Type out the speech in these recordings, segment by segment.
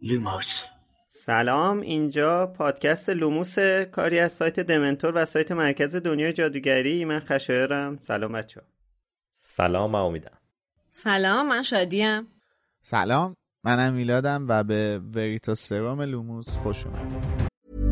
لوموس. سلام، اینجا پادکست لوموس، کاری از سایت دمنتور و سایت مرکز دنیای جادوگری. من خشایارم. سلام بچه‌ها. سلام، من امیدم. سلام، من شادیم. سلام، منم میلادم و به وریتاسرام لوموس خوش اومدید.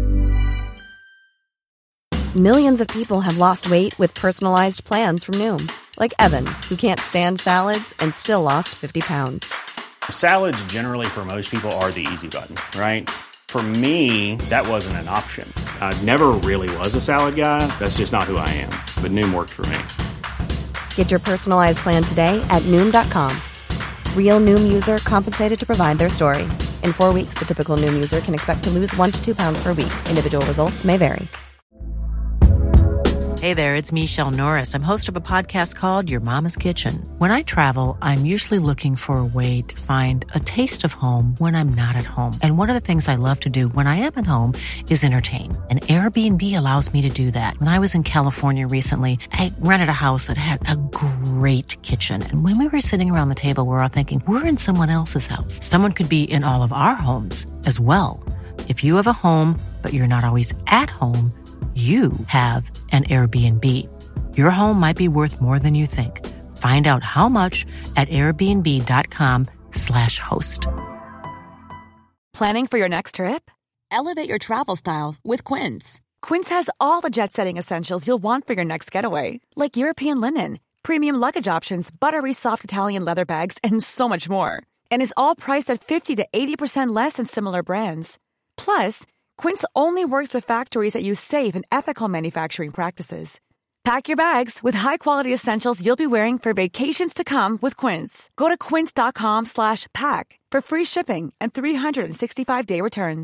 Millions of people have lost weight with personalized plans from Noom. Like Evan, who can't stand salads and still lost 50 pounds. Salads generally for most people are the easy button, right? For me, that wasn't an option. I never really was a salad guy. That's just not who I am. But Noom worked for me. Get your personalized plan today at Noom.com. Real Noom user compensated to provide their story. In 4 weeks, the typical Noom user can expect to lose 1 to 2 pounds per week. Individual results may vary. Hey there, it's Michelle Norris. I'm host of a podcast called Your Mama's Kitchen. When I travel, I'm usually looking for a way to find a taste of home when I'm not at home. And one of the things I love to do when I am at home is entertain. And Airbnb allows me to do that. When I was in California recently, I rented a house that had a great kitchen. And when we were sitting around the table, we were all thinking, we're in someone else's house. Someone could be in all of our homes as well. If you have a home, but you're not always at home, you have an Airbnb. Your home might be worth more than you think. Find out how much at airbnb.com/host. Planning for your next trip? Elevate your travel style with Quince. Quince has all the jet-setting essentials you'll want for your next getaway, like European linen, premium luggage options, buttery soft Italian leather bags, and so much more. And is all priced at 50 to 80% less than similar brands. Plus, Quince only works with factories that use safe and ethical manufacturing practices. Pack your bags with high-quality essentials you'll be wearing for vacations to come with Quince. Go to quince.com/pack for free shipping and 365-day returns.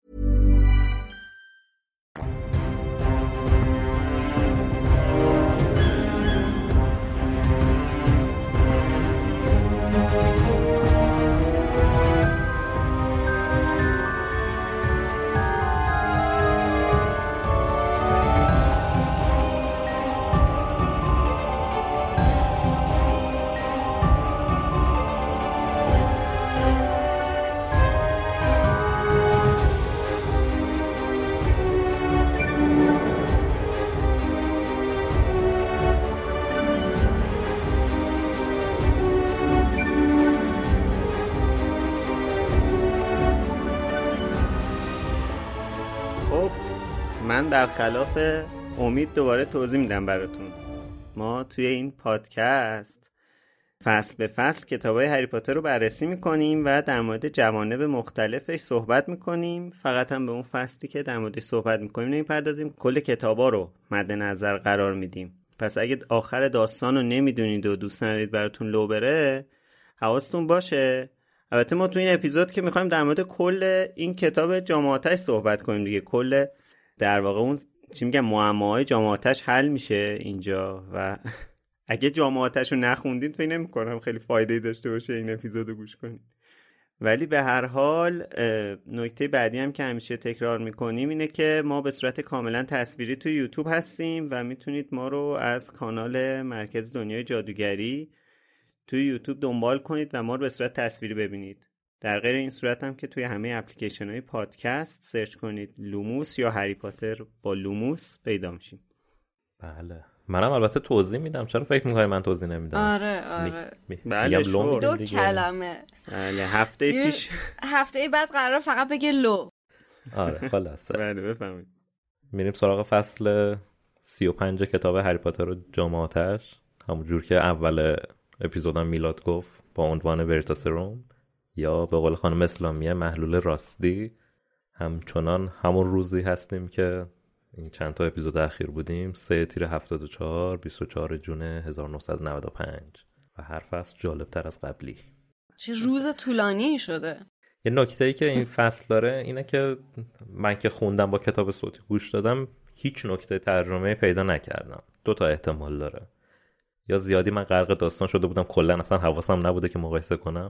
من برخلاف امید دوباره توضیح میدم براتون. ما توی این پادکست فصل به فصل کتابای هری پاتر رو بررسی میکنیم و در مورد جوانب مختلفش صحبت میکنیم. فقط هم به اون فصلی که در موردش صحبت میکنیم نمیپردازیم، کل کتابا رو مد نظر قرار میدیم. پس اگه آخر داستان رو نمیدونید و دوست ندارید براتون لو بره، حواستون باشه. البته ما توی این اپیزود که میخوایم در مورد کل این کتاب جام آتش صحبت کنیم دیگه، کل در واقع اون چی میگم معماهای جام آتش حل میشه اینجا. و اگه جام آتش رو نخوندید فکر نمی‌کنم خیلی فایده‌ای داشته باشه این اپیزودو گوش کنید. ولی به هر حال نکته بعدی هم که همیشه تکرار میکنیم اینه که ما به صورت کاملا تصویری توی یوتیوب هستیم و میتونید ما رو از کانال مرکز دنیای جادوگری توی یوتیوب دنبال کنید و ما رو به صورت تصویری ببینید. در غیر این صورت هم که توی همه اپلیکیشن های پادکست سرچ کنید لوموس یا هری پاتر با لوموس پیدا میشیم. بله، منم البته توضیح میدم. چرا فکر میکنی من توضیح نمیدم؟ آره بله، دو کلمه. بله، هفته پیش هفته بعد قرار فقط بگه لو. آره خلاصه. بله بفهمید. میریم سراغ فصل 35 کتاب هری پاتر و جام آتش، همون جور که اول اپیزودم میلاد گفت، با عنوان وریتاسرام یا به قول خانم اسلامیه محلول راستی. همچنان همون روزی هستیم که این چند تا اپیزود اخیر بودیم، 3 تیر 74 24 جون 1995 و هر فصل جالب تر از قبلی. چه روز طولانی شده. یه نکته‌ای که این فصل داره اینه که من که خوندم با کتاب صوتی گوش دادم هیچ نکته ترجمه پیدا نکردم. 2 تا احتمال داره، یا زیادی من غرق داستان شده بودم کلا اصلا حواسم نبوده که مقایسه کنم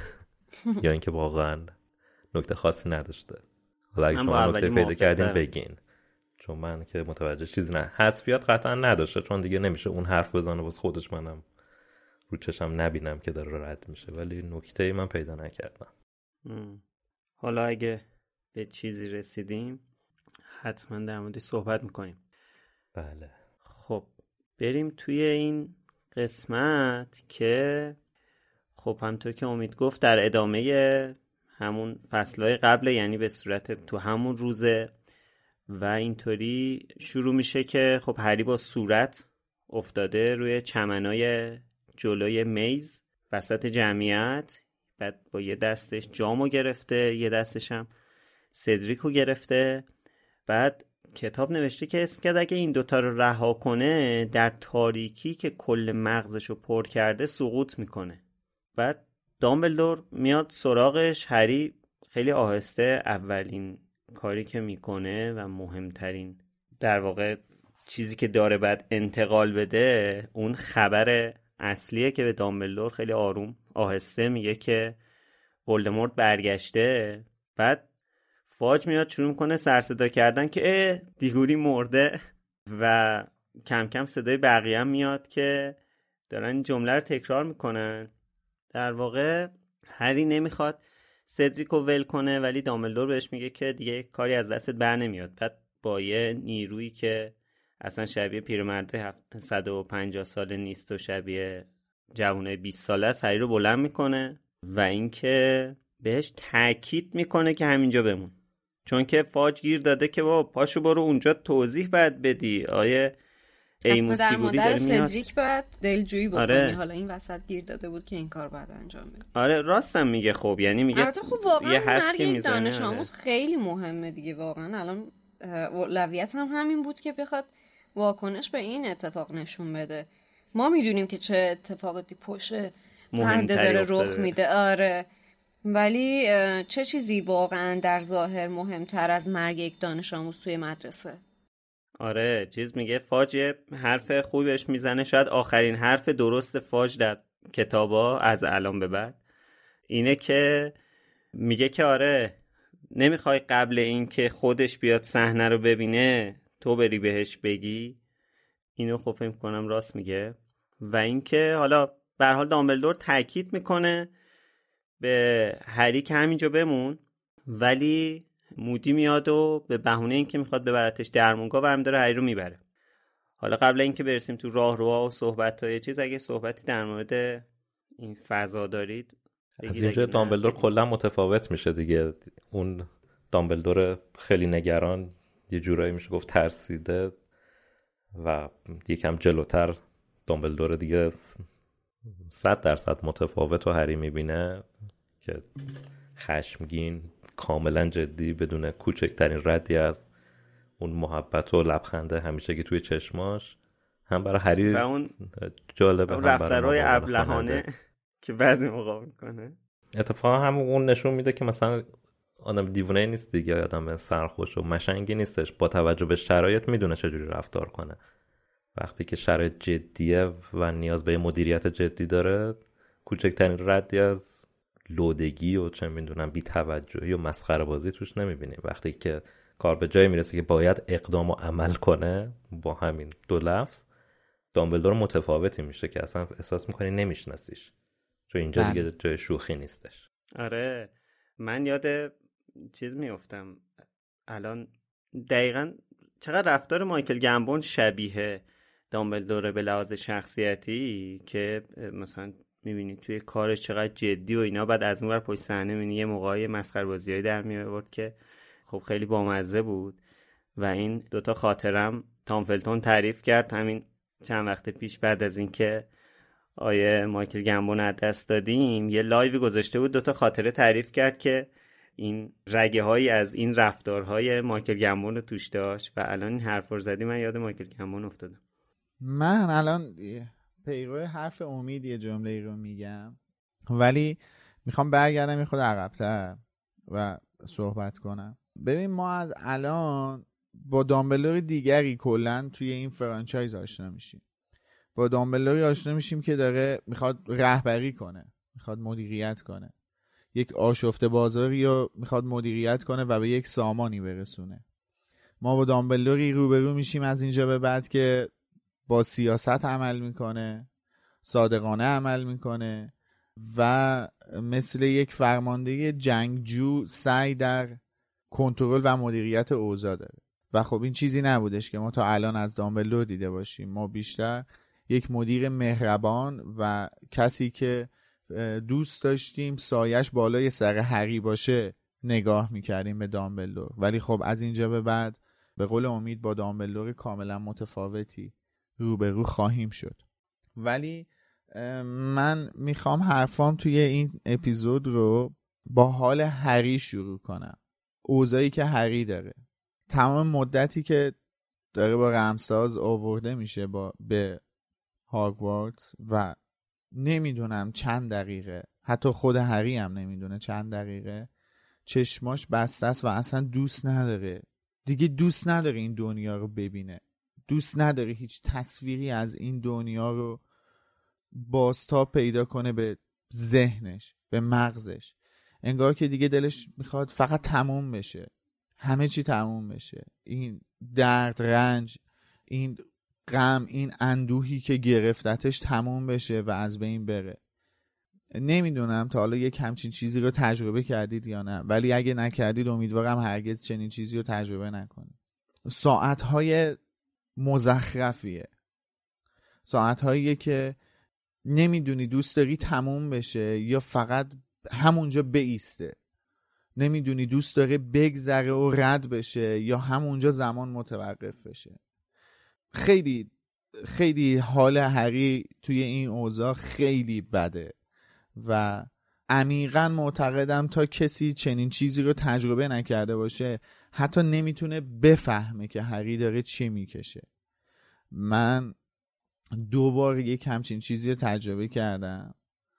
یا اینکه واقعا نکته خاصی نداشته. حالا اگه شما نکته پیدا کردین بگین، چون من که متوجه چیزی نه. حذفیات قطعا نداشته چون دیگه نمیشه اون حرف بزنه واسه خودش، منم رو چشم نبینم که داره رد میشه، ولی نکته‌ای من پیدا نکردم. حالا اگه به چیزی رسیدیم حتما در موردش صحبت میکنیم. بله. خب بریم توی این قسمت که خب همونطور که امید گفت در ادامه همون فصلهای قبل، یعنی به صورت تو همون روزه و اینطوری شروع میشه که خب هری با صورت افتاده روی چمنای جلوی میز وسط جمعیت، بعد با یه دستش جامو گرفته، یه دستش هم سدریکو گرفته. بعد کتاب نوشته که اسم کرد اگه این دوتا رو رها کنه در تاریکی که کل مغزشو پر کرده سقوط میکنه. بعد دامبلدور میاد سراغش. هری خیلی آهسته اولین کاری که میکنه و مهمترین در واقع چیزی که داره بعد انتقال بده اون خبر اصلیه که به دامبلدور خیلی آروم آهسته میگه که ولدمورت برگشته. بعد فاج میاد شروع میکنه سرصدا کردن که دیگوری مرده و کم کم صدای بقیه هم میاد که دارن این جمله رو تکرار میکنن. در واقع هری نمیخواد سدریکو ول کنه ولی دامبلدور بهش میگه که دیگه کاری از دستت بر نمیاد. بعد با یه نیرویی که اصلا شبیه پیرمرد 150 ساله نیست و شبیه جوونه 20 ساله است هری رو بلند میکنه و اینکه بهش تاکید میکنه که همینجا بمون، چون که فاج گیر داده که بابا پاشو برو اونجا توضیح بعد بدی. آیه ایموس دیگوری داره سدریک باید دلجویی بکنی. آره. حالا این وسط گیر داده بود که این کار باید انجام بده. آره راستم میگه. خب یعنی میگه البته خب واقعا مرگ یک دانش آموز خیلی مهمه دیگه. واقعا الان اولویت هم همین بود که بخواد واکنش به این اتفاق نشون بده. ما میدونیم که چه اتفاقاتی پشت پرده داره رخ میده. آره ولی چه چیزی واقعا در ظاهر مهمتر از مرگ یک دانش آموز توی مدرسه؟ آره چیز میگه فاج حرف خوبش میزنه، شاید آخرین حرف درست فاج در کتابا از الان به بعد اینه که میگه که آره نمیخوای قبل این که خودش بیاد صحنه رو ببینه تو بری بهش بگی. اینو خب فهم کنم راست میگه. و اینکه حالا به هر حال دامبلدور تاکید میکنه به هری که همینجا بمون، ولی مودی میاد و به بهونه اینکه میخواد ببرتش درمونگاه برمی داره هری رو میبره. حالا قبل اینکه برسیم تو راهروها و صحبت‌های چیز، اگه صحبتی در مورد این فضا دارید از اینجا دامبلدور کلا متفاوت میشه دیگه. اون دامبلدور خیلی نگران، یه جورایی میشه گفت ترسیده، و یکم جلوتر دامبلدور دیگه 100% متفاوت و هری میبینه که خشمگین، کاملا جدی، بدون کوچکترین ردی از اون محبت و لبخنده همیشگی توی چشماش. هم برای هری و اون جالبه، هم رفتارهای ابلهانه که بعضی موقع میکنه. اتفاقا هم اون نشون میده که مثلا آدم دیوونه نیست دیگه، آدم سرخوش و مشنگی نیستش، با توجه به شرایط میدونه چجوری رفتار کنه. وقتی که شرایط جدیه و نیاز به مدیریت جدی داره، کوچکترین ردی از لودگی و چه میدونم بی توجهی و مسخره بازی توش نمیبینیم. وقتی که کار به جایی میرسه که باید اقدام و عمل کنه، با همین دو لفظ دامبلدور متفاوتی میشه که اصلا احساس میکنی نمیشناسیش، چون اینجا دیگه جای شوخی نیستش. آره من یاد چیز میافتم الان دقیقاً چقدر رفتار مایکل گمبون شبیه دامبلدور به لحاظ شخصیتی، که مثلا میبینید توی کارش چقدر جدی و اینا، بعد از اون ور پشت صحنه میبینی یه موقعی مسخره بازیایی در میآورد که خب خیلی بامزه بود. و این دوتا خاطرم تام فلتون تعریف کرد همین چند وقت پیش، بعد از اینکه آیه مایکل گمبون از دست دادیم یه لایو گذاشته بود، دوتا خاطره تعریف کرد که این رگه هایی از این رفتارهای مایکل گمبون رو توش داشت. و الان این حرف رو زدی من یاد مایکل گمبون افتادم. من الان پیرو حرف امید یه جمله رو میگم، ولی میخوام برگردم یه خود عقب‌تر و صحبت کنم. ببین ما از الان با دامبلدور دیگری کلن توی این فرانچایز آشنا میشیم. با دامبلدوری آشنا میشیم که داره میخواد رهبری کنه، میخواد مدیریت کنه، یک آشفته بازاری رو میخواد مدیریت کنه و به یک سامانی برسونه. ما با دامبلدوری روبرو میشیم از اینجا به بعد که با سیاست عمل میکنه، صادقانه عمل میکنه و مثل یک فرمانده جنگجو سعی در کنترل و مدیریت اوضاع داره. و خب این چیزی نبودش که ما تا الان از دامبلدور دیده باشیم. ما بیشتر یک مدیر مهربان و کسی که دوست داشتیم سایش بالای سر هری باشه نگاه میکردیم به دامبلدور. ولی خب از اینجا به بعد به قول امید با دامبلدور کاملا متفاوتی روبرو خواهیم شد. ولی من میخوام حرفام توی این اپیزود رو با حال هری شروع کنم. اوضاعی که هری داره، تمام مدتی که داره با رمساز آورده میشه به هاگوارتس و نمیدونم چند دقیقه، حتی خود هری هم نمیدونه چند دقیقه چشماش بسته است و اصلا دوست نداره دیگه، دوست نداره این دنیا رو ببینه، دوست نداره هیچ تصویری از این دنیا رو بازتاب پیدا کنه به ذهنش، به مغزش. انگار که دیگه دلش میخواد فقط تموم بشه، همه چی تموم بشه، این درد، رنج، این غم، این اندوهی که گرفتتش تموم بشه و از بین بره. نمیدونم تا حالا یک همچین چیزی رو تجربه کردید یا نه، ولی اگه نکردید امیدوارم هرگز چنین چیزی رو تجربه نکنید. ساعتهای مزخرفیه، ساعتهایی که نمیدونی دوست داری تموم بشه یا فقط همونجا بایسته، نمیدونی دوست داره بگذره و رد بشه یا همونجا زمان متوقف بشه. خیلی خیلی حال هری توی این اوضاع خیلی بده و عمیقاً معتقدم تا کسی چنین چیزی رو تجربه نکرده باشه حتی نمیتونه بفهمه که هری داره چی میکشه. من 2 بار یک همچین چیزی رو تجربه کردم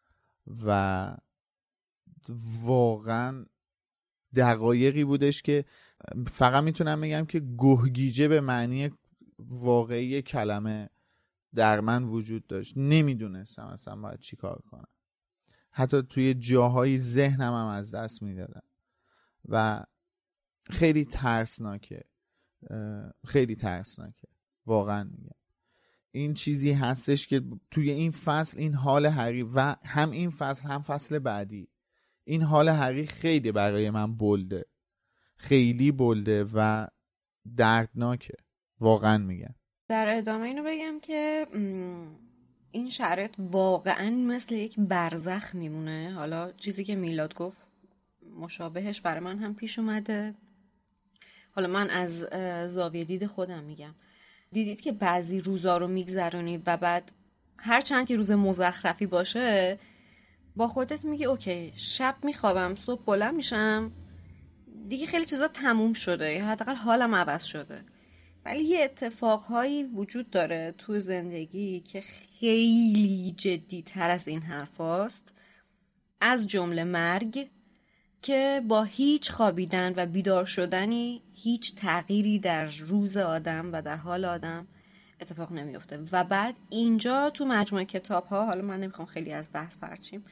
و واقعاً دقایقی بودش که فقط میتونم بگم که گوهگیجه به معنی واقعی کلمه در من وجود داشت. نمیدونستم اصلا باید چی کار کنم، حتی توی جاهای ذهنم هم از دست میدادم و خیلی ترسناکه، خیلی ترسناکه واقعا. میگم این چیزی هستش که توی این فصل این حال هری و هم این فصل هم فصل بعدی این حال هری خیلی برای من بلده، خیلی بلده و دردناکه واقعا. میگم در ادامه اینو بگم که این شرایط واقعا مثل یک برزخ میمونه. حالا چیزی که میلاد گفت مشابهش برای من هم پیش اومده. حالا من از زاویه دید خودم میگم. دیدید که بعضی روزا رو میگذرونی و بعد هر چند که روز مزخرفی باشه با خودت میگی اوکی شب میخوابم صبح بلند میشم دیگه خیلی چیزا تموم شده یا حداقل حالم عوض شده. ولی یه اتفاقهایی وجود داره تو زندگی که خیلی جدی تر از این حرفاست، از جمله مرگ، که با هیچ خوابیدن و بیدار شدنی هیچ تغییری در روز آدم و در حال آدم اتفاق نمیفته. و بعد اینجا تو مجموعه کتاب ها، حالا من نمیخوام خیلی از بحث پرچیم،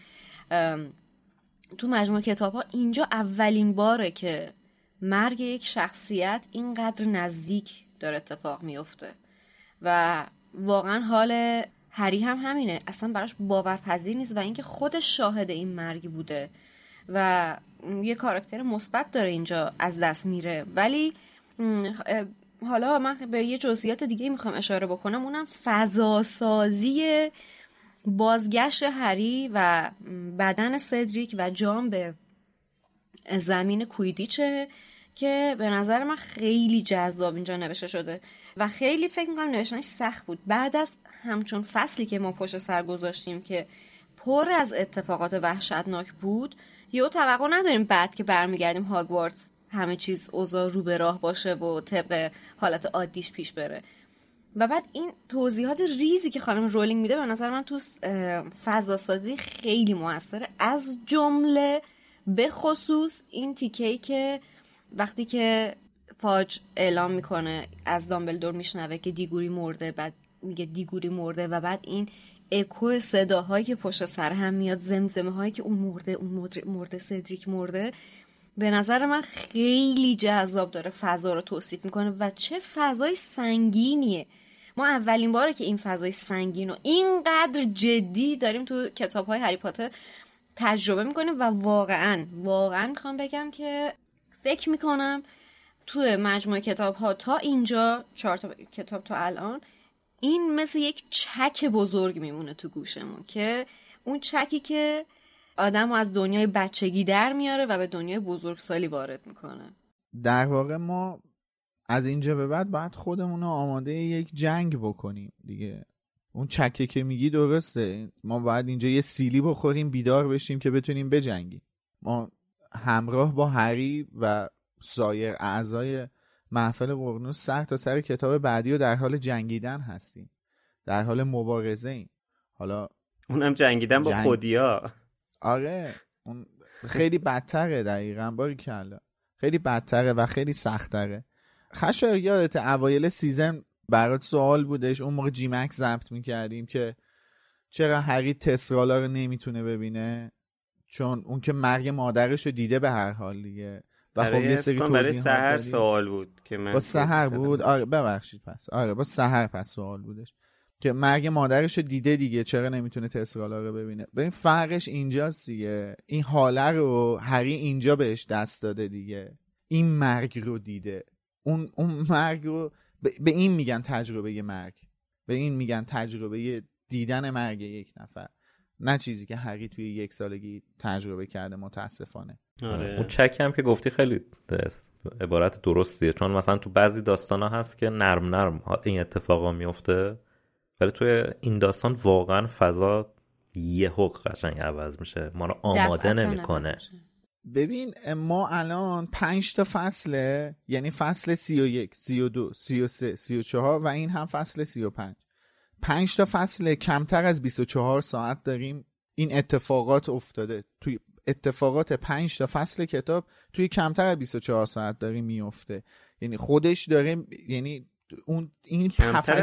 تو مجموعه کتاب ها اینجا اولین باره که مرگ یک شخصیت اینقدر نزدیک داره اتفاق میفته و واقعا حال هری هم همینه، اصلا براش باورپذیر نیست و اینکه خودش شاهد این مرگ بوده و یه کاراکتر مثبت داره اینجا از دست میره. ولی حالا من به یه جزئیات دیگه میخوام اشاره بکنم، اونم فضاسازی بازگشت هری و بدن سدریک و جان به زمین کویدیچه که به نظر من خیلی جذاب اینجا نوشته شده و خیلی فکر میکنم نوشتنش سخت بود. بعد از همچون فصلی که ما پشت سر گذاشتیم که پر از اتفاقات وحشتناک بود، یهو توقع نداریم بعد که برمیگردیم هاگوارتس همه چیز اوضاع رو به راه باشه و طبق حالت عادیش پیش بره. و بعد این توضیحات ریزی که خانم رولینگ میده به نظر من تو فضاسازی خیلی موثره، از جمله به خصوص این تیکه‌ای که وقتی که فاج اعلام میکنه از دامبلدور میشنوه که دیگوری مرده، بعد میگه دیگوری مرده و بعد این اکو صداهایی که پشت سر هم میاد، زمزمه هایی که اون مرده سدریک مرده، به نظر من خیلی جذاب داره فضا رو توصیف میکنه و چه فضای سنگینیه. ما اولین باره که این فضای سنگین و اینقدر جدی داریم تو کتاب‌های هری پاتر تجربه میکنیم و واقعا میخوام بگم که فکر میکنم تو مجموعه کتاب‌ها تا اینجا 4 تا کتاب تا الان این مثل یک چک بزرگ میمونه تو گوشمون که اون چکی که آدمو از دنیای بچگی در میاره و به دنیای بزرگسالی وارد میکنه. در واقع ما از اینجا به بعد باید خودمون رو آماده یک جنگ بکنیم دیگه. اون چکه که میگی درسته، ما باید اینجا یه سیلی بخوریم بیدار بشیم که بتونیم بجنگیم. ما همراه با هری و سایر اعضای محفل قرنوس سر تا سر کتاب بعدی و در حال جنگیدن هستیم، در حال مبارزه ایم. حالا اونم جنگیدن با خودیا. آره اون خیلی بدتره، دقیقاً باریکلا خیلی بدتره و خیلی سخت‌تره. خشایار یادت اوایل سیزن برات سوال بودش، اون موقع جی مکس ضبط میکردیم که چرا هری تسرالا رو نمیتونه ببینه؟ چون اون که مرگ مادرش رو دیده به هر حال دیگه. و خب یه سری توضیحات برای سحر سوال بود که من با سحر بود. آره ببخشید پس آره با سحر پس سوال بودش که مرگ مادرش رو دیده دیگه، چرا نمیتونه تسرالا رو ببینه؟ ببین فرقش اینجاست دیگه، این حاله رو هری اینجا بهش دست داده دیگه، این مرگ رو دیده. اون مرگ رو به این میگن تجربه مرگ، به این میگن تجربه دیدن مرگ یک نفر، نه چیزی که هری توی 1 سالگی تجربه کرده متاسفانه. آره. اون چک هم که گفتی خیلی عبارت درستیه، چون مثلا تو بعضی داستانا هست که نرم این اتفاقا میفته، ولی توی این داستان واقعا فضا یهو قشنگ عوض میشه، ما رو آماده نمیکنه. ببین ما الان 5 تا فصله، یعنی فصل 31 32 33 34 و این هم فصل 35. 5 تا فصل کمتر از 24 ساعت داریم این اتفاقات افتاده. توی اتفاقات 5 تا فصل کتاب توی کمتر از 24 ساعت داره میفته. یعنی خودش داره، یعنی اون این 7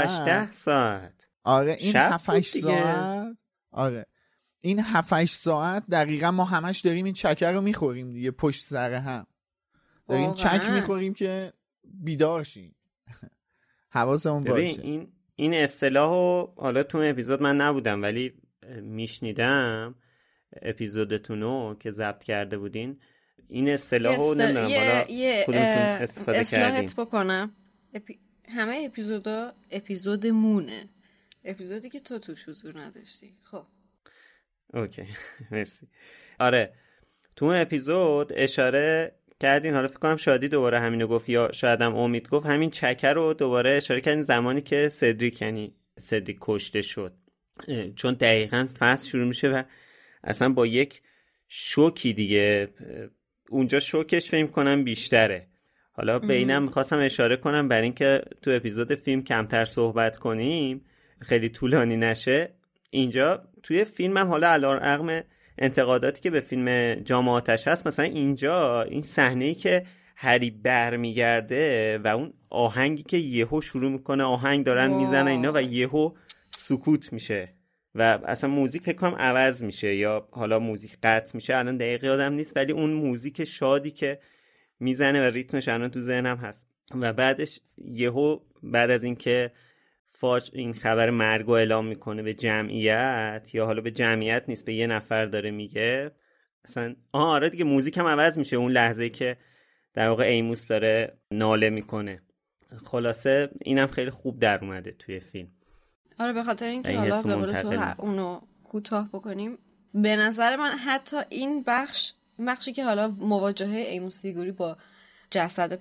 ساعت. آره این 7 ساعت. آره این 7 ساعت دقیقا ما همش داریم این چکر رو میخوریم دیگه، پشت سر هم داریم چک میخوریم که بیدار شیم. حواسمون باشه. این اصطلاحو حالا تو اپیزود من نبودم ولی میشنیدم اپیزودتونو که ضبط کرده بودین، این اصطلاحو نمیدونم حالا کدومتون استفاده کردین. اصلاحت بکنم همه اپیزود مونه، اپیزودی که تو توش حضور نداشتی. خب اوکی مرسی. آره تو اون اپیزود اشاره کردین، حالا فکر کنم شادی دوباره همینو گفت یا شاید هم امید گفت، همین چکر رو دوباره اشاره کردین زمانی که سدریک کشته شد، چون دقیقاً فصل شروع میشه و اصلا با یک شوکی دیگه، اونجا شوکش فکر کنم بیشتره. حالا به اینم میخواستم اشاره کنم برای اینکه تو اپیزود فیلم کمتر صحبت کنیم، خیلی طولانی نشه. اینجا توی فیلم هم حالا علی‌رغم انتقاداتی که به فیلم جام آتش هست، مثلا اینجا این صحنه‌ای که هری برمیگرده و اون آهنگی که یهو شروع میکنه، آهنگ دارن میزنن اینا و یهو سکوت میشه و اصلا موزیک فکر کنم عوض میشه یا حالا موزیک قطع میشه، الان دقیق یادم نیست، ولی اون موزیک شادی که میزنه و ریتمش الان تو ذهنم هست. و بعدش یهو بعد از اینکه فاج این خبر مرگ رو اعلام میکنه به جمعیت، یا حالا به جمعیت نیست به یه نفر داره میگه اصلا آره دیگه، موزیک هم عوض میشه اون لحظه که در واقع ایموس داره ناله میکنه. خلاصه اینم خیلی خوب در اومده توی فیلم. آره به خاطر اینکه حالا به قول تو اونو کوتاه بکنیم، به نظر من حتی این بخشی که حالا مواجهه ایموس دیگوری با جسد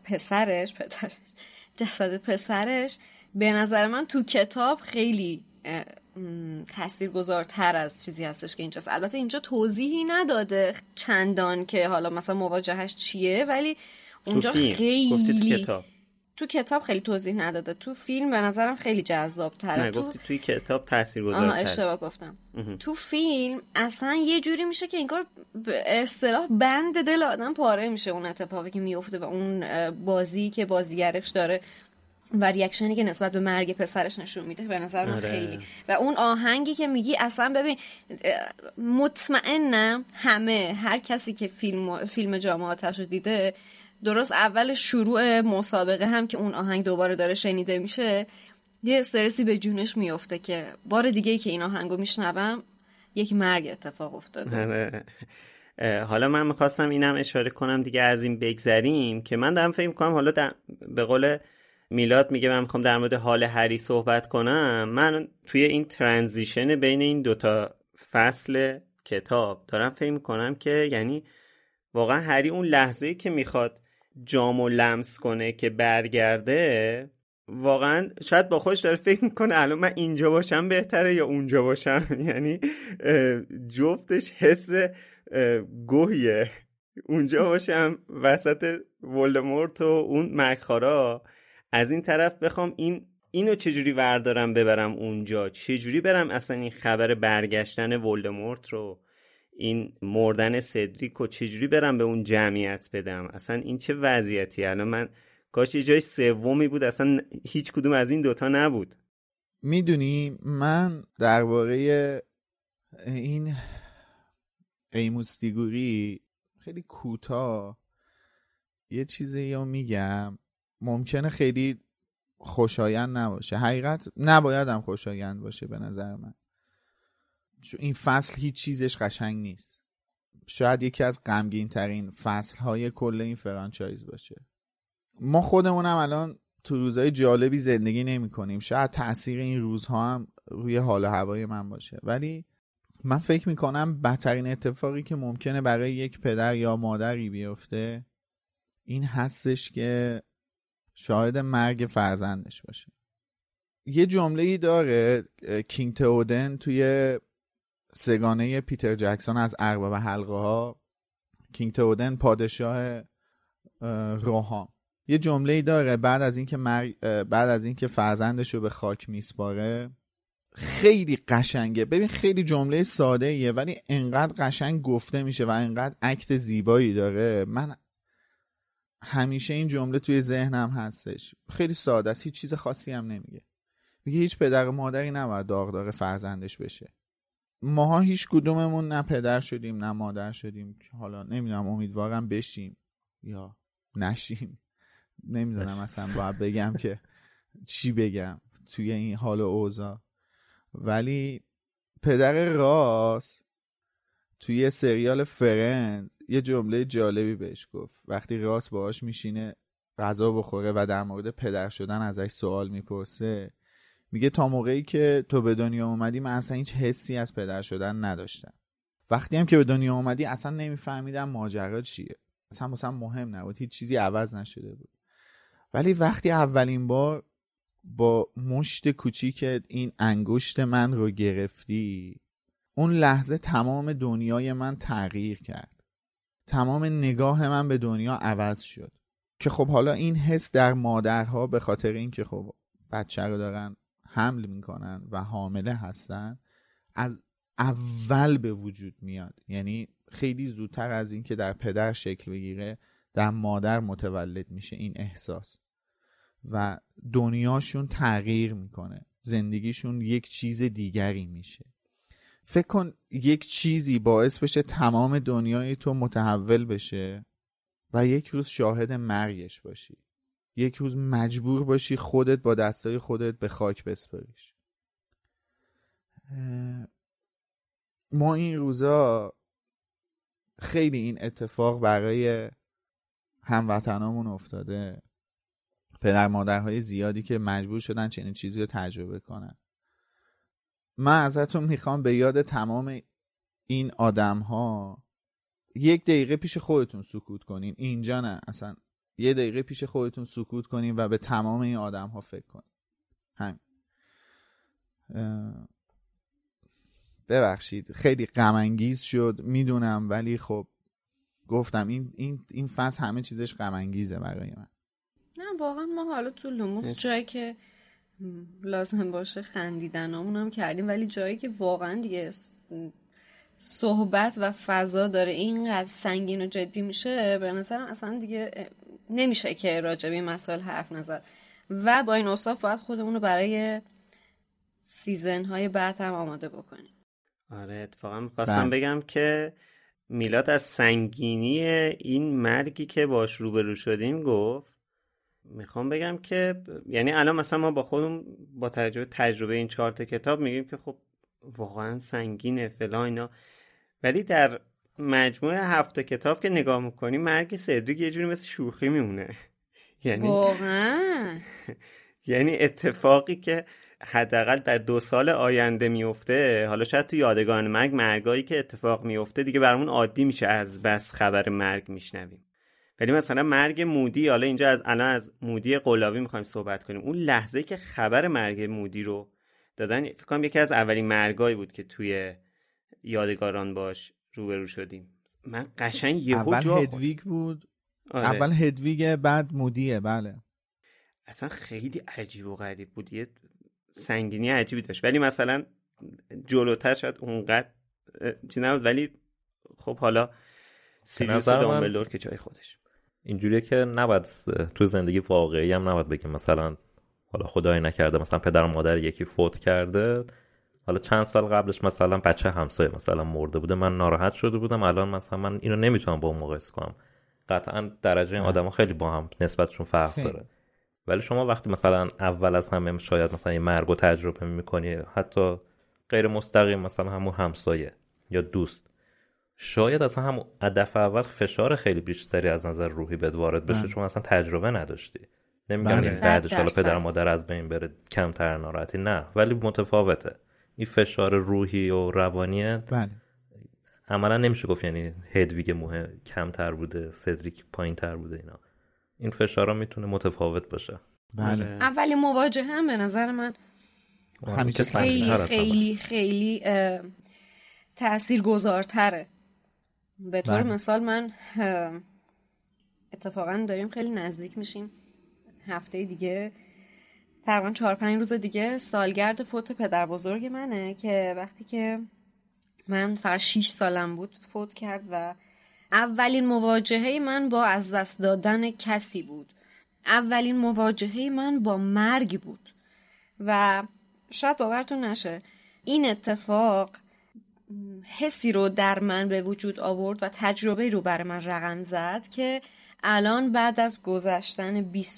پسرش به نظر من تو کتاب خیلی تاثیرگذارتر از چیزی هستش که اینجاست. البته اینجا توضیحی نداده چندان که حالا مثلا مواجهش چیه، ولی اونجا خیلی تو کتاب خیلی توضیح نداده، تو فیلم به نظرم خیلی جذاب‌تره. نه گفتی توی کتاب تاثیرگذارتره. اشتباه گفتم. تو فیلم اصلا یه جوری میشه که انگار به اصطلاح بند دل آدم پاره میشه اون اتفاقی که میفته و اون بازی که بازیگرش داره و ریاکشنی که نسبت به مرگ پسرش نشون میده به نظر من خیلی، و اون آهنگی که میگی اصلا ببین مطمئنم هر کسی که فیلم جام آتش رو دیده، درست اول شروع مسابقه هم که اون آهنگ دوباره داره شنیده میشه، یه استرسی به جونش میفته که بار دیگه که این آهنگو میشنوم یک مرگ اتفاق افتاده. حالا من میخواستم اینم اشاره کنم دیگه از این بگذریم که من دارم فکر میکنم حالا به قول میلاد میگه من میخوام در مورد حال هری صحبت کنم. من توی این ترانزیشن بین این دوتا فصل کتاب دارم فکر میکنم که یعنی واقعا هری اون لحظه‌ای که میخواد جامو لمس کنه که برگرده، واقعا شاید با خودش داره فکر میکنه الان من اینجا باشم بهتره یا اونجا باشم. یعنی جفتش حس گوهیه، اونجا باشم وسط ولدمورت و اون مکخارا، از این طرف بخوام اینو چجوری وردارم ببرم اونجا، چجوری برم اصلا این خبر برگشتن ولدمورت رو، این مردن سدریک رو چجوری برم به اون جمعیت بدم، اصلا این چه وضعیتی. الان من کاش یه جای سومی بود، اصلا هیچ کدوم از این دوتا نبود. میدونی من درباره این قیموس دیگوری خیلی کوتاه یه چیزی رو میگم، ممکنه خیلی خوشایند نباشه، حقیقت نباید هم خوشایند باشه به نظر من، چون این فصل هیچ چیزش قشنگ نیست، شاید یکی از غمگین ترین فصل های کل این فرانچایز باشه. ما خودمونم الان تو روزهای جالبی زندگی نمی کنیم، شاید تأثیر این روزها هم روی حال و هوای من باشه، ولی من فکر میکنم بدترین اتفاقی که ممکنه برای یک پدر یا مادری بیفته این هستش که شاهد مرگ فرزندش باشه. یه جمله‌ای داره کینگ تئودن توی سگانه پیتر جکسون از ارباب حلقه ها، کینگ تئودن پادشاه روحان، یه جمله‌ای داره بعد از اینکه فرزندش رو به خاک میسپاره، خیلی قشنگه. ببین خیلی جمله ساده ایه ولی انقدر قشنگ گفته میشه و انقدر اکت زیبایی داره. من همیشه این جمله توی ذهنم هستش. خیلی ساده است، هیچ چیز خاصی هم نمیگه. میگه هیچ پدر و مادری نباید داغدار فرزندش بشه. ماها هیچ کدوممون نه پدر شدیم نه مادر شدیم، حالا نمیدونم، امیدوارم بشیم یا نشیم، نمیدونم اصلا باید بگم که چی بگم توی این حال و اوضاع. ولی پدر راس توی سریال فرندز یه جمله جالبی بهش گفت وقتی راس باهاش میشینه غذا بخوره و در مورد پدر شدن ازش سوال میپرسه، میگه تا موقعی که تو به دنیا اومدی من اصلا هیچ حسی از پدر شدن نداشتم، وقتی هم که به دنیا اومدی اصلا نمیفهمیدم ماجرا چیه، اصلا مهم نبود، هیچ چیزی عوض نشده بود، ولی وقتی اولین بار با مشت کوچیک این انگشت من رو گرفتی، اون لحظه تمام دنیای من تغییر کرد، تمام نگاه من به دنیا عوض شد. که خب حالا این حس در مادرها به خاطر این که خب بچه رو دارن حمل میکنن و حامله هستن از اول به وجود میاد، یعنی خیلی زودتر از این که در پدر شکل بگیره در مادر متولد میشه این احساس و دنیاشون تغییر میکنه، زندگیشون یک چیز دیگری میشه. فکر کن یک چیزی باعث بشه تمام دنیای تو متحول بشه و یک روز شاهد مرگش باشی، یک روز مجبور باشی خودت با دستای خودت به خاک بسپاریش. ما این روزا خیلی این اتفاق برای هموطنامون افتاده، پدر مادرهای زیادی که مجبور شدن چنین چیزی رو تجربه کنن. من ازتون میخوام به یاد تمام این آدم ها 1 دقیقه پیش خودتون سکوت کنین، اینجا نه، اصلا 1 دقیقه پیش خودتون سکوت کنین و به تمام این آدم ها فکر کنین. همین. ببخشید خیلی غم انگیز شد میدونم، ولی خب گفتم این فصل همه چیزش غم انگیزه برای من. نه واقعا ما حالا تو لوموس جایی که لازم باشه خندیدنامون هم کردیم، ولی جایی که واقعا دیگه صحبت و فضا داره اینقدر سنگین و جدی میشه، به نظرم اصلا دیگه نمیشه که راجع به این مسائل حرف نزد و با این اوصاف باید خودمون رو برای سیزن های بعد هم آماده بکنیم. آره اتفاقا میخواستم بگم که میلاد از سنگینی این مرگی که باش روبرو شدیم گفت میخوام بگم که یعنی الان مثلا ما با خودم با تجربه این 4 کتاب میگیم که خب واقعا سنگینه فلان اینا، ولی در مجموعه 7 کتاب که نگاه میکنی مرگ سدریک یه جوری مثل شوخی میمونه. یعنی واقعا یعنی اتفاقی که حداقل در 2 سال آینده میفته، حالا شاید تو یادگان مرگایی که اتفاق میفته دیگه برامون عادی میشه از بس خبر مرگ میشنویم، ولی مثلا مرگ مودی، حالا اینجا الان از مودی قلاوی میخوایم صحبت کنیم، اون لحظه که خبر مرگ مودی رو دادن فکر کنم یکی از اولین مرگایی بود که توی یادگاران باش روبرو شدیم. من قشنگ یهو اول هدویگ بود. آره. اول هدویگ بعد مودیه. بله اصلا خیلی عجیب و غریب بود، یه سنگینی عجیبی داشت، ولی مثلا جلوتر شاید اونقدر چی نبود، ولی خب حالا سیریوس و دامبلدور که جای خودش. اینجوریه که نباید تو زندگی واقعی هم نباید بگیم مثلا حالا خدای نکرده مثلا پدر و مادر یکی فوت کرده، حالا چند سال قبلش مثلا بچه همسایه مثلا مرده بوده، من ناراحت شده بودم، الان مثلا من اینو نمیتونم با اون مقایسه کنم. قطعا درجه این آدما خیلی با هم نسبتشون فرق داره، ولی شما وقتی مثلا اول از همه شاید مثلا این مرگ رو تجربه میکنی، حتی غیر مستقیم مثلا همون همسایه یا دوست، شاید اصلا هم دفعه اول فشار خیلی بیشتری از نظر روحی بهت وارد بشه چون اصلا تجربه نداشتی. نمیگم این بعدش حالا پدر مادر از بین بره کمتر ناراحتی، نه، ولی متفاوته این فشار روحی و روانیه. بله عملا نمیشه گفت یعنی هدویگ موه کمتر بوده سدریک پایین تر بوده، اینا این فشارا میتونه متفاوت باشه. بله اولی مواجهه هم به نظر من همیشه خیلی تاثیرگذارتره. به طور مثال من اتفاقا داریم خیلی نزدیک میشیم، هفته دیگه تقریبا 4-5 روز دیگه سالگرد فوت پدر بزرگ منه که وقتی که من فقط 6 سالم بود فوت کرد و اولین مواجهه من با از دست دادن کسی بود، اولین مواجهه من با مرگ بود و شاید باورتون نشه این اتفاق حسی رو در من به وجود آورد و تجربه رو برای من رقم زد که الان بعد از گذشتن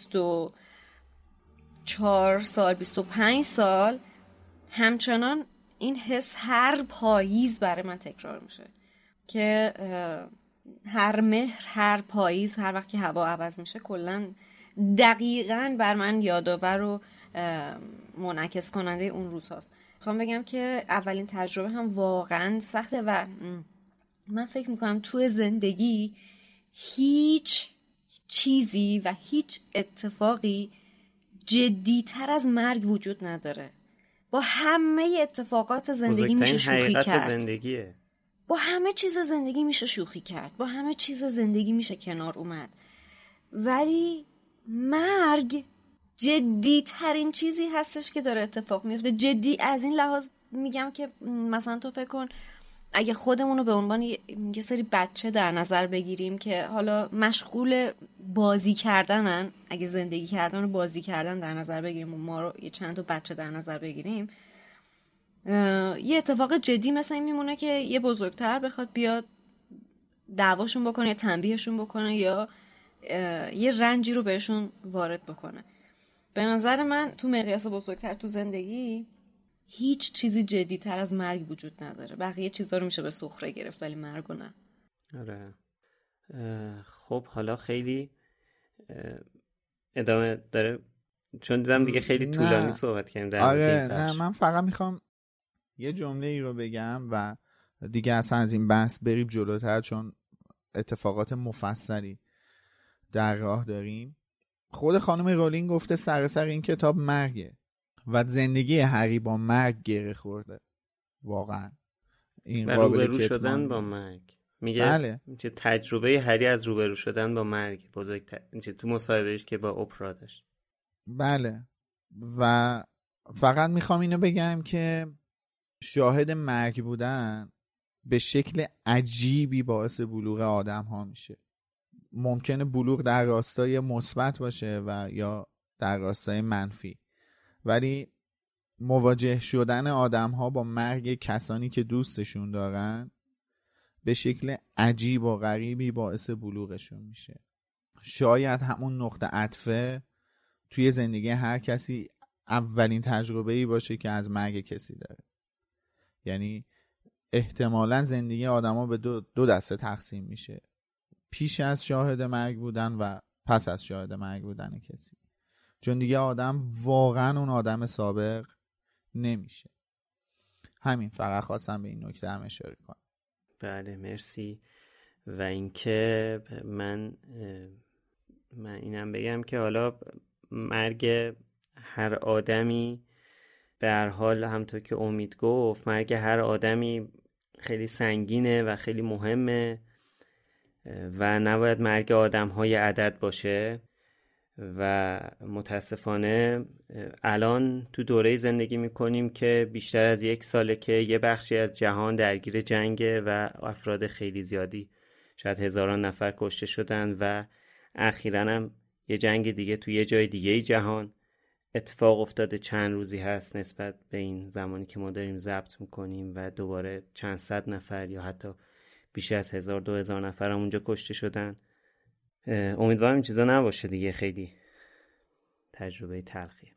24 سال 25 سال همچنان این حس هر پاییز برای من تکرار میشه که هر مهر هر پاییز هر وقت که هوا عوض میشه کلا دقیقاً بر من یادآور و منعکس کننده اون روز هاست. میخوام بگم که اولین تجربه هم واقعاً سخته و من فکر میکنم توی زندگی هیچ چیزی و هیچ اتفاقی جدیتر از مرگ وجود نداره. با همه اتفاقات زندگی میشه شوخی کرد، زندگیه. با همه چیز زندگی میشه شوخی کرد، با همه چیز زندگی میشه کنار اومد، ولی مرگ جدی ترین چیزی هستش که داره اتفاق میفته. جدی از این لحاظ میگم که مثلا تو فکر کن اگه خودمونو به عنوان یه سری بچه در نظر بگیریم که حالا مشغول بازی کردنن، اگه زندگی کردن و بازی کردن در نظر بگیریم و ما رو یه چند تا بچه در نظر بگیریم، یه اتفاق جدی مثل این میمونه که یه بزرگتر بخواد بیاد دعواشون بکنه یا تنبیهشون بکنه یا یه رنجی رو بهشون وارد بکنه. به نظر من تو مقیاس بزرگتر تو زندگی هیچ چیزی جدی تر از مرگ وجود نداره. بقیه چیزا رو میشه به سخره گرفت ولی مرگو نه. آره. خب حالا خیلی ادامه داره چون دیدم دیگه خیلی طولانی صحبت کردیم در آره نه من فقط میخوام یه جمله ای رو بگم و دیگه اصلا از این بحث بریم جلوتر چون اتفاقات مفصلی در راه داریم. خود خانم رولینگ گفته سر این کتاب مرگه و زندگی هری با مرگ گره خورده. واقعا این روبرو شدن با مرگ میگه بله. چه تجربه هری از روبرو شدن با مرگ بزرگتر تو مصاحبهش که با اپرا داشت. بله و فقط میخوام اینو بگم که شاهد مرگ بودن به شکل عجیبی باعث بلوغ آدم ها میشه. ممکنه بلوغ در راستای مثبت باشه و یا در راستای منفی، ولی مواجه شدن آدم ها با مرگ کسانی که دوستشون دارن به شکل عجیب و غریبی باعث بلوغشون میشه. شاید همون نقطه عطفه توی زندگی هر کسی اولین تجربه‌ای باشه که از مرگ کسی داره. یعنی احتمالاً زندگی آدما به دو دسته تقسیم میشه، پیش از شاهد مرگ بودن و پس از شاهد مرگ بودن کسی. چون دیگه آدم واقعا اون آدم سابق نمیشه. همین، فقط خواستم به این نکته هم اشاره کنم. بله مرسی. و اینکه من اینم بگم که حالا مرگ هر آدمی به هر حال همونطور که امید گفت، مرگ هر آدمی خیلی سنگینه و خیلی مهمه و نباید مرگ آدم‌های عدد باشه. و متاسفانه الان تو دوره زندگی میکنیم که بیشتر از 1 ساله که یه بخشی از جهان درگیر جنگه و افراد خیلی زیادی، شاید هزاران نفر کشته شدن و اخیراً هم یه جنگ دیگه تو یه جای دیگه جهان اتفاق افتاده. چند روزی هست نسبت به این زمانی که ما داریم ضبط میکنیم و دوباره چند صد نفر یا حتی بیش از 1000-2000 نفر هم اونجا کشته شدن. امیدوارم این چیزا نباشه دیگه، خیلی تجربه تلخیه.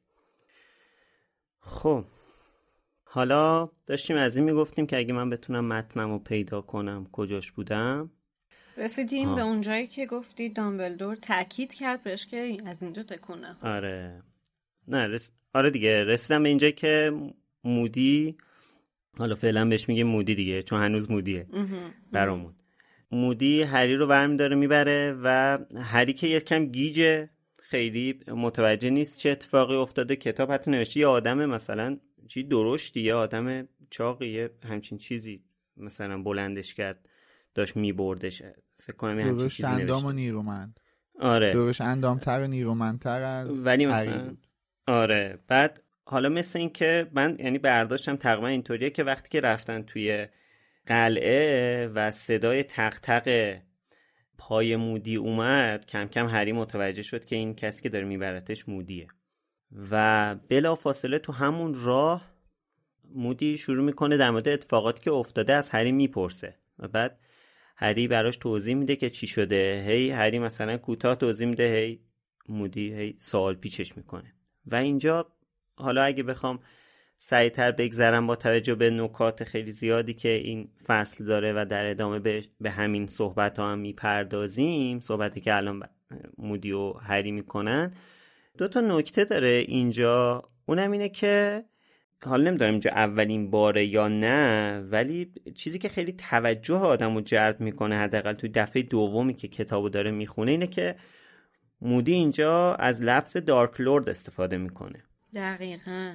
خب حالا داشتیم از این میگفتیم که اگه من بتونم متنمو پیدا کنم کجاش بودم، رسیدیم به اونجایی که گفتی دامبلدور تاکید کرد بهش که از اینجا تکون نخور. آره نه آره دیگه، رسیدم به اینجایی که مودی، حالا فعلا بهش میگیم مودی دیگه چون هنوز مودیه برامون، مودی هری رو برمی‌داره میبره و هری که یکم گیجه، خیلی متوجه نیست چه اتفاقی افتاده. کتاب حتی نوشته یه آدم مثلا چی درشتی، یه آدم چاقی، همچین چیزی مثلا بلندش کرد داشت میبردش، فکر کنم همچین چیزی نوشته. درشت اندام و نیرومند. آره درشت اندامتر و نیرومندتر از ولی مثلا آره. بعد حالا مثل این که من یعنی برداشتم تقریبا اینطوریه که وقتی که رفتن توی قلعه و صدای تق تق پای مودی اومد، کم کم هری متوجه شد که این کسی که داره میبرتش مودیه و بلا فاصله تو همون راه مودی شروع میکنه در مورد اتفاقاتی که افتاده از هری میپرسه و بعد هری براش توضیح میده که چی شده. هی هری مثلا کوتاه توضیح میده، هی مودی هی سوال پیچش میکنه. و اینجا حالا اگه بخوام سریعتر بگذرم با توجه به نکات خیلی زیادی که این فصل داره و در ادامه به همین صحبت ها هم میپردازیم، صحبتی که الان مودی و هری میکنن، 2 نکته داره اینجا. اونم اینه که حالا نمیدونم اینجا اولین باره یا نه، ولی چیزی که خیلی توجه آدم رو جلب میکنه، حداقل توی دفعه دومی که کتابو داره میخونه، اینه که مودی اینجا از لفظ دارک لورد استفاده میکنه. دقیقاً.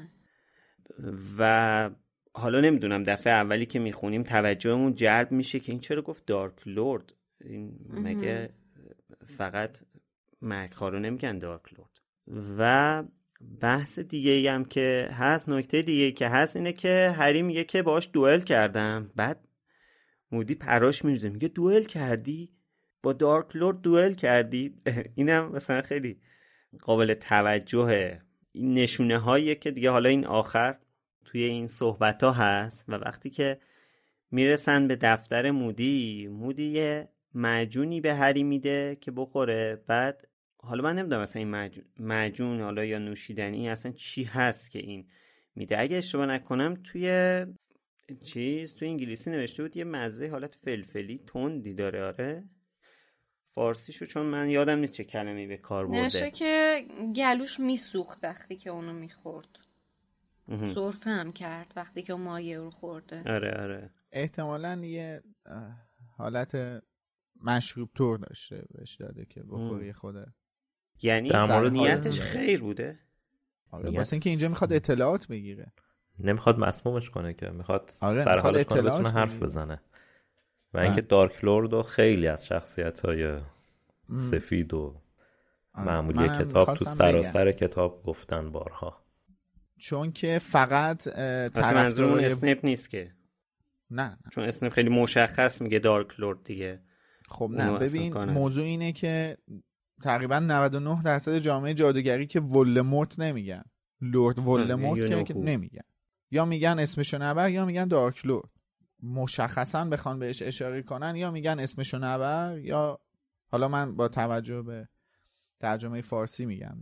و حالا نمیدونم دفعه اولی که میخونیم توجهمون جلب میشه که این چرا گفت دارک لورد، این مگه فقط مرگ‌ها رو نمیگن دارک لورد. و بحث دیگه هم که هست، نکته دیگه که هست اینه که هری میگه که باش دوئل کردم، بعد مودی پراش میریزه میگه دوئل کردی؟ با دارک لورد دوئل کردی؟ اینم مثلا خیلی قابل توجهه. این نشونه هاییه که دیگه حالا این آخر توی این صحبت ها هست. و وقتی که میرسن به دفتر مودی یه معجونی به هری میده که بخوره. بعد حالا من نمیدونم اصلا این معجون حالا یا نوشیدنی اصلا چی هست که این میده. اگه اشتباه نکنم توی انگلیسی نوشته بود یه مزه حالت فلفلی تندی داره. آره فارسیشو چون من یادم نیست چه کلمه‌ای به کار برده. نشه که گلوش میسوخت وقتی که اونو میخورد. سرفه هم کرد وقتی که مایه رو خورده. آره احتمالاً یه حالت مشروب طور داشته بهش داده که بخوری خوده. یعنی نیتش خیر بوده. آره واسه اینکه اینجا میخواد اطلاعات بگیره، نمیخواد مسمومش کنه که میخواد سرحالش کنه بتونه حرف بزنه. و اینکه دارک لورد و خیلی از شخصیت‌های سفید و معمولی کتاب تو سراسر کتاب گفتن بارها. چون که فقط منظورمون اسنیپ نیست که نه چون اسنیپ خیلی مشخص میگه دارک لورد دیگه. خب نه ببین موضوع اینه که تقریبا 99% جامعه جادوگری که ولدمورت نمیگن، لورد ولدمورت که نمیگن، یا میگن اسمشو نبر یا میگن دارک لورد. مشخصا بخوان بهش اشاره کنن یا میگن اسمشو نبر، یا حالا من با توجه به ترجمه فارسی میگم دیگه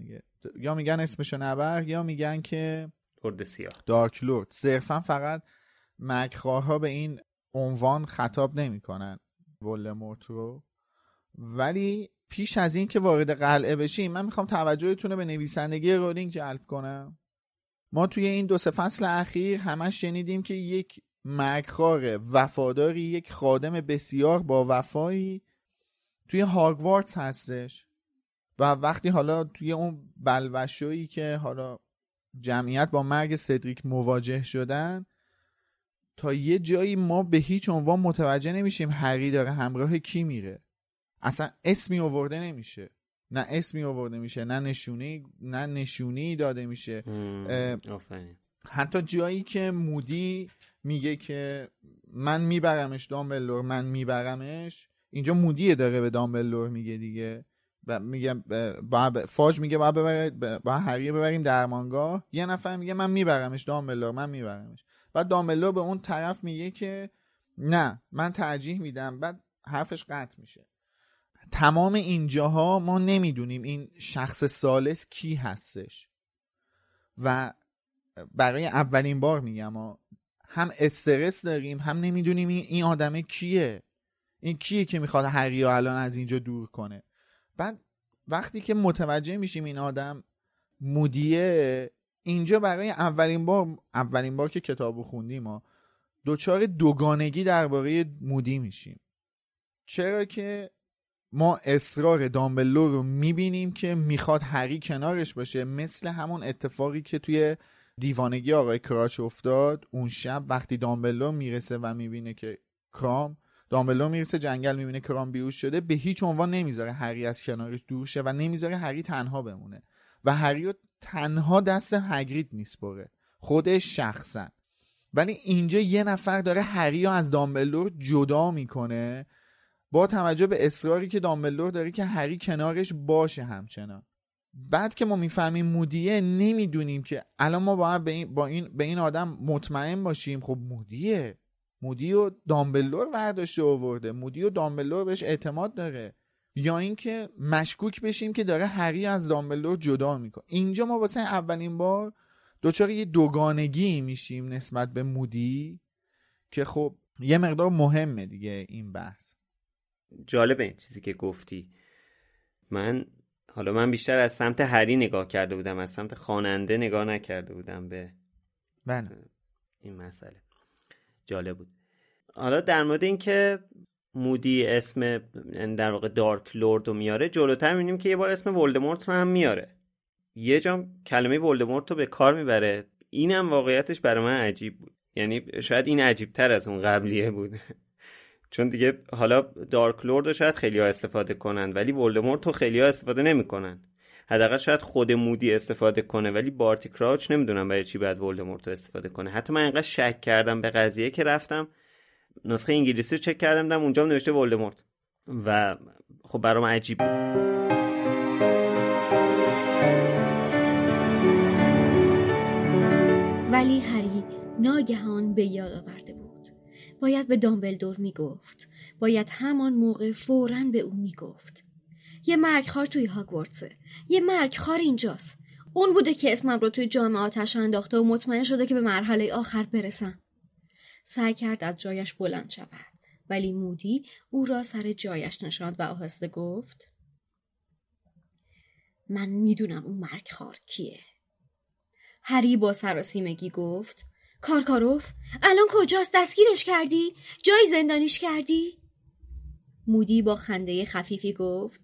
یا میگن اسمشو نبر یا میگن که لرد سیاه، دارک لورد. صرفا فقط مرگخوارها به این عنوان خطاب نمیکنن ولدمورت رو. ولی پیش از این که وارد قلعه بشیم من میخوام توجهتون رو به نویسندگی رولینگ جلب کنم. ما توی این 2-3 فصل اخیر همش شنیدیم که یک مرگخوار وفاداری، یک خادم بسیار با وفایی توی هاگوارتس هستش و وقتی حالا توی اون بلوشویی که حالا جمعیت با مرگ سدریک مواجه شدن، تا یه جایی ما به هیچ عنوان متوجه نمیشیم هری داره همراه کی میره. اصلا اسمی آورده نمیشه، نه اسمی آورده میشه، نه نشونی داده میشه. حتی جایی که مودی میگه که من میبرمش دامبلدور، من میبرمش، اینجا مودیه داره به دامبلدور میگه دیگه، میگه فاج میگه با هری ببریم درمانگاه، یه نفر میگه من میبرمش دامبلدور، من میبرمش، بعد دامبلدور به اون طرف میگه که نه من ترجیح میدم، بعد حرفش قطع میشه. تمام اینجاها ما نمیدونیم این شخص ثالث کی هستش و برای اولین بار میگم هم استرس داریم، هم نمیدونیم این آدمه کیه، این کیه که میخواد هری رو الان از اینجا دور کنه. بعد وقتی که متوجه میشیم این آدم مودیه، اینجا برای اولین بار که کتابو خوندیم ما دوچار دوگانگی درباره مودی میشیم. چرا که ما اصرار دامبلدور رو میبینیم که میخواد هری کنارش باشه، مثل همون اتفاقی که توی دیوانگی آقای کراچ افتاد اون شب وقتی دامبلدور میرسه و میبینه که دامبلدور میرسه جنگل میبینه کرام بیهوش شده، به هیچ عنوان نمیذاره هری از کنارش دور شه و نمیذاره هری تنها بمونه و هری رو تنها دست هگرید میسپره خودش شخصا. ولی اینجا یه نفر داره هری رو از دامبلدور جدا میکنه با توجه به اصراری که دامبلدور داره که هری کنارش باشه همچنان. بعد که ما میفهمیم مودیه، نمیدونیم که الان ما باید به این آدم مطمئن باشیم خب مودی و دامبلدور ورداشته آورده، مودی و دامبلدور بهش اعتماد داره، یا اینکه مشکوک بشیم که داره هری از دامبلدور جدا میکنه. اینجا ما واسه اولین بار دوچار یه دوگانگی میشیم نسبت به مودی که خب یه مقدار مهمه دیگه این بحث. جالبه این چیزی که گفتی. من بیشتر از سمت هری نگاه کرده بودم، از سمت خواننده نگاه نکرده بودم به این مسئله. جالب بود. حالا در مورد این که مودی اسم در واقع دارک لورد رو میاره، جلوتر میبینیم که یه بار اسم ولدمورت رو هم میاره، یه جا کلمه ولدمورت رو به کار میبره. اینم واقعیتش برای من عجیب بود، یعنی شاید این عجیبتر از اون قبلیه بود چون دیگه حالا دارک لورد رو شاید خیلی‌ها استفاده کنن ولی ولدمورت رو خیلی‌ها استفاده نمی‌کنن. حداقل شاید خود مودی استفاده کنه ولی بارتی کراوچ نمیدونم برای چی باید ولدمورت رو استفاده کنه. حتی من اینقدر شک کردم به قضیه که رفتم نسخه انگلیسی رو چک کردم، دیدم اونجا نوشته ولدمورت و خب برام عجیب بود. ولی هری ناگهان به یاد آورده بود باید به دامبلدور میگفت، باید همان موقع فوراً به او میگفت. یه مرگخوار توی هاگوارتسه، یه مرگخوار اینجاست. اون بوده که اسمم رو توی جام آتش انداخته و مطمئن شده که به مرحله آخر برسم. سعی کرد از جایش بلند شود ولی مودی او را سر جایش نشاند و آهسته گفت من میدونم اون مرگخوار کیه. هری با سراسیمگی گفت کارکاروف الان کجاست؟ دستگیرش کردی؟ جای زندانیش کردی؟ مودی با خنده خفیفی گفت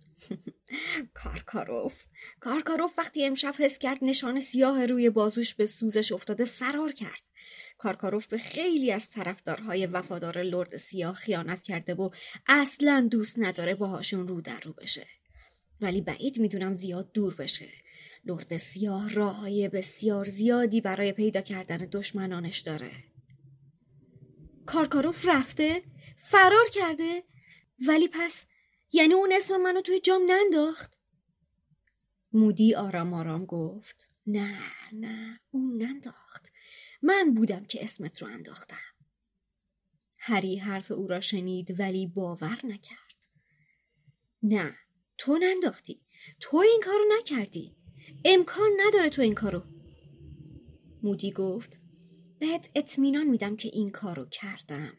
کارکاروف وقتی امشب حس کرد نشان سیاه روی بازوش به سوزش افتاده فرار کرد. کارکاروف به خیلی از طرفدارهای وفادار لرد سیاه خیانت کرده و اصلاً دوست نداره باهاشون رو در رو بشه، ولی بعید میدونم زیاد دور بشه. لرد سیاه راههای بسیار زیادی برای پیدا کردن دشمنانش داره. کارکاروف رفته؟ فرار کرده؟ ولی پس یعنی اون اسم منو توی جام ننداخت؟ مودی آرام آرام گفت نه اون ننداخت، من بودم که اسمت رو انداختم. هری حرف او را شنید ولی باور نکرد. نه تو ننداختی، تو این کارو نکردی. امکان نداره تو این کارو. مودی گفت بهت اطمینان میدم که این کارو کردم.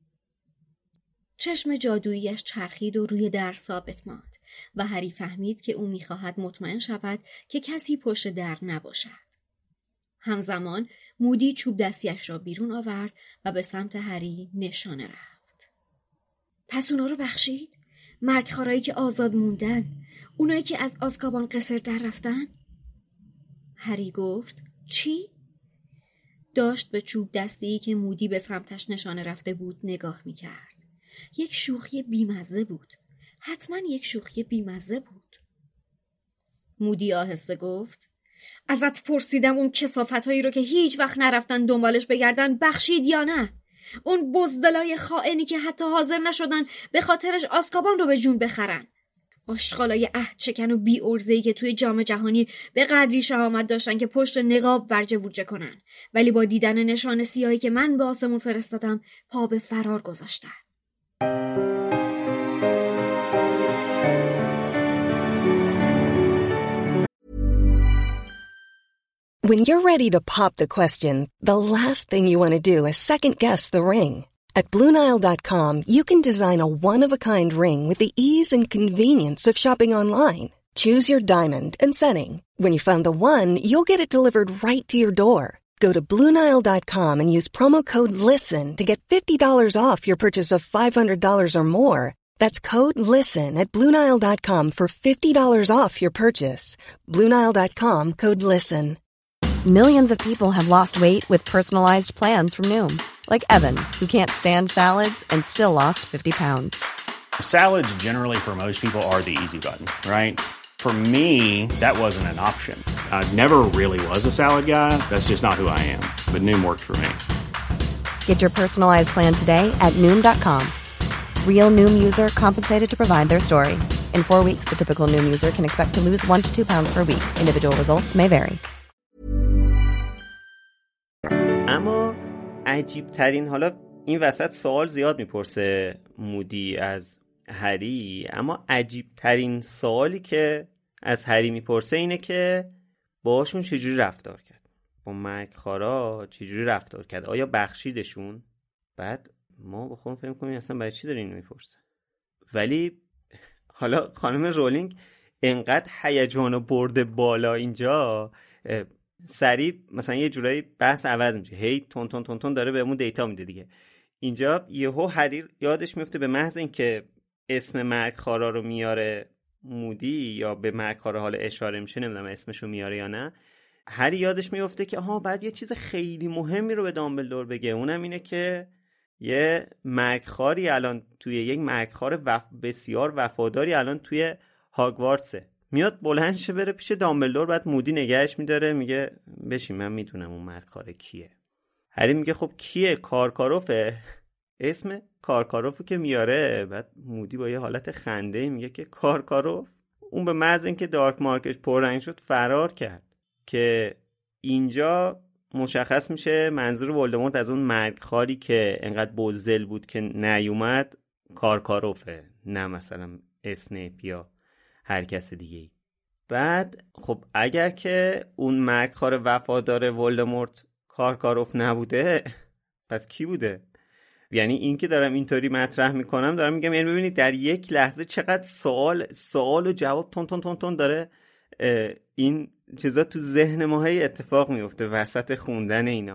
چشم جادوییش چرخید و روی در ثابت ماند و هری فهمید که او میخواهد مطمئن شود که کسی پشت در نباشد. همزمان مودی چوب دستیش را بیرون آورد و به سمت هری نشانه رفت. پس اونا رو بخشید؟ مرگخوارایی که آزاد موندن؟ اونایی که از آزکابان قصر در رفتن؟ هری گفت چی؟ داشت به چوب دستی که مودی به سمتش نشانه رفته بود نگاه میکرد. یک شوخی بیمزه بود. حتما یک شوخی بیمزه بود. مودی آهسته گفت ازت پرسیدم اون کثافت‌هایی رو که هیچ وقت نرفتن دنبالش بگردن بخشید یا نه؟ اون بزدلای خائنی که حتی حاضر نشدن به خاطرش آزکابان رو به جون بخرن. آشغالای عهد شکن و بی ارزه‌ای که توی جام جهانی به قدری شهامت داشتن که پشت نقاب ورجه وورجه کنن، ولی با دیدن نشان سیاهی که من به آسمون فرستادم پا به فرار گذاشتن. When you're ready to pop the question, the last thing you want to do is second-guess the ring. At BlueNile.com, you can design a one-of-a-kind ring with the ease and convenience of shopping online. Choose your diamond and setting. When you find the one, you'll get it delivered right to your door. Go to BlueNile.com and use promo code LISTEN to get $50 off your purchase of $500 or more. That's code LISTEN at BlueNile.com for $50 off your purchase. BlueNile.com, code LISTEN. Millions of people have lost weight with personalized plans from Noom. Like Evan, who can't stand salads and still lost 50 pounds. Salads generally for most people are the easy button, right? For me, that wasn't an option. I never really was a salad guy. That's just not who I am. But Noom worked for me. Get your personalized plan today at Noom.com. Real Noom user compensated to provide their story. In 4 weeks, the typical Noom user can expect to lose 1 to 2 pounds per week. Individual results may vary. اما عجیب ترین، حالا این وسط سوال زیاد میپرسه مودی از هری، اما عجیب ترین سوالی که از هری میپرسه اینه که باشون چجوری رفتار کرد، با مرگخوارا چجوری رفتار کرد، آیا بخشیدشون؟ بعد ما با خودمون فکر کنیم اصلا برای چی داره اینو میپرسه. ولی حالا خانم رولینگ انقدر هیجانو برده بالا اینجا، سریع مثلا یه جورایی بحث عوض میشه، هی تون تون تون تون داره بهمون دیتا میده دیگه. اینجا یهو هری یادش میفته به محض اینکه اسم مرگخوارا رو میاره مودی یا به مرگخوارا حالا اشاره میشه، نمیدونم اسمشو میاره یا نه، هری یادش میفته که آها بعد یه چیز خیلی مهمی رو به دامبلدور بگه، اونم اینه که یه مرگخواری الان توی یک مرگخوار بسیار وفاداری الان توی هاگوارتسه. میاد بلند شه بره پیش دامبلدور، بعد مودی نگهش میداره، میگه بشین من میدونم اون مرگخوار کیه. هری میگه خب کیه؟ کارکاروفه. اسم کارکاروفو که میاره، بعد مودی با یه حالت خنده میگه که کارکاروف اون به محض اینکه دارک مارکش پررنگ شد فرار کرد. که اینجا مشخص میشه منظور ولدمورت از اون مرگخواری که انقدر بزدل بود که نیومد کارکاروفه، نه مثلا اسنیپ یا هر کس دیگه ای. بعد خب اگر که اون مرگخوار وفادار ولدمورت کارکاروف نبوده، پس کی بوده؟ یعنی این که دارم اینطوری مطرح میکنم دارم میگم یعنی ببینید در یک لحظه چقدر سوال و جواب تون تون تون تون داره این چیزا تو ذهن ما هی اتفاق میفته وسط خوندن اینا.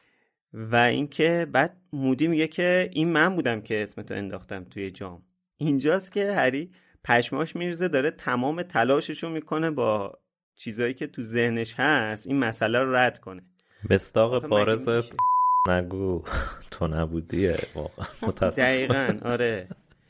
و اینکه بعد مودی میگه که این من بودم که اسمتو انداختم توی جام. اینجاست که هری پشماش میرزه، داره تمام تلاششو میکنه با چیزایی که تو ذهنش هست این مسئله رو رد کنه. مصداق بارزت نگو تو نبودیه واقعا. دقیقاً آره.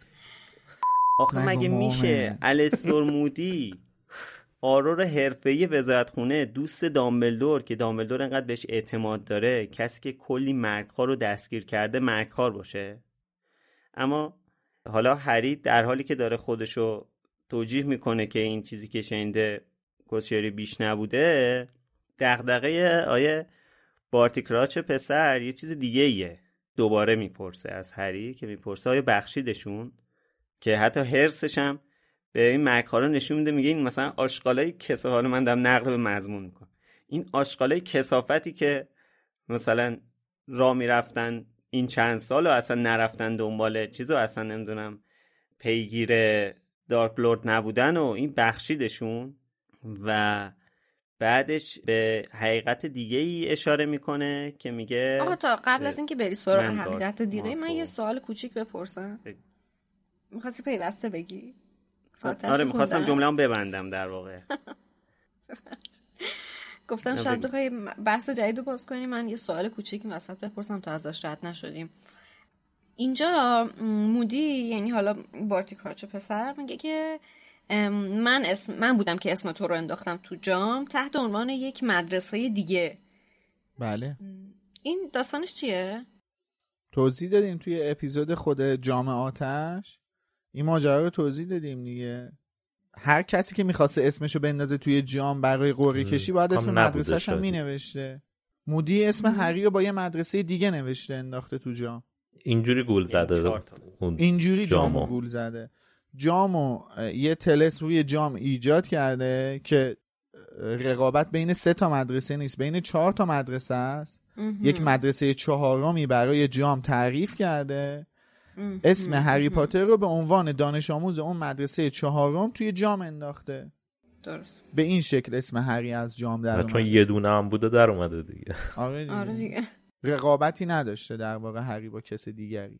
آخه مگه میشه الیستور مودی آرور حرفه‌ای وزارتخونه، دوست دامبلدور که دامبلدور انقدر بهش اعتماد داره، کسی که کلی مرگخوار رو دستگیر کرده مرگخوار باشه؟ اما حالا هری در حالی که داره خودشو توجیه میکنه که این چیزی که شنیده کسچری بیش نبوده، دغدغه آیه بارتی کراچ پسر یه چیز دیگه ایه. دوباره میپرسه از هری که میپرسه آیا بخشیدشون، که حتی هرسش هم به این مرگ‌ها رو نشون میده، میگه این مثلا آشغالای کسافت، من دارم نقل به مضمون میکنم، این آشغالای کثافتی که مثلا راه میرفتن این چند سال و اصلا نرفتن دنبال چیزو، اصلا نمیدونم پیگیر دارک لورد نبودن و این بخشیدشون. و بعدش به حقیقت دیگه ای اشاره میکنه که میگه آقا تا قبل از اینکه بری سراغ حقیقت دیگه من یه سوال کوچیک بپرسم. میخواستی پیوسته بگی؟ آره میخواستم جمله‌ام ببندم در واقع. گفتم شاید بخوای بحث جدید رو باز کنیم، من یه سوال کوچیک وسط بپرسم تا ازش رد نشدیم. اینجا مودی، یعنی حالا بارتی کراچ پسر، میگه که من بودم که اسم تو رو انداختم تو جام تحت عنوان یک مدرسه دیگه. بله. این داستانش چیه؟ توضیح دادیم توی اپیزود خود جام آتش، این ماجرا رو توضیح دادیم دیگه. هر کسی که میخواسته اسمشو بندازه توی جام برای قرعه کشی باید اسم مدرسه‌ش هم مینوشته. مودی اسم هری رو با یه مدرسه دیگه نوشته انداخته تو جام. اینجوری گول زده. اینجوری جامو گول زده. جامو یه طلسم روی جام ایجاد کرده که رقابت بین 3 تا مدرسه نیست، بین 4 تا مدرسه است. یک مدرسه 4می برای جام تعریف کرده. اسم هری پاتر رو به عنوان دانش آموز اون مدرسه 4 توی جام انداخته. درست. به این شکل اسم هری از جام در اومده. چون یه دونه هم بوده در اومده دیگه. آره دیگه. رقابتی نداشته در واقع هری با کس دیگری.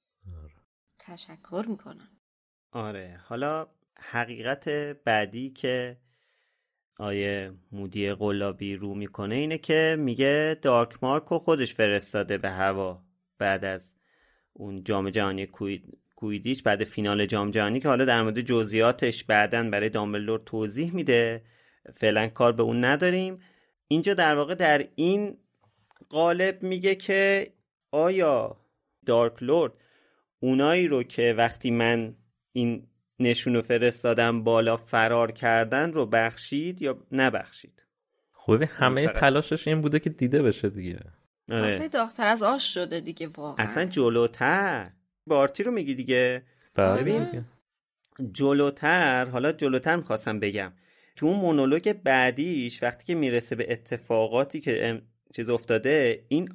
تشکر میکنم. آره، حالا حقیقت بعدی که آیه مودی قلابی رو میکنه اینه که میگه دارک مارکو خودش فرستاده به هوا بعد از اون جام جهانی کویدیچ، بعد فینال جام جهانی، که حالا در مورد جزئیاتش بعداً برای دامبلدور توضیح میده، فعلا کار به اون نداریم. اینجا در واقع در این قالب میگه که آیا دارک لورد اونایی رو که وقتی من این نشونو فرستادم بالا فرار کردن رو بخشید یا نبخشید؟ خوبه همه تلاشش این بوده که دیده بشه دیگه. اصلا داغ‌تر از آش شده دیگه واقعا. اصلا جلوتر بارتی رو میگی دیگه. ببین جلوتر میخواستم بگم تو اون مونولوگ بعدیش وقتی که میرسه به اتفاقاتی که چیز افتاده، این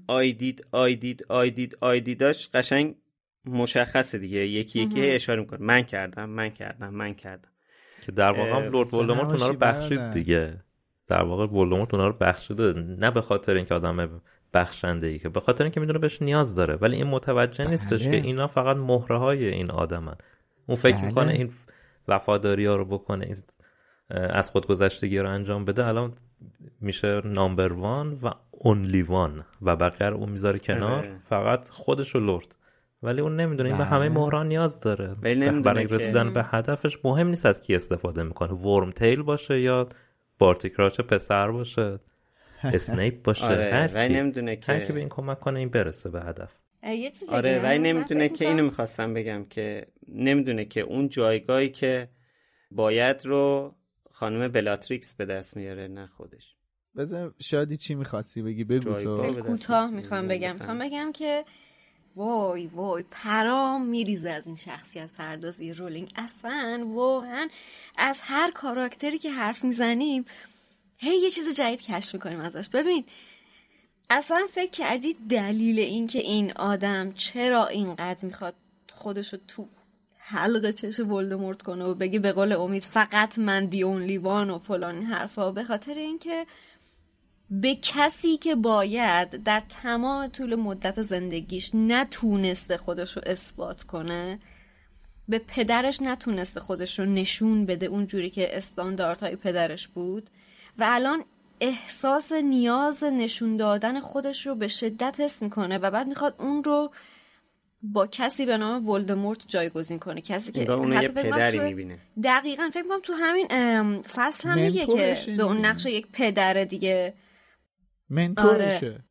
آیدیداش قشنگ مشخصه دیگه، یکی یکی اشاره میکنه من کردم که در واقع هم لورد ولدمورت اونا رو بخشید دیگه. در واقع ولدمورت اونا رو بخشیده، نه به خاطر اینکه آدم بخشنده‌ای، که به خاطر اینکه میدونه بهش نیاز داره، ولی این متوجه نیستش که اینا فقط مهره‌های این آدمن. اون فکر میکنه این وفاداری‌ها رو بکنه، این از خودگذشتگی رو انجام بده، الان میشه نامبر 1 و اونلی 1 و بقیه رو اون میذاره کنار، فقط خودش و لورد. ولی اون نمیدونه این به همه مهران نیاز داره. برای رسیدن به هدفش مهم نیست از کی استفاده میکنه، ورم تیل باشه یا بارتی کراچ پسر باشه، اسنیپ باشه، هر کی به این کمک کنه این برسه به هدف. آره، ولی نمیدونه که اینو میخواستم بگم که نمیدونه که اون جایگاهی که باید رو خانم بلاتریکس به دست میاره، نه خودش. بذار شادی چی میخواستی بگی؟ بگو تو. کوتاه میخوام بگم که وای پرام میریزه از این شخصیت پردازی رولینگ. اصلا واقعا از هر کاراکتری که حرف میزنیم یه چیز جدید کشف میکنیم ازش. ببین اصلا فکر کردی دلیل این که این آدم چرا اینقدر میخواد خودشو تو حلقه چش ولدمورت کنه و بگی به قول امید فقط من دی اونلی وان و فلان این حرفا؟ به خاطر اینکه به کسی که باید در تمام طول مدت زندگیش نتونسته خودشو اثبات کنه، به پدرش نتونسته خودش رو نشون بده اونجوری که استانداردهای پدرش بود و الان احساس نیاز نشون دادن خودش رو به شدت حس میکنه و بعد میخواد اون رو با کسی به نام ولدمورت جایگزین کنه، کسی که حتی پدری میبینه. دقیقاً فکر میکنم تو همین فصل هم میگه که به اون نقش یک پدر دیگه منتورشه.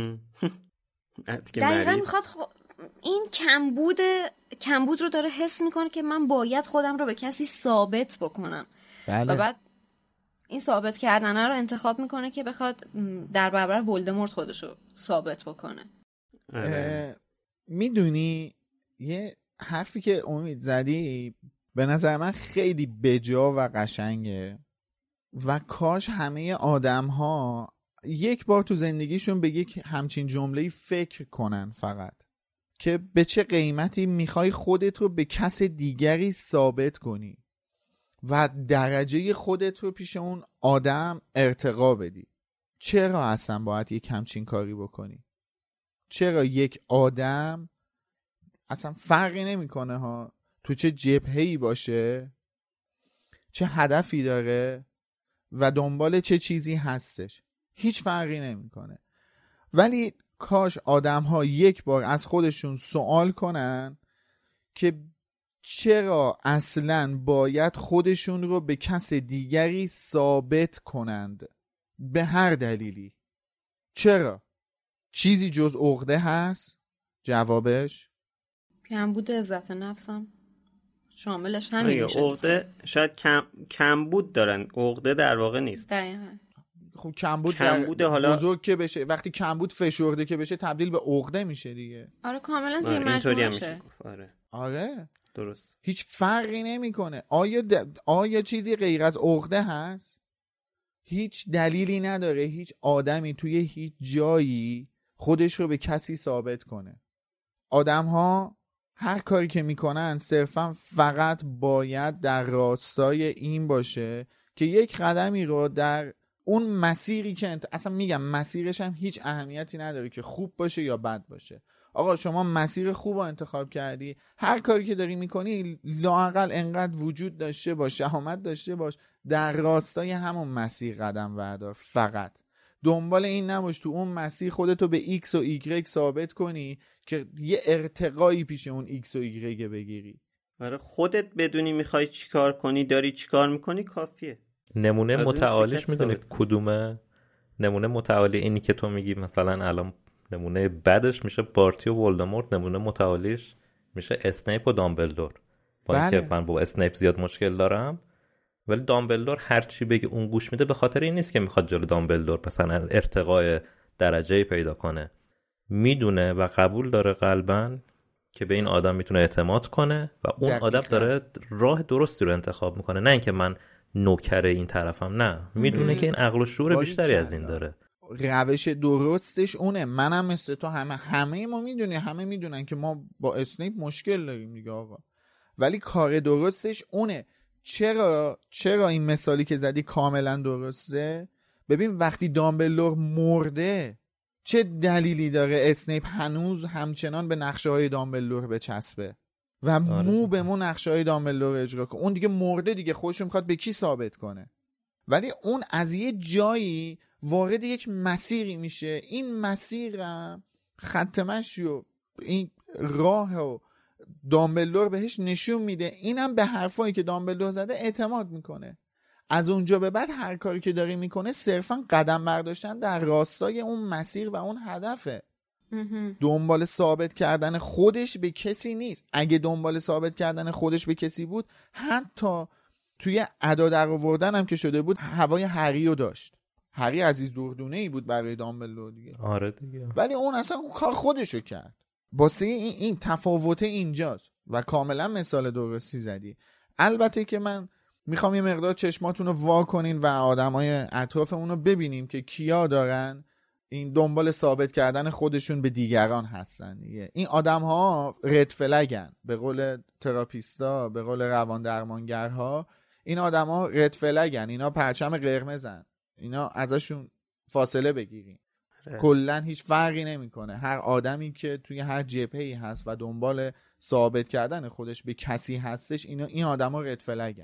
دقیقاً میخواد این کمبود رو داره حس میکنه که من باید خودم رو به کسی ثابت بکنم. بله. و بعد این ثابت کردن رو انتخاب میکنه که بخواد در برابر ولدمورت خودشو ثابت بکنه. میدونی یه حرفی که امید زدی به نظر من خیلی بجا و قشنگه و کاش همه آدم ها یک بار تو زندگیشون به یک همچین جمله‌ای فکر کنن، فقط که به چه قیمتی میخوای خودت رو به کس دیگری ثابت کنی و درجه خودت رو پیش اون آدم ارتقا بدی. چرا اصلا باید یک همچین کاری بکنی؟ چرا یک آدم اصلا فرقی نمیکنه ها تو چه جبهه‌ای باشه، چه هدفی داره و دنبال چه چیزی هستش، هیچ فرقی نمیکنه. ولی کاش آدم ها یک بار از خودشون سوال کنن که چرا اصلا باید خودشون رو به کس دیگری ثابت کنند، به هر دلیلی. چرا؟ چیزی جز عقده هست؟ جوابش کمبود عزت نفسم شاملش همین میشه. عقده شاید کمبود دارن، عقده در واقع نیست. دقیقاً. خب کمبود حالا بزرگ که بشه، وقتی کمبود فشرده که بشه تبدیل به عقده میشه دیگه. آره کاملا زیر مجموعه میشه. آره درست. هیچ فرقی نمیکنه. آیا چیزی غیر از عقده هست؟ هیچ دلیلی نداره هیچ آدمی توی هیچ جایی خودش رو به کسی ثابت کنه. آدم ها هر کاری که میکنن صرفا فقط باید در راستای این باشه که یک قدمی رو در اون مسیری که اصلا میگم مسیرش هم هیچ اهمیتی نداره که خوب باشه یا بد باشه. آقا شما مسیر خوب رو انتخاب کردی، هر کاری که داری میکنی لااقل انقدر وجود داشته باش، شهامت داشته باش در راستای همون مسیر قدم بردار. فقط دنبال این نباش تو اون مسیر خودتو به X و Y ثابت کنی که یه ارتقایی پیش اون X و Y بگیری. آره خودت بدونی میخوای چیکار کنی، داری چیکار میکنی کافیه. نمونه متعالیش میدونید کدومه؟ نمونه متعالی اینی که تو میگی مثلا الان نمونه بعدش میشه بارتی و ولدمورت، نمونه متعالیش میشه اسنیپ و دامبلدور. با اینکه من با اسنیپ زیاد مشکل دارم، ولی دامبلدور هر چی بگه اون گوش میده، به خاطر این نیست که میخواد جلو دامبلدور مثلا ارتقای درجه‌ای پیدا کنه. میدونه و قبول داره قلباً که به این آدم میتونه اعتماد کنه و اون آدم داره راه درستی رو انتخاب میکنه، نه اینکه من نوکر این طرفم. نه، میدونه که این عقل و شعور بیشتری از این داره. روش درستش اونه. منم مثل تو همه ما میدونی، همه میدونن که ما با اسنیپ مشکل داریم دیگه آقا، ولی کار درستش اونه. چرا این مثالی که زدی کاملا درسته؟ ببین وقتی دامبلدور مرده چه دلیلی داره اسنیپ هنوز همچنان به نقشه های دامبلدور بچسبه و مو به مو نقشه های دامبلدور اجرا کنه؟ اون دیگه مرده دیگه، خودش میخواد به کی ثابت کنه؟ ولی اون از یه جایی وارد یک مسیری میشه، این مسیر خط مشی و این راه و دامبلدور بهش نشون میده، اینم به حرفایی که دامبلدور زده اعتماد میکنه. از اونجا به بعد هر کاری که داره میکنه صرفا قدم برداشتن در راستای اون مسیر و اون هدفه. دنبال ثابت کردن خودش به کسی نیست. اگه دنبال ثابت کردن خودش به کسی بود، حتی توی ادا در آوردن هم که شده بود هوای هری رو داشت. هری عزیز دردونه‌ای بود برای دامبلدور دیگه. آره دیگه. ولی اون اصلا کار خودشو کرد. واسه این تفاوت اینجاست و کاملا مثال درستی زدی. البته که من میخوام یه مقدار چشماتون رو وا کنین و آدمای اطرافمون رو ببینیم که کیا دارن این دنبال ثابت کردن خودشون به دیگران هستن دیگه. این آدم‌ها رد فلگن، به قول تراپیستا، به قول روان درمانگرها، این آدم‌ها رد فلگن، اینا پرچم قرمزن، اینا ازشون فاصله بگیرین. کلا هیچ فرقی نمیکنه. هر آدمی که توی هر جبهه‌ای هست و دنبال ثابت کردن خودش به کسی هستش، این آدما رد فلگن.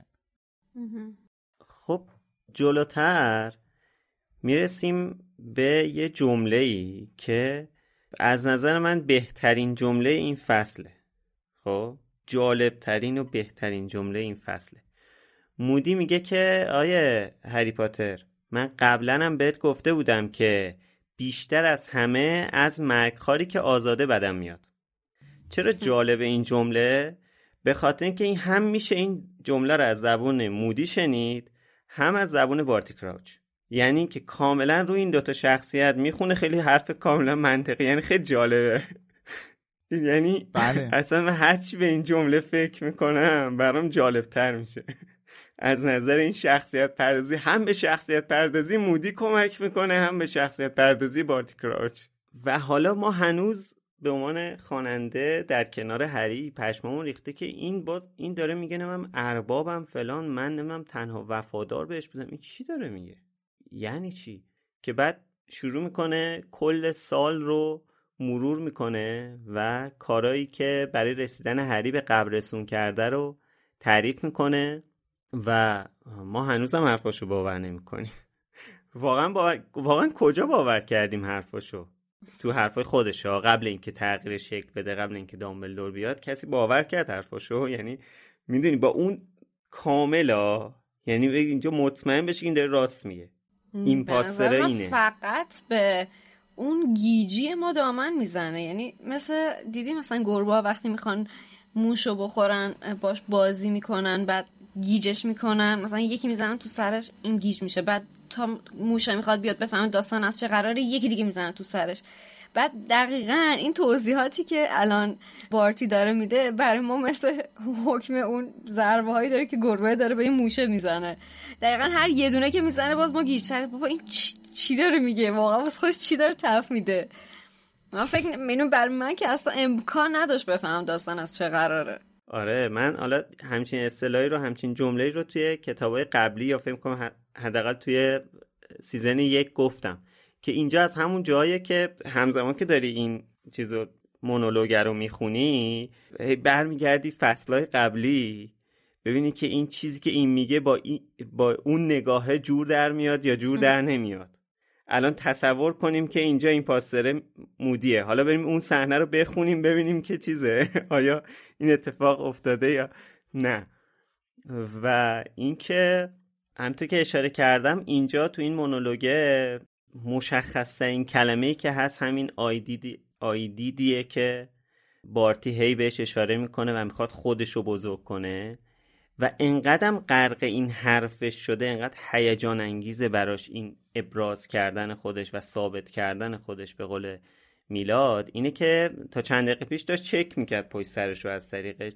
خب جلوتر میرسیم به یه جمله‌ای که از نظر من بهترین جمله این فصله. خب جالبترین و بهترین جمله این فصله. مودی میگه که آیه هری پاتر، من قبلا هم بهت گفته بودم که بیشتر از همه از مرگخواری که آزاده بدم میاد. چرا جالب این جمله؟ به خاطر اینکه این هم میشه این جمله رو از زبون مودی شنید، هم از زبون بارتی کراوچ. یعنی که کاملا روی این دوتا شخصیت میخونه. خیلی حرف کاملا منطقی، یعنی خیلی جالبه. یعنی بله. اصلا من هرچی به این جمله فکر میکنم برام جالبتر میشه. از نظر این شخصیت پردازی، هم به شخصیت پردازی مودی کمک میکنه، هم به شخصیت پردازی بارتی کراوچ. و حالا ما هنوز به عنوان خواننده در کنار هری پشمامون ریخته که این داره میگه من اربابم فلان، من تنها وفادار بهش بودم. این چی داره میگه؟ یعنی چی؟ که بعد شروع میکنه کل سال رو مرور میکنه و کارهایی که برای رسیدن هری به قبرستون کرده رو تعریف میکنه و ما هنوزم حرفاشو باور نمیکنیم. واقعا کجا باور کردیم حرفاشو؟ تو حرفای خودشه قبل اینکه تغییر شکل بده، قبل اینکه دامبلدور بیاد کسی باور کرد حرفاشو؟ یعنی میدونی با اون کاملا، یعنی اینجا مطمئن بشی این داره راست میگه. این پاستره اینه. فقط به اون گیجی ما دامن میزنه. یعنی دیدی مثلا گربه‌ها وقتی میخوان موشو بخورن باش بازی میکنن، بعد گیجش میکنن، مثلا یکی میزنن تو سرش این گیج میشه، بعد تا موشه میخواد بیاد بفهمه داستان از چه قراره یکی دیگه میزنن تو سرش. بعد دقیقاً این توضیحاتی که الان بارتی داره میده برای ما مثل حکم اون ضربه هایی داره که گربه داره به این موشه میزنه. دقیقاً هر یه دونه که میزنه باز ما گیج‌تر، بابا این چی داره میگه واقعا، واسه خودش چی داره تف میده. من فکر اینو برای من که اصلا امکان نداشت بفهمم داستان از چه قراره. آره من حالا همچین اصطلاحی رو، همچین جمله‌ای رو توی کتابای قبلی یا فکر کنم حداقل توی سیزن 1 گفتم که اینجا از همون جایه که همزمان که داری این چیزو مونولوگ رو میخونی برمیگردی فصلای قبلی ببینی که این چیزی که این میگه با اون نگاهه جور در میاد یا جور در نمیاد. الان تصور کنیم که اینجا این پاستره مودیه، حالا بریم اون صحنه رو بخونیم ببینیم که چیزه آیا این اتفاق افتاده یا نه. و اینکه همونطور که اشاره کردم اینجا تو این مونولوگه مشخص‌ترین کلمه‌ای که هست همین آیدیدیه که بارتی هی بهش اشاره میکنه و میخواد خودش رو بزرگ کنه و انقدرم غرق این حرفش شده، انقدر هیجان انگیزه براش این ابراز کردن خودش و ثابت کردن خودش به قول میلاد، اینه که تا چند دقیقه پیش داشت چک میکرد پشت سرش رو از طریق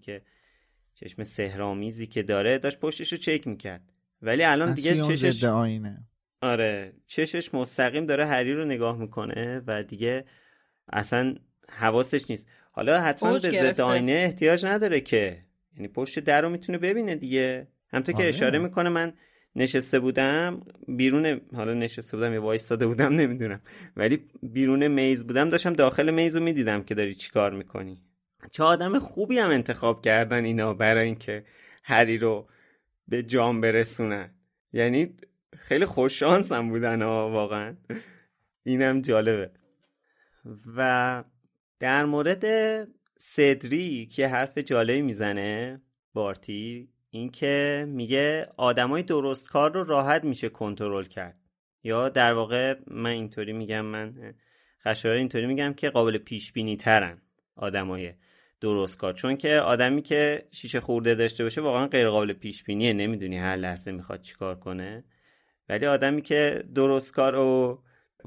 چشم سحرآمیزی که داره داشت پشتش رو چک میکرد، ولی الان دیگه چشش آره چشش مستقیم داره هری رو نگاه میکنه و دیگه اصلا حواسش نیست. حالا حتما به ضد آینه احتیاج نداره که، یعنی پشت در رو میتونه ببینه دیگه. همونطور که اشاره میکنه من نشسته بودم بیرون، حالا نشسته بودم یا وایستاده بودم نمیدونم، ولی بیرون میز بودم داشتم داخل میز رو میدیدم که داری چی کار میکنی. چه آدم خوبی هم انتخاب کردن اینا برای اینکه هری رو به جام برسونن، یعنی خیلی خوش شانس هم بودن واقعا. اینم جالبه. و در مورد سدریک یه حرف جالبی میزنه بارتی، این که میگه آدمای درست کار رو راحت میشه کنترل کرد، یا در واقع من اینطوری میگم، من خشایار اینطوری میگم که قابل پیش بینی ترن آدمای درست کار، چون که آدمی که شیشه خورده داشته باشه واقعا غیر قابل پیش بینیه، نمیدونی هر لحظه میخواد چیکار کنه. ولی آدمی که درست کار و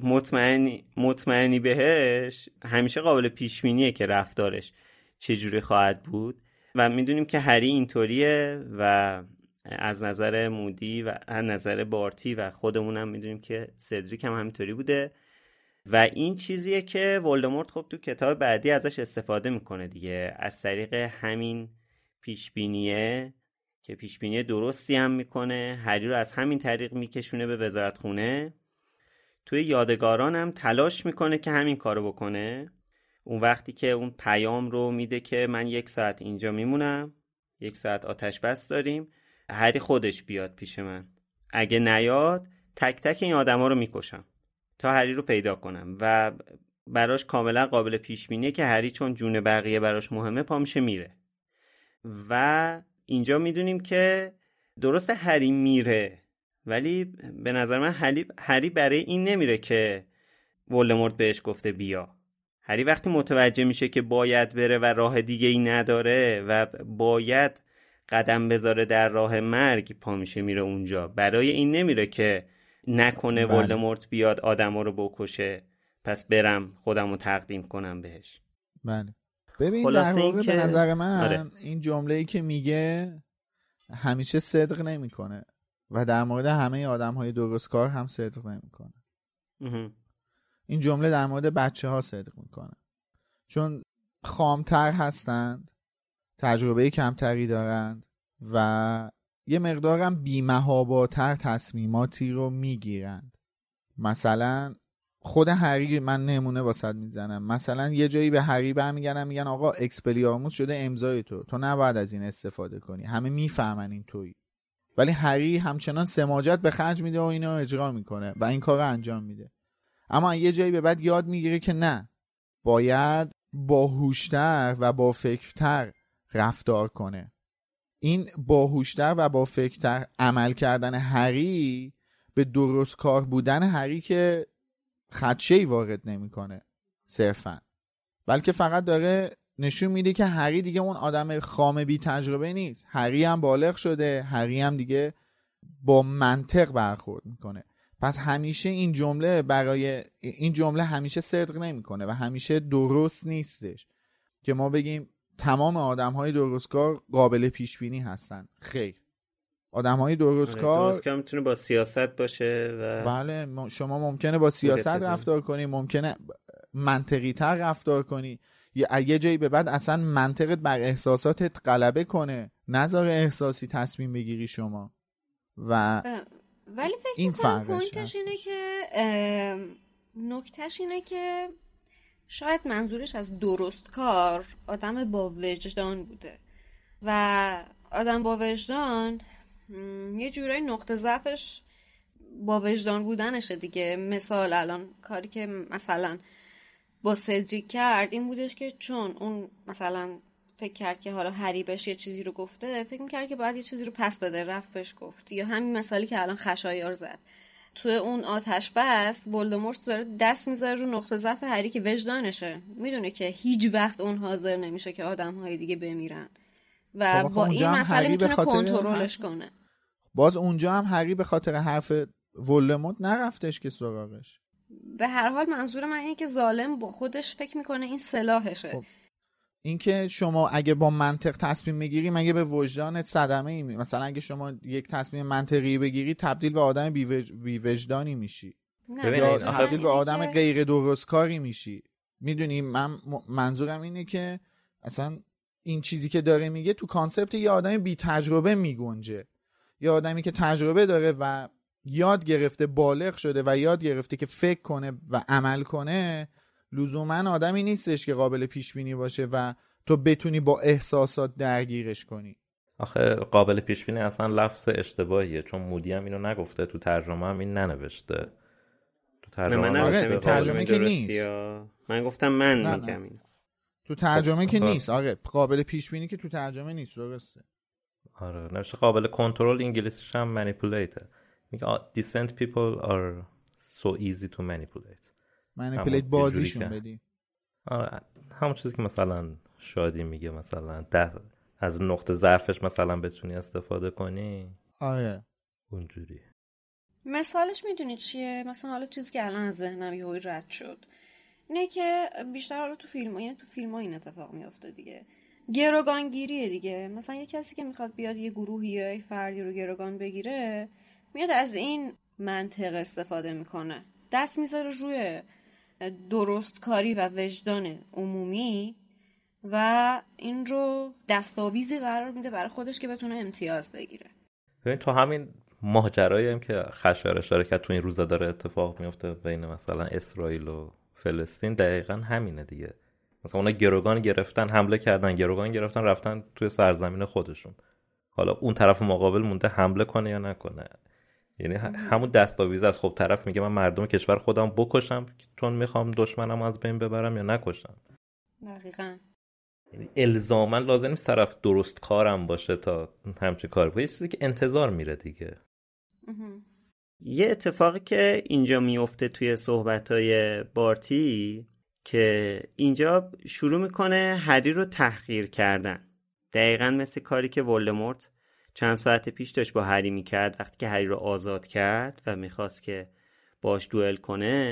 مطمئنی بهش همیشه قابل پیش بینیه که رفتارش چجوری خواهد بود. و میدونیم که هری اینطوریه و از نظر مودی و از نظر بارتی و خودمونم میدونیم که سدریک هم همینطوری بوده و این چیزیه که ولدمورت خب تو کتاب بعدی ازش استفاده میکنه دیگه، از طریق همین پیشبینیه که پیشبینی درستی هم میکنه، هری رو از همین طریق میکشونه به وزارتخونه. توی یادگاران هم تلاش میکنه که همین کارو بکنه. اون وقتی که اون پیام رو میده که من 1 ساعت اینجا میمونم، 1 ساعت آتش بس داریم، هری خودش بیاد پیش من، اگه نیاد تک تک این آدما رو میکشم تا هری رو پیدا کنم. و براش کاملا قابل پیش بینیه که هری چون جون بقیه براش مهمه پا میشه میره. و اینجا میدونیم که درست هری میره، ولی به نظر من هری برای این نمیره که ولدمورت بهش گفته بیا. هری وقتی متوجه میشه که باید بره و راه دیگه ای نداره و باید قدم بذاره در راه مرگ، پا میشه میره اونجا. برای این نمیره که نکنه ولدمورت بیاد آدما رو بکشه پس برم خودم رو تقدیم کنم بهش. بله. ببین در واقع به نظر من این جمله‌ای که میگه همیشه صدق نمیکنه و در مورد همه آدم‌های درستکار هم صدق نمیکنه. این جمله در مورد بچه‌ها صدق میکنه، چون خامتر هستند، تجربه کمتری دارند و یه مقدارم بی‌محاباتر تصمیماتی رو میگیرند. مثلا خود هری، من نمونه واسط میزنم، مثلا یه جایی به هری برمیگردن میگن آقا اکسپلیارموس شده امضای تو نباید از این استفاده کنی، همه میفهمن این تویی، ولی هری همچنان سماجت به خرج میده و اینو اجرا میکنه و این کار رو انجام میده. اما یه جایی به بعد یاد میگیره که نه، باید باهوشتر و با فکرتر رفتار کنه. این باهوشتر و با فکرتر عمل کردن هری به درست کار بودن هری که خدشه‌ای وارد نمیکنه صرفا، بلکه فقط داره نشون میده که هری دیگه اون آدم خام بی تجربه نیست. هری هم بالغ شده، هری هم دیگه با منطق برخورد میکنه. پس همیشه این جمله همیشه صدق نمیکنه و همیشه درست نیستش که ما بگیم تمام آدم‌های درستکار قابل پیش بینی هستن. خیر، آدم‌های درستکار میتونه با سیاست باشه و بله، شما ممکنه با سیاست رفتار کنی، ممکنه منطقی تر رفتار کنی، یه جایی به بعد اصلا منطقت بر احساساتت غلبه کنه، نذاره احساسی تصمیم بگیری شما. و ولی فکر می‌کنم پوینتش اینه که نکتهش اینه که شاید منظورش از درست کار آدم با وجدان بوده و آدم با وجدان یه جورایی نقطه ضعفش با وجدان بودنشه دیگه. مثال الان کاری که مثلا با سدریک کرد این بودش که چون اون مثلا فکر کرد که حالا هری بهش یه چیزی رو گفته، فکر می‌کرد که باید یه چیزی رو پس بده، رفت بهش گفت. یا همین مثالی که الان خشایار زد تو اون آتش بس، ولدمورت داره دست میذاره رو نقطه ضعف هری که وجدانشه، میدونه که هیچ وقت اون حاضر نمیشه که آدم‌های دیگه بمیرن و با این مسئله میتونه کنترلش کنه. باز اونجا هم هری به خاطر حرف ولدمورت نرفتش که سراغش. به هر حال منظور من اینه که ظالم با خودش فکر میکنه این سلاحشه. خب. این که شما اگه با منطق تصمیم میگیری مگه به وجدانت صدمه ای مثلا اگه شما یک تصمیم منطقی بگیری تبدیل به آدم بی وجدانی میشی یا تبدیل به آدم غیر درستکاری میشی. میدونی من منظورم اینه که اصلا این چیزی که داره میگه تو کانسپت یه آدم بی تجربه میگنجه، یه آدمی که تجربه داره و یاد گرفته، بالغ شده و یاد گرفته که فکر کنه و عمل کنه، لزوما آدمی نیستش که قابل پیش بینی باشه و تو بتونی با احساسات درگیرش کنی. آخه قابل پیش بینی اصلا لفظ اشتباهیه، چون مودی هم اینو نگفته، تو ترجمه هم این ننوشته. تو ترجمه که نیست. من گفتم من میگم اینو. تو ترجمه که نیست. آره قابل پیش بینی که تو ترجمه نیست، درسته. آره نوشته قابل کنترل، انگلیسیش هم manipulate. میگه decent people are so easy to manipulate بازیشون بدی. آره همون چیزی که مثلا شادی میگه، مثلا از نقطه ضعفش مثلا بتونی استفاده کنی. آره اونجوری. مثالش میدونی چیه؟ مثلا حالا چیزی که الان از ذهنم یهو رد شد اینه که بیشتر حالا تو فیلم‌ها، یعنی تو فیلم‌ها این اتفاق میفته دیگه، گروگانگیریه دیگه. مثلا یه کسی که میخواد بیاد یه گروهی یا یه فردی رو گروگان بگیره، میاد از این منطق استفاده میکنه، دست میذاره روی درست کاری و وجدان عمومی و این رو دستاویزی قرار میده برای خودش که بتونه امتیاز بگیره. ببین تو همین ماجرایی هم که خشایار اشاره کرد تو این روزا داره اتفاق میفته بین مثلا اسرائیل و فلسطین، دقیقاً همینه دیگه. مثلا اونا گروگان گرفتن، حمله کردن، گروگان گرفتن، رفتن توی سرزمین خودشون. حالا اون طرف مقابل مونده حمله کنه یا نکنه. یعنی همون دستاویز از خب طرف میگه من مردم کشور خودم بکشم چون میخوام دشمنم از بین ببرم یا نکشم. دقیقاً. یعنی الزاما لازم نیست طرف درست کارم باشه تا همچین کار بکنه، یه چیزی که انتظار میره دیگه. یه اتفاقی که اینجا میفته توی صحبتای بارتی که اینجا شروع میکنه هری رو تحقیر کردن، دقیقاً مثل کاری که ولدمورت چند ساعت پیش داشت با هری میکرد وقتی که هری رو آزاد کرد و میخواست که باش دوئل کنه.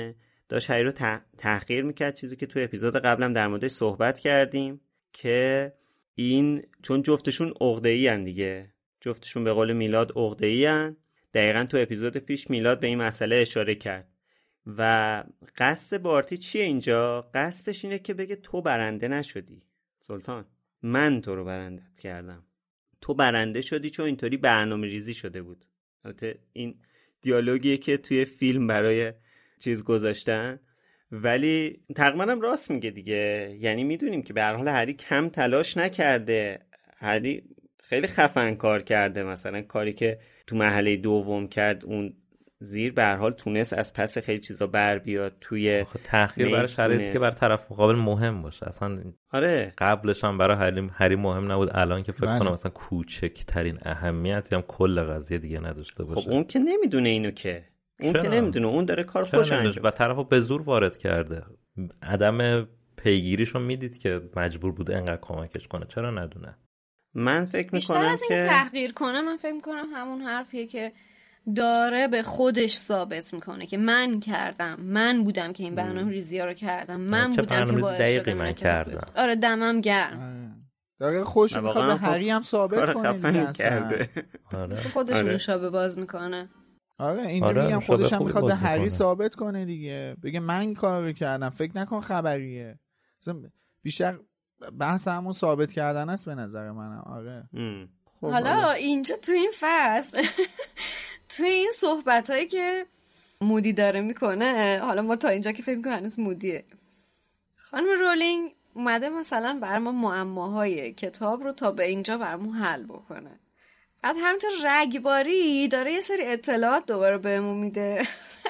داشت هری رو تحقیر میکرد، چیزی که توی اپیزود قبلم در موردش صحبت کردیم که این چون جفتشون عقده‌ای ان دیگه، جفتشون به قول میلاد عقده‌ای ان. دقیقاً تو اپیزود پیش میلاد به این مسئله اشاره کرد و قصد بارتی چیه اینجا؟ قصدش اینه که بگه تو برنده نشدی سلطان، من تو رو برندت کردم، تو برنده شدی چون اینطوری برنامه ریزی شده بود. البته این دیالوگیه که توی فیلم برای چیز گذاشتن، ولی تقریبا هم راست میگه دیگه. یعنی میدونیم که به هر حال هری کم تلاش نکرده، هری خیلی خفن کار کرده. مثلا کاری که تو مرحله دوم کرد، اون زیر به هر حال تونست از پس خیلی چیزا بر بیاد توی تأخیر برای شرایطی که بر طرف مقابل مهم باشه. اصلا آره قبلش هم برای هری مهم نبود، الان که فکر کنم مثلا کوچکترین اهمیتی هم کل قضیه دیگه نداشته باشه. خب اون که نمیدونه اینو، که اون که نمیدونه، اون داره کار خوش انجام و طرفو به زور وارد کرده. عدم پیگیریشو میدید که مجبور بود انقدر کمکش کنه، چرا ندونه؟ من فکر میکنم بیشتر از این تحقیر کنه، من فکر میکنم همون حرفیه که داره به خودش ثابت میکنه که من کردم، من بودم که این برنامه ریزی‌ها رو کردم، من بودم که باعث شده من کردم. آره دمم گرم. داره خوش میخواد به هری هم ثابت کنه کرده. خودش نوشابه باز میکنه. آره اینجا میگم خودش هم میخواد به هری ثابت کنه دیگه، بگه من این کار رو کردم، فکر نکن خبریه. بیشتر بحث همون ثابت کردن است به نظر منم. آره خب حالا اینجا تو این فصل تو این صحبتایی که مودی داره میکنه، حالا ما تا اینجا که فکر میکنم هنوز مودیه، خانم رولینگ اومده مثلا بر ما معماهای کتاب رو تا به اینجا برامون حل بکنه، بعد همینطور رگباری داره یه سری اطلاعات دوباره بهمون میده.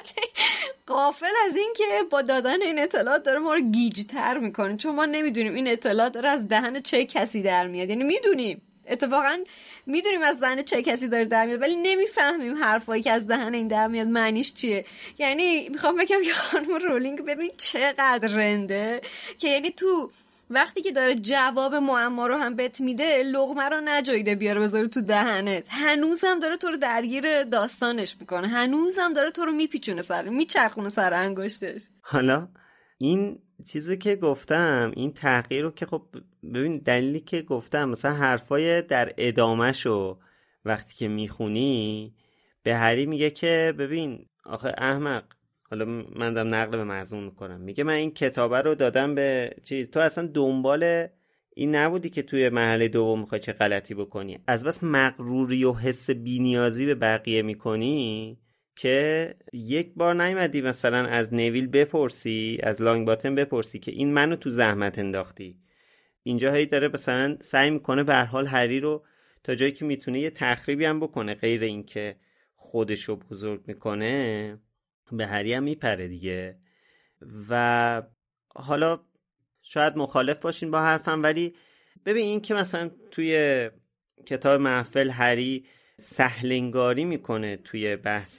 غافل از این که با دادن این اطلاعات داره ما رو گیج‌تر میکنه، چون ما نمیدونیم این اطلاعات داره از دهن چه کسی در میاد. یعنی میدونیم، اتفاقا میدونیم از دهن چه کسی داره در میاد، ولی نمیفهمیم حرفایی که از دهن این در میاد معنیش چیه. یعنی میخوام بگم که خانم رولینگ ببین چقدر رنده که یعنی تو وقتی که داره جواب معما رو هم بهت میده، لقمه رو نجاییده بیاره بذاره تو دهنت، هنوزم داره تو رو درگیر داستانش میکنه، هنوزم داره تو رو میپیچونه سر میچرخونه سر انگشتش. حالا این چیزی که گفتم، این تحقیر رو که خب ببین دلیلی که گفتم، مثلا حرفای در ادامهشو وقتی که میخونی به هری میگه که ببین آخه احمق، حالا من دارم نقل به مضمون میکنم، میگه من این کتابه رو دادم به چیز، تو اصلا دنبال این نبودی که توی مرحله دوم میخوای چه غلطی بکنی، از بس مغروری و حس بی‌نیازی به بقیه میکنی که یک بار نیومدی مثلا از نویل بپرسی، از لانگ باتن بپرسی که این منو تو زحمت انداختی. اینجا هی داره مثلا سعی میکنه به هر حال هری رو تا جایی که میتونه یه تخریبی هم بکنه، غیر این که خودشو بزرگ میکنه به هری هم میپره دیگه. و حالا شاید مخالف باشین با حرفم، ولی ببین این که مثلا توی کتاب محفل هری سهلنگاری میکنه توی بحث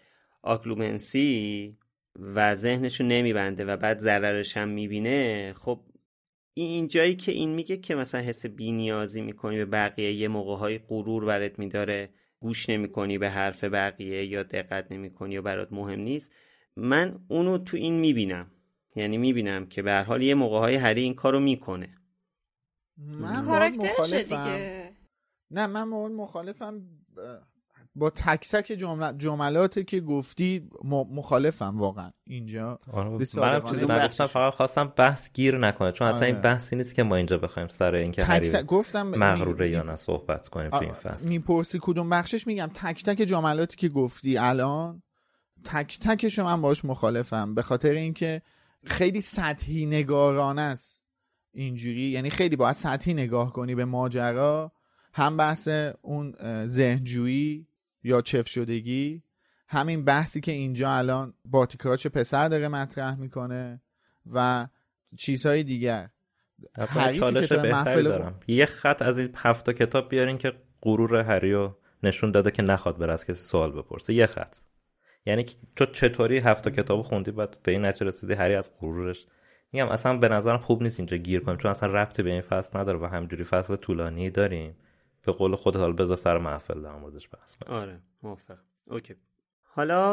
آکلومنسی و ذهنشو نمیبنده و بعد ضررش هم میبینه، خب این جایی که این میگه که مثلا حس بی‌نیازی میکنی به بقیه، یه موقع‌های غرور برات میداره، گوش نمیکنی به حرف بقیه یا دقت نمیکنی یا برات مهم نیست، من اونو تو این میبینم. یعنی میبینم که به هر حال یه موقع‌های هری این کارو میکنه. من کاراکترشه دیگه. نه من با اون مخالفم، با تک تک جملاتی که گفتی مخالفم واقعا اینجا. منم چیزی نگفتم، فقط خواستم بحث گیر نکنه، چون اصلا این بحثی نیست که ما اینجا بخوایم سر این که هری مغروره یا نه صحبت کنیم تو این فصل. میپرسی کدوم بخشش، میگم تک تک جملاتی که گفتی الان تک تکش من باش مخالفم، به خاطر اینکه خیلی سطحی نگارانه است اینجوری. یعنی خیلی باید سطحی نگاه کنی به ماجرا، هم بحث اون ذهنجویی یا چف شدگی، همین بحثی که اینجا الان باتیکراچ پسر داره مطرح میکنه و چیزهای دیگر. چالش بهتری دارم، یه خط از این 7 کتاب بیارین که غرور هریو نشون داده که نخواد بره از کسی سوال بپرسه، یه خط. یعنی تو چطوری 7 کتابو خوندی بعد به این نتیجه رسیدی هری از غرورش؟ میگم اصلا به نظرم خوب نیست اینجا گیر کنیم، چون اصلا ربطی به این فصل نداره و همجوری فصل طولانی داریم. به قول خودت حالا بذار سر محفل در موردش بحث کنیم. آره موافق. اوکی. حالا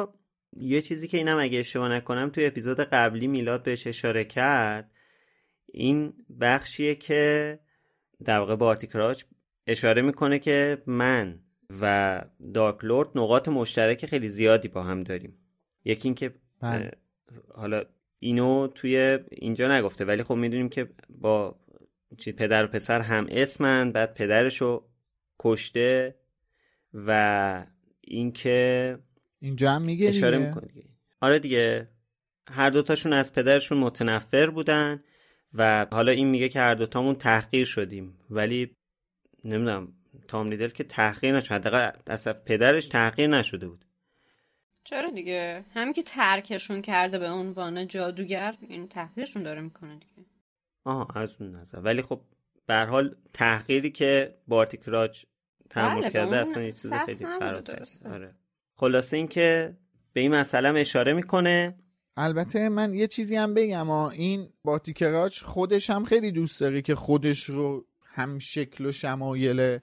یه چیزی که اینم اگه اشتباه نکنم توی اپیزود قبلی میلاد بهش اشاره کرد، این بخشیه که در واقع بارتی کراچ اشاره میکنه که من و دارک لورد نقاط مشترک خیلی زیادی با هم داریم. یکی این که حالا اینو توی اینجا نگفته ولی خب میدونیم که با پدر و پسر هم اسمن، بعد پدرشو کشته و این که اینجا هم میگه اشاره دیگه. میکنه دیگه. آره دیگه، هر دوتاشون از پدرشون متنفر بودن و حالا این میگه که هر دوتامون تحقیر شدیم، ولی نمیدونم تام ریدل که تحقیر نشد، حداقل از پدرش تحقیر نشده بود. چرا دیگه، همین که ترکشون کرده به عنوان جادوگر این تحقیرشون داره میکنه دیگه. از اون نظر، ولی خب به هر حال تحقیری که بارتی کراچ تحمل کرده اصلا یه چیز خیلی فراتر. آره. خلاصه این که به این مسئله اشاره میکنه. البته من یه چیزی هم بگم، این بارتی کراچ خودش هم خیلی دوست داره که خودش رو هم شکل و شمایل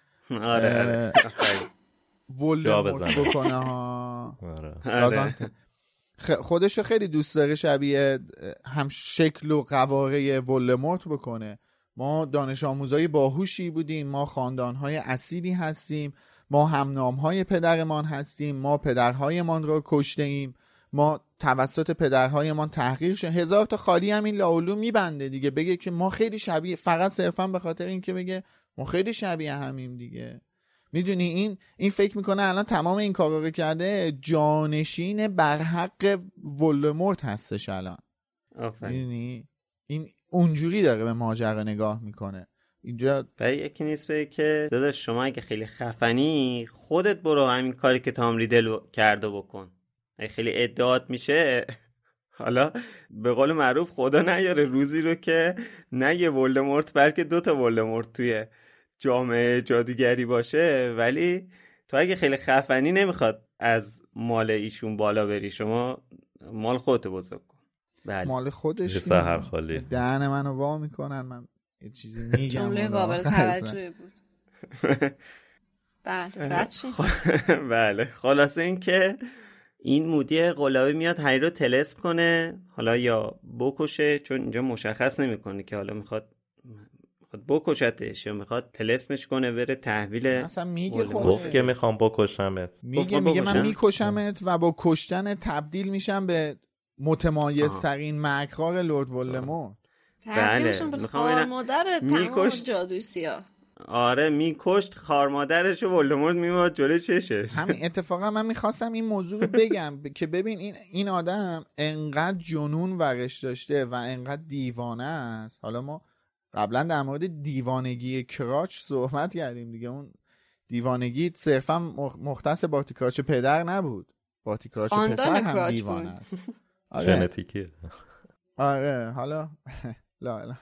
ولدمورت بکنه ها. خودش رو خیلی دوست داره شبیه هم شکل و قواره ولدمورت بکنه. ما دانش آموزای باهوشی بودیم، ما خاندانهای اصیلی هستیم، ما هم نامهای پدرمان هستیم، ما پدرهایمان رو کشته ایم، ما توسط پدرهایمان تحقیر شدیم. هزار تا خالی هم این لاولو میبنده دیگه، بگه که ما خیلی شبیه، فقط صرفا به خاطر این که بگه ما خیلی شبیه همیم دیگه. میدونی این فکر میکنه الان تمام این کارا رو کرده، جانشین برحق ولدمورت هستش الان. میدونی این اونجوری داره به ماجرا نگاه میکنه. اینجا برای یکی نیست به که داداش شما اگه خیلی خفنی خودت برو همین کاری که تام ریدل کرده بکن. اگه خیلی ادعات میشه، حالا به قول معروف خدا نیاره روزی رو که نه یه ولدمورت بلکه 2 تا ولدمورت توی جامعه جادوگری باشه، ولی تو اگه خیلی خفنی نمیخواد از مال ایشون بالا بری، شما مال خودت بزرگ کن. بله. مال خودش سحر خالی دهن منو وا میکنن، من یه چیزی میگم جمله قابل توجهی بود. بله خلاصه این که این مودی قلابی میاد هری رو طلسم کنه، حالا یا بکشه، چون اینجا مشخص نمیکنه که حالا میخواد بکشتش یا میخواد طلسمش کنه بره تحویل. اصلا میگه گفت که میخوام بکشمت، میگه من میکشمت و با کشتن تبدیل میشم به متمایزترین مکرار لرد ولدمورت. تبدیل میشم به خار مادر تمام جادوی سیاه. آره میکشت خار مادرش و ولدمورت میومد جلوی چشش. همین اتفاقا من میخواستم این موضوع رو بگم که ببین این آدم انقدر جنون ورش داشته و انقدر دیوانه است. حالا ما قبلا در مورد دیوانگی کراچ صحبت کردیم دیگه، اون دیوانگی صرفا مختص بارتی کراچ پدر نبود، بارتی کراچ پسر هم دیوانه است. ژنتیکیه. آره حالا لا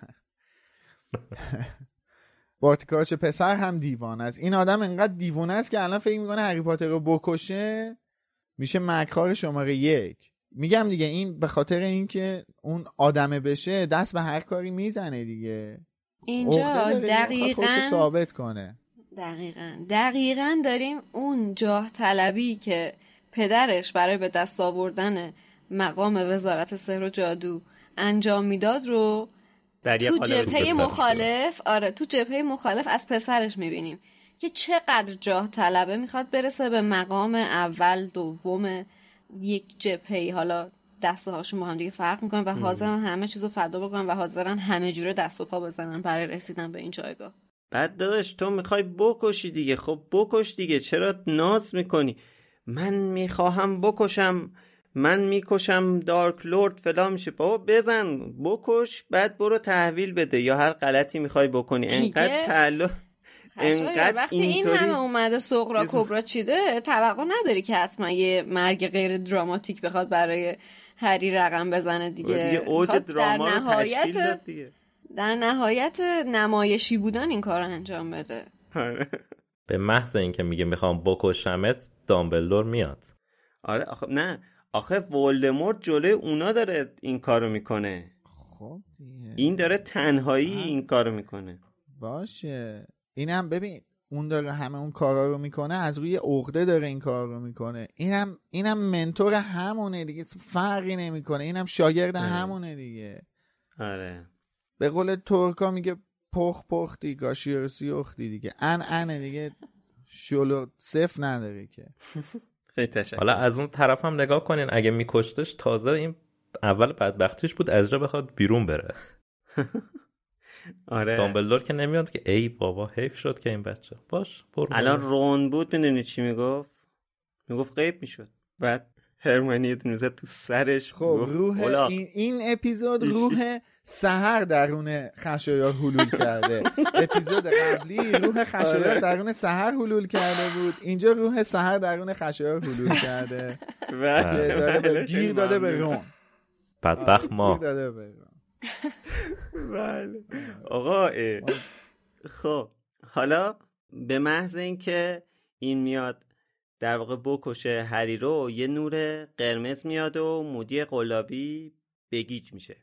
بارتی کراچ پسر هم دیوانه است. این آدم انقدر دیوانه است که الان فکر میکنه هری پاتر رو بکشه میشه مکرار شماره 1. میگم دیگه این به خاطر اینکه اون آدمه بشه دست به هر کاری میزنه دیگه. اینجا دقیقاً ثابت کنه. دقیقاً داریم اون جاه طلبی که پدرش برای به دست آوردن مقام وزارت سحر و جادو انجام میداد رو تو جبهه مخالف، تو جبهه مخالف از پسرش میبینیم که چقدر جاه طلبه، میخواد برسه به مقام اول دوم یک جبهه. حالا دسته هاشون با هم دیگه فرق میکنن و حاضرن همه چیزو فدا بکنن و حاضرن همه جوره دست و پا بزنن برای رسیدن به این جایگاه. بعد داداش تو میخوای بکشی دیگه، خب بکش دیگه، چرا ناز میکنی؟ من میخواهم بکشم، من میکشم دارک لورد فلان میشه. بابا بزن بکش، بعد برو تحویل بده یا هر غلطی میخوای بکنی. انقدر تعلق، انقدر وقتی این همه اومده سغرا کبرا چیده، توقع نداری که حتما یه مرگ غیر دراماتیک بخواد برای هری رقم بزنه دیگه. اوج دراما رو تشکیل داد دیگه. در نهایت نمایشی بودن این کار انجام بده. به محض اینکه میگه میخوام بکشمت دامبلدور میاد. آره آخه ولدمورت جلوی اونا داره این کارو میکنه. خب دیگه این داره تنهایی این کارو میکنه. باشه اینم ببین اون داره همه اون کارا رو میکنه از روی عقده داره این کار رو میکنه. اینم منتور همونه دیگه، فرقی نمیکنه. اینم شاگرد همونه دیگه. آره به قول ترکا میگه پختی گاشیرسی اختی دیگه. انه دیگه شلو صفر نداره که. خیلی تشکر. حالا از اون طرف هم نگاه کنین، اگه میکشتش تازه این اول بدبختیش بود از جا بخواد بیرون بره. آره دامبلدور که نمیاد که ای بابا حیف شد که این بچه باش الان رون بود. میدونی چی میگفت غیب میشد. بعد هرمیونی دونوزه تو سرش. خب روح این اپیزود روح سحر درون خشایار حلول کرده. اپیزود قبلی روح خشایار درون سحر حلول کرده بود، اینجا روح سحر درون خشایار حلول کرده. گیر داده به رون. بدبخت ما. بله آقا. خب حالا به محض اینکه این میاد در واقع بکشه هری رو، یه نور قرمز میاد و مودی قلابی بگیج میشه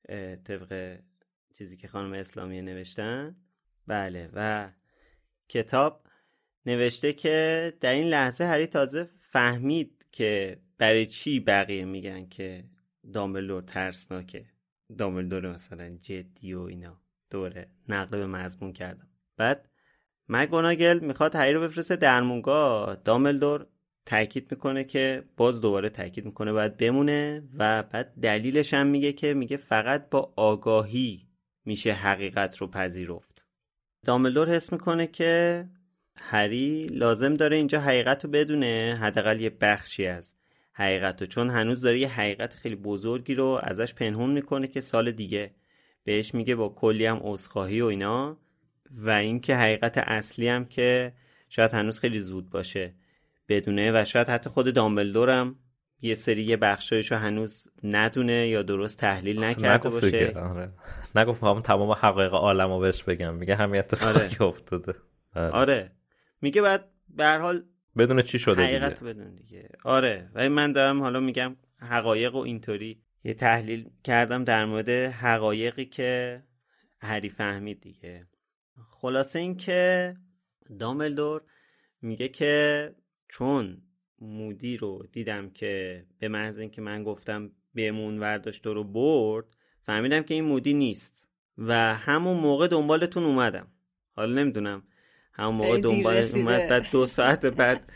طبق چیزی که خانم اسلامی نوشتن. بله و کتاب نوشته که در این لحظه هری تازه فهمید که برای چی بقیه میگن که دامبلدور ترسناکه، دامبلدور مثلا جدی و اینا. دوره نقل به مضمون کردم. بعد مگوناگل میخواد هری رو بفرسته درمونگاه. دامبلدور تاکید میکنه که دوباره تاکید میکنه باید بمونه و بعد دلیلش هم میگه فقط با آگاهی میشه حقیقت رو پذیرفت. دامبلدور حس میکنه که هری لازم داره اینجا حقیقت رو بدونه، حداقل یه بخشی از حقیقت رو، چون هنوز داره یه حقیقت خیلی بزرگی رو ازش پنهون میکنه که سال دیگه بهش میگه با کلی هم عذرخواهی و اینا، و این که حقیقت اصلی هم که شاید هنوز خیلی زود باشه بدونه و شاید حتی خود دامبلدور هم یه سری بخشایشو هنوز ندونه یا درست تحلیل نکرده باشه. نگفت هم تمام حقایق عالمو بهش بگم، میگه همین اتفاقی افتاده. آره میگه بعد به هر حال بدونه چی شده حقیقت بدون دیگه. آره و من دارم حالا میگم حقایق و اینطوری یه تحلیل کردم در مورد حقایقی که هری فهمید دیگه. خلاصه این که دامبلدور میگه که چون مودی رو دیدم که به محض این که من گفتم بمون ورداشت رو برد، فهمیدم که این مودی نیست و همون موقع دنبالتون اومدم. حالا نمیدونم همون موقع دنبالت اومد بعد 2 ساعت بعد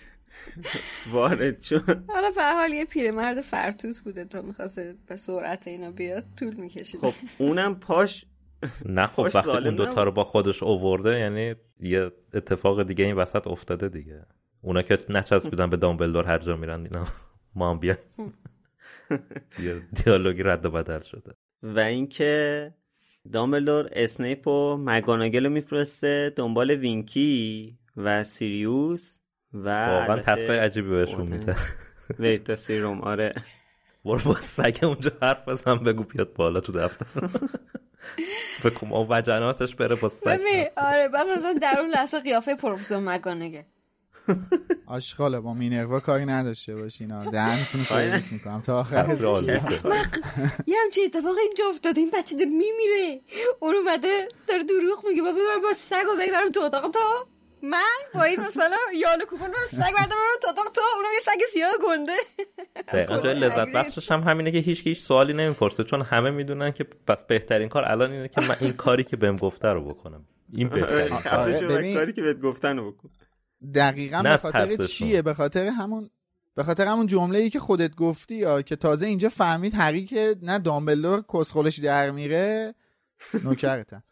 وارد شد. حالا به هر حال یه پیرمرد فرتوت بوده تا میخواسته به سرعت اینا بیاد، طول میکشید. خب اونم پاش نه خب وقتی اون دوتا رو با خودش آورده یعنی یه اتفاق دیگه این وسط افتاده دیگه. اونا که نچسبیدن به دامبلدور هر جا میرن اینا ما هم بیایم. یه دیالوگی رد و بدل شده. و اینکه دامبلدور اسنیپ و مگوناگل رو میفرسته دنبال وینکی و سیریوس و واقعا تسکای عجیبی بهشون میده. ویتا سیروم. آره برو با سگ اونجا حرف بزن بگو بیاد بالا تو دفتر. فکر کنم وجناتش بره با سگ. آره بعد مثلا در اون لحظه قیافه پروفسور مگوناگل آشغاله با مینروا کاری نداشته باشینا، دهنتون سرویس میکنم تا آخر. یه همچین اتفاق اینجا افتاده، این بچه داره میمیره، اون اومده داره دروغ میگه ببر با سگ و ببرم تو اتاق تو. من با این مثلا یالو کوپن رو سگ بردم رو تو اتاق تو، اونم یه سگ سیاه گنده. دقیقاً جای لذت بخشش هم همینه که هیچ سوالی نمیپرسه، چون همه میدونن که بس بهترین کار الان اینه که من این کاری که بهم گفته رو بکنم. این بهترین کاری که بهت گفتن رو بکن. دقیقاً به خاطر چیه؟ به خاطر همون جمله‌ای که خودت گفتی یا که تازه اینجا فهمید هری که نه دامبلدور کسخلش در میره، نوکرتم.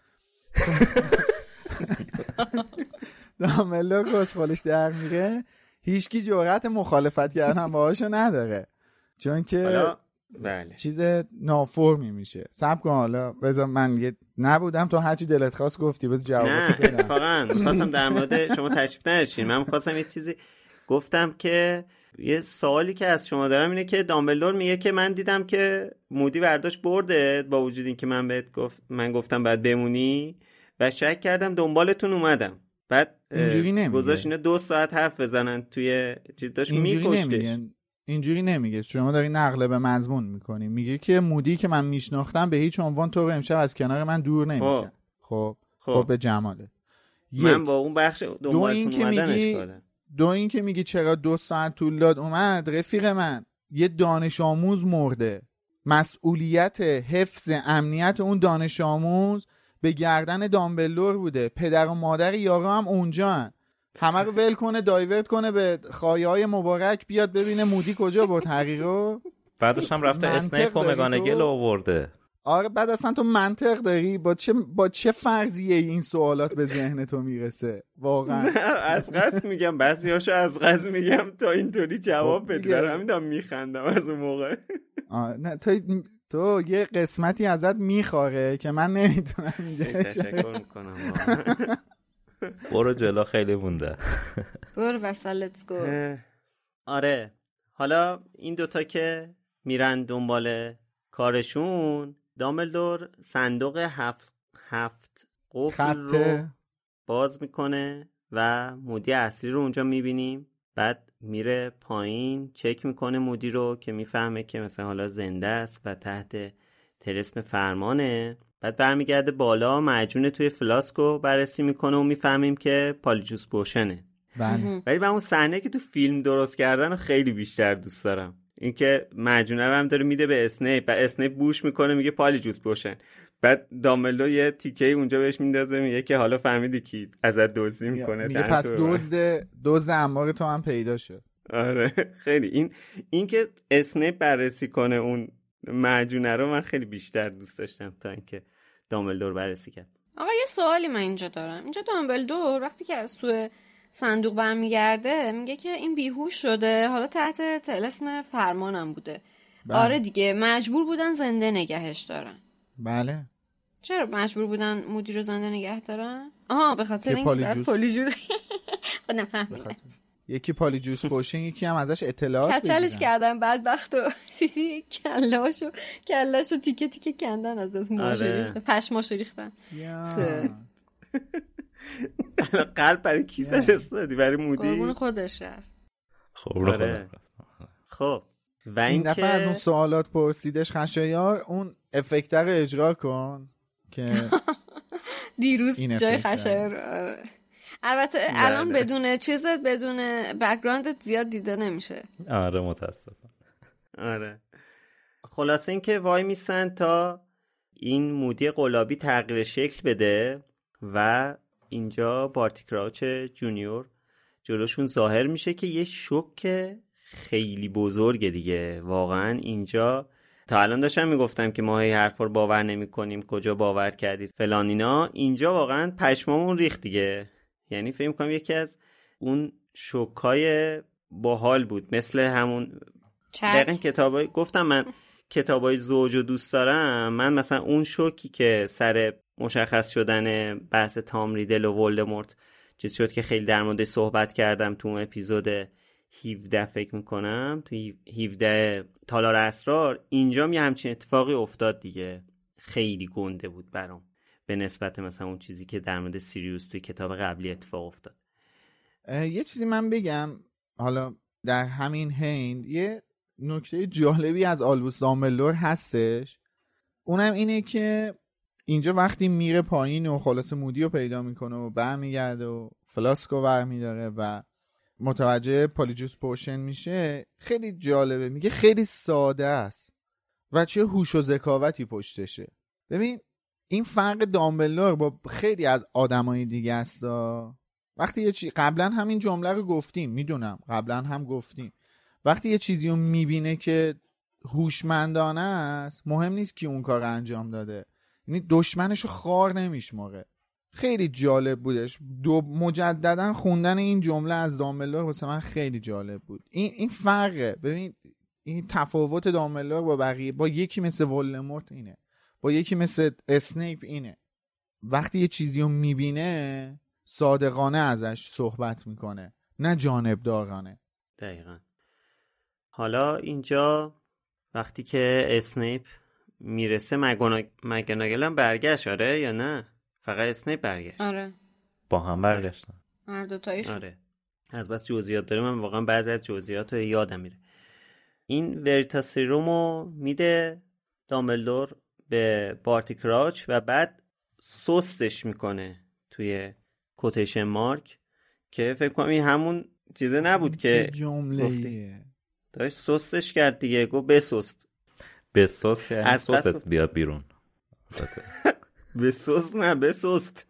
دامبلدور کسخلش در میره، هیچکی جرأت مخالفت کردن باهاشو نداره، چون که بله چیز نافرمی میشه. صبر کن حالا بذار من نبودم تو هرچی دلت خواست گفتی، بذار جوابتو بدم. اتفاقا خواستم در مورد شما تشریف نداشتین، من خواستم یه چیزی گفتم که یه سوالی که از شما دارم اینه که دامبلدور میگه که من دیدم که مودی برداشت برده با وجود این که من گفتم باید بمونی و شک کردم دنبالتون اومدم. بعد گذاشت اینا 2 ساعت حرف بزنن توی چیز داشت میکشتش. اینجوری نمیگه، شما داری نقل به مضمون میکنی. میگه که مودی که من میشناختم به هیچ عنوان تو رو امشب از کنار من دور نمیکرد. خب به جماله. من با اون بخش دنبالتون اومدنش کردم. دو این که میگی چرا 2 ساعت طول داد اومد، رفیق من یه دانش آموز مرده، مسئولیت حفظ امنیت اون دانش آموز به گردن دامبلدور بوده، پدر و مادر یارو هم اونجا هن. همه رو ول کنه دایورت کنه به خایه‌های مبارک، بیاد ببینه مودی کجا بود حقیقو. بعدش هم رفته اسنیپ و مگانگل آورده. آره بعد اصلا تو منطق داری؟ با چه فرضیه این سوالات به ذهن تو میرسه واقعا؟ از قصد میگم، بعضیاشو از قصد میگم تا اینطوری جواب بدی، برای همین دارم میخندم از اون موقع. نه تو یه قسمتی ازت میخواره که من نمیتونم اینجا. تشکر میکنم. برو جلو، خیلی مونده. برو وسط، لیتس گو. آره حالا این دوتا که میرن دنبال کارشون، دامبلدور صندوق هفت قفل رو باز میکنه و مودی اصلی رو اونجا میبینیم. بعد میره پایین چک میکنه مودی رو که میفهمه که مثلا حالا زنده است و تحت طلسم فرمانه. بعد برمیگرده بالا، معجون توی فلاسکو بررسی میکنه و میفهمیم که پالیجوس پوشنه. ولی من اون صحنه که تو فیلم درست کردن رو خیلی بیشتر دوست دارم. اینکه معجونه رو هم داره میده به اسنیپ و اسنیپ بوش میکنه میگه پالیجوس پوشن. بعد دامبلدور یه تیکه اونجا بهش میندازه میگه که حالا فهمیدی کی ازت دزدی میکنه، میگه پس دزد انبار تو هم پیدا شد. آره خیلی این که اسنیپ بررسی کنه اون معجونه رو من خیلی بیشتر دوست داشتم تا اینکه دامبلدور بررسی کرد. آقا یه سوالی من اینجا دارم. اینجا دامبلدور وقتی که از توی صندوق برمیگرده میگه که این بیهوش شده، حالا تحت طلسم فرمانم بوده. بله. آره دیگه مجبور بودن زنده نگهش دارن. بله. چرا مجبور بودن مودی رو زنده نگه دارن؟ به خاطر این پالیجوس خودم فهمیدم. یکی پالیجوس پوشن، یکی هم ازش اطلاعات کچلش کردن بدبختو. کلاشو تیکه تیکه کندن، از دست ماشه پشماشو ریختن. قلب برای کیفش استادی برای مودی. قربون خودش رفت. خب و این دفعه از اون سوالات پرسیدش خشایار، اون افکت رو اجرا کن که دیروز جای خشایار. البته الان بدون بک‌گراندت زیاد دیده نمیشه. آره متاسفم. آره خلاصه این که وای میسن تا این مودی قلابی تغییر شکل بده و اینجا بارتی کراوچ جونیور جلوشون ظاهر میشه که یه شوک خیلی بزرگه دیگه. واقعا اینجا تا الان داشتم میگفتم که ما هی حرفا رو باور نمی‌کنیم، کجا باور کردید فلان اینا. اینجا واقعا پشمامون ریخت دیگه. یعنی فکر می‌کنم یکی از اون شوکای باحال بود، مثل همون دقیقاً کتابای گفتم من کتابای زوجو دوست دارم. من مثلا اون شوکی که سر مشخص شدن بحث تام ریدل و ولدمورت چیز شد که خیلی در موردش صحبت کردم تو اپیزود 17 فکر میکنم، تو 17 تالار اسرار. اینجا یه همچین اتفاقی افتاد دیگه. خیلی گنده بود برام به نسبت مثلا اون چیزی که در مورد سیریوس توی کتاب قبلی اتفاق افتاد. یه چیزی من بگم حالا در همین حین، یه نکته جالبی از آلبوس دامبلدور هستش، اونم اینه که اینجا وقتی میره پایین و خلاص مودی رو پیدا میکنه و برمیگرده و فلاسکو برمیداره و متوجه پالیجوس پوشن میشه، خیلی جالبه. میگه خیلی ساده است و چه هوش و ذکاوتی پشتشه. ببین این فرق دامبلدور با خیلی از آدمای دیگه است. وقتی قبلا همین جمله رو گفتیم، میدونم قبلا هم گفتیم، وقتی یه چیزی رو میبینه که هوشمندانه است، مهم نیست که اون کار انجام داده، یعنی دشمنشو خار نمیشماره. خیلی جالب بودش. مجددا خوندن این جمله از دامبلدور واسه من خیلی جالب بود. این فرقه. ببین این تفاوت دامبلدور با بقیه، با یکی مثل ولدمورت اینه، با یکی مثل اسنیپ اینه. وقتی یه چیزی رو میبینه صادقانه ازش صحبت میکنه، نه جانبدارانه. دقیقا. حالا اینجا وقتی که اسنیپ میرسه مگاناگل هم برگشت، آره یا نه؟ فقط اسنیپ برگشت. آره با هم برگشتن هر دوتایشون. آره از بس جزئیات داره، من واقعا بعضی از جزئیات رو یادم میره. این وریتاسیرومو میده دامبلدور به بارتی کراوچ و بعد سستش میکنه توی کوتیشن مارک که فکر کنم این همون چیزه نبود که جمله‌ایه داشت سستش کرد دیگه، گفت بسست. بسست یعنی سست بیاد بیرون. بسست نه بسست.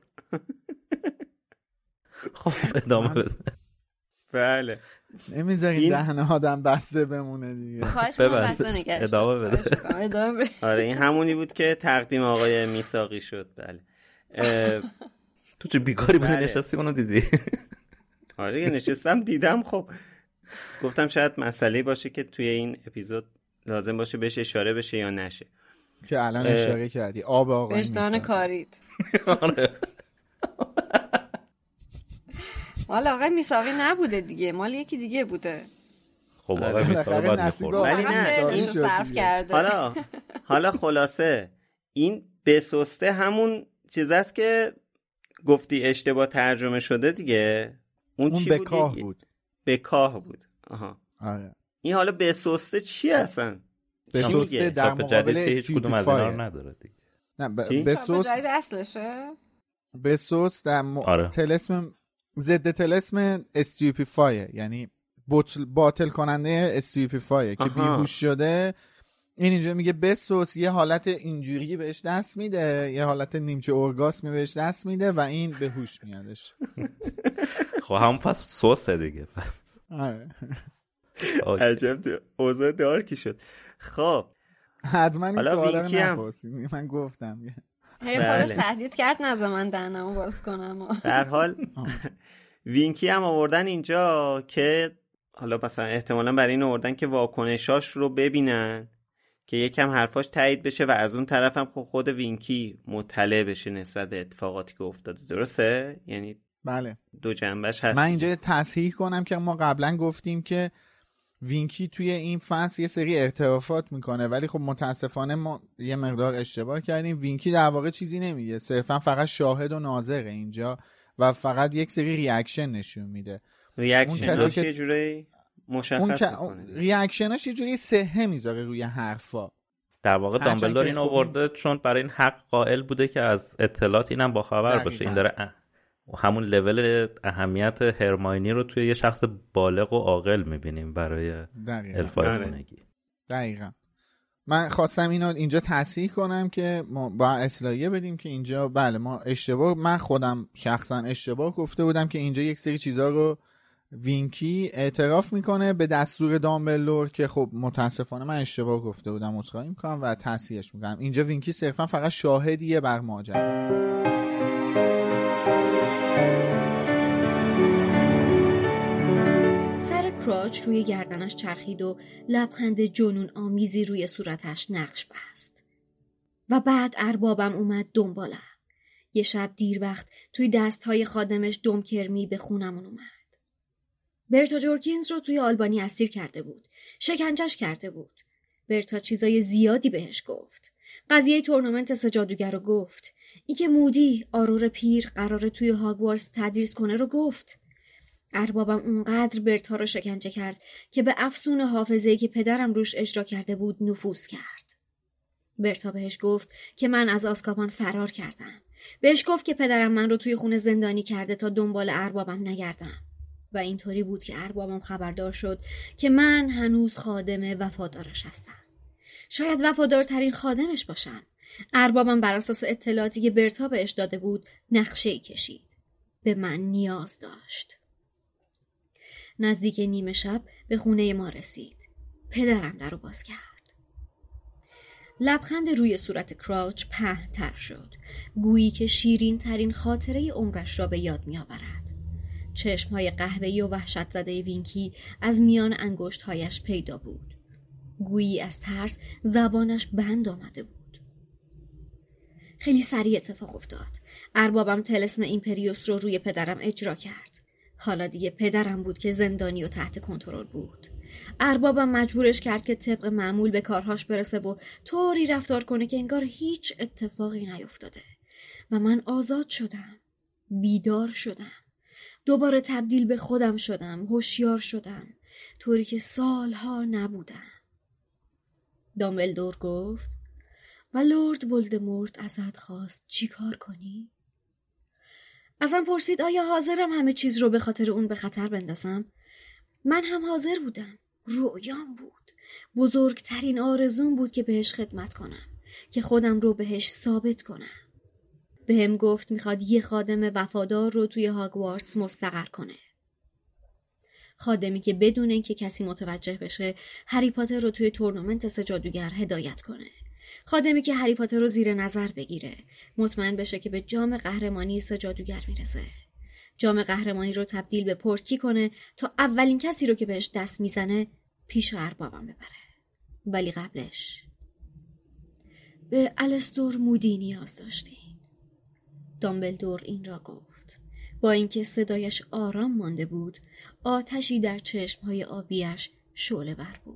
خب ادامه بده. بله نمیذاریم دهنه آدم بسته بمونه دیگه. خواهش می‌کنم بسته نگهش. ادامه بده. آره این همونی بود که تقدیم آقای میثاقی شد. بله تو چه بیکاری بودی نشستی اونو دیدی؟ آره دیگه نشستم دیدم. خب گفتم شاید مسئله باشه که توی این اپیزود لازم باشه بهش اشاره بشه یا نشه، که الان اشاره کردی آب آقای وجدان کارید. حالا آقای میثاقی نبوده دیگه، مال یکی دیگه بوده. خب آقای میثاقی بعد میخورد ولی نه این صرف کرده. حالا خلاصه این بسسته همون چیز است که گفتی اشتباه ترجمه شده دیگه. اون چی بکاه بود؟ بکاه بود. آها آره. این حالا بسسته چی هستن؟ بسسته در مقابل هیچ کدوم از اینا رو نداره دیگه. نه بسوس جدید اصلشه. بسوس در طلسم ضد طلسم استیوپیفای، یعنی باطل کننده استیوپیفای که بیهوش شده. این اینجا میگه بسوس یه حالت اینجوری بهش دست میده، یه حالت نیمچه ارگاسمی بهش دست میده و این به هوش میادش. خب همون پس سوسه دیگه. آره عجب اوضاع دارکی شد. خب حتما این سوالا رو نپرسید، من گفتم خودش تهدید کرد نذار من دهنمو باز کنم. در حال وینکی هم آوردن اینجا که حالا مثلا احتمالا برای این آوردن که واکنشاش رو ببینن که یکم حرفاش تایید بشه و از اون طرف هم خود وینکی مطلع بشه نسبت به اتفاقاتی که افتاده. درسته؟ یعنی بله دو جنبش هست. من اینجا تصحیح کنم که ما قبلا گفتیم که وینکی توی این فصل یه سری اعترافات میکنه، ولی خب متاسفانه ما یه مقدار اشتباه کردیم. وینکی در واقع چیزی نمیگه، صرفا فقط شاهد و ناظره اینجا و فقط یک سری ریاکشن نشون میده. ریاکشناش یه جوری مشخص میکنه، ریاکشناش یه جوری صحه میذاره روی حرفا. در واقع دامبلدور این آورده چون برای این حق قائل بوده که از اطلاعات اینم باخبر باشه. این داره همون لول اهمیت هرماینی رو توی یه شخص بالغ و عاقل میبینیم برای الفای خونگی. دقیقاً. من خواستم اینو اینجا تصحیح کنم که ما با اصلاحیه بدیم که اینجا بله ما اشتباه، من خودم شخصا اشتباه گفته بودم که اینجا یک سری چیزا رو وینکی اعتراف میکنه به دستور دامبلدور که خب متاسفانه من اشتباه گفته بودم، عذرخواهی میکنم و تصحیحش میکنم. اینجا وینکی صرفا فقط شاهدیه بر ماجرا. کراچ روی گردنش چرخید و لبخند جنون آمیزی روی صورتش نقش بست. و بعد اربابم اومد دنبالم. یه شب دیر وقت توی دستهای خادمش دم کرمی به خونمون اومد. برتا جورکینز رو توی آلبانی اسیر کرده بود. شکنجش کرده بود. برتا چیزای زیادی بهش گفت. قضیه تورنمنت 3 جادوگر رو گفت. این که مودی آرور پیر قراره توی هاگوارتس تدریس کنه رو گفت. اربابم اونقدر برتا رو شکنجه کرد که به افسون حافظه‌ای که پدرم روش اجرا کرده بود نفوذ کرد. برتا بهش گفت که من از آزکابان فرار کردم. بهش گفت که پدرم من رو توی خونه زندانی کرده تا دنبال اربابم نگردم. و اینطوری بود که اربابم خبردار شد که من هنوز خادم وفادارش هستم. شاید وفادارترین خادمش باشم. اربابم بر اساس اطلاعاتی که برتا بهش داده بود نقشه‌ای کشید. به من نیاز داشت. نزدیک نیمه شب به خونه ما رسید. پدرم در رو باز کرد. لبخند روی صورت کراچ پهن‌تر شد. گویی که شیرین ترین خاطره عمرش را به یاد می آورد. چشمهای قهوه‌ای و وحشت زده وینکی از میان انگشت‌هایش پیدا بود. گویی از ترس زبانش بند آمده بود. خیلی سریع اتفاق افتاد. اربابم طلسم ایمپریوس رو روی پدرم اجرا کرد. حالا دیگه پدرم بود که زندانی و تحت کنترل بود. اربابم مجبورش کرد که طبق معمول به کارهاش برسه و طوری رفتار کنه که انگار هیچ اتفاقی نیفتاده. و من آزاد شدم. بیدار شدم. دوباره تبدیل به خودم شدم. هوشیار شدم. طوری که سالها نبودم. دامبلدور گفت و لورد ولدمورت ازت خواست چی کار کنی؟ ازم پرسید آیا حاضرم همه چیز رو به خاطر اون به خطر بندازم؟ من هم حاضر بودم. رویام بود. بزرگترین آرزوم بود که بهش خدمت کنم، که خودم رو بهش ثابت کنم. بهم گفت میخواد یه خادم وفادار رو توی هاگوارتس مستقر کنه. خادمی که بدون اینکه کسی متوجه بشه هری پاتر رو توی تورنمنت 3 جادوگر هدایت کنه. خادمی که هری پاتر رو زیر نظر بگیره، مطمئن بشه که به جام قهرمانی 3 جادوگر میرسه. جام قهرمانی رو تبدیل به پورتکی کنه تا اولین کسی رو که بهش دست میزنه پیش اربابم ببره. ولی قبلش به الستور مودی نیاز داشتیم. دامبلدور این را گفت. با اینکه صدایش آرام مانده بود، آتشی در چشمهای آبیش شعله‌ور بود.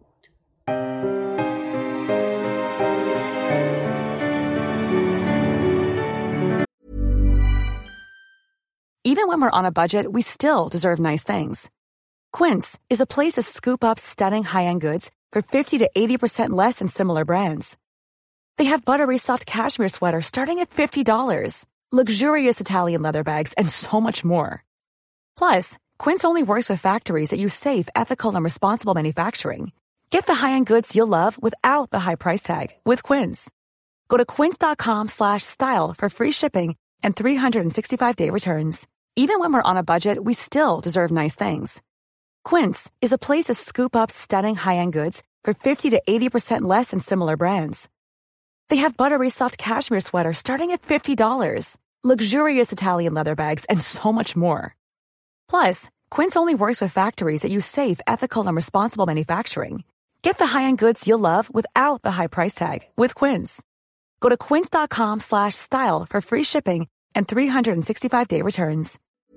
Even when we're on a budget, we still deserve nice things. Quince is a place to scoop up stunning high-end goods for 50 to 80% less than similar brands. They have buttery soft cashmere sweaters starting at $50, luxurious Italian leather bags, and so much more. Plus, Quince only works with factories that use safe, ethical, and responsible manufacturing. Get the high-end goods you'll love without the high price tag with Quince. Go to quince.com/style for free shipping and 365-day returns. Even when we're on a budget, we still deserve nice things. Quince is a place to scoop up stunning high-end goods for 50 to 80% less than similar brands. They have buttery soft cashmere sweaters starting at $50, luxurious Italian leather bags, and so much more. Plus, Quince only works with factories that use safe, ethical, and responsible manufacturing. Get the high-end goods you'll love without the high price tag with Quince. Go to quince.com/style for free shipping and 365-day returns.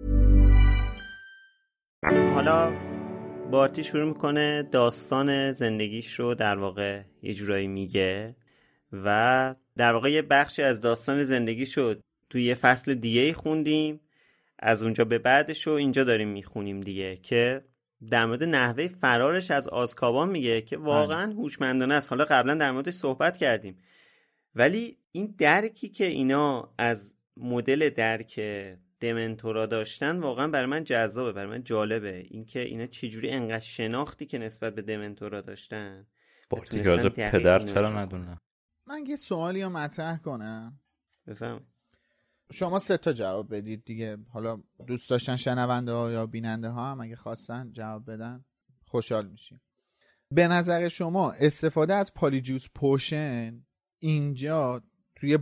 حالا بارتی شروع میکنه داستان زندگیش رو در واقع یه جورایی میگه و در واقع یه بخشی از داستان زندگیش رو توی یه فصل دیگه خوندیم. از اونجا به بعدش رو اینجا داریم میخونیم دیگه، که در مورد نحوه فرارش از آزکابان میگه که واقعا هوشمندانه است. حالا قبلا در موردش صحبت کردیم، ولی این درکی که اینا از مدل درک دمنتورا داشتن واقعا برای من جذابه، برای من جالبه اینکه اینا چجوری انقدر شناختی که نسبت به دمنتورا داشتن. بارتی که راجع پدر چرا ندونه؟ من یه سوالی رو مطرح کنم. بفهم. شما 3 تا جواب بدید دیگه. حالا دوست داشتن شنونده ها یا بیننده ها هم اگه خواستن جواب بدن خوشحال میشیم. به نظر شما استفاده از پالیجوس پوشن اینجا توی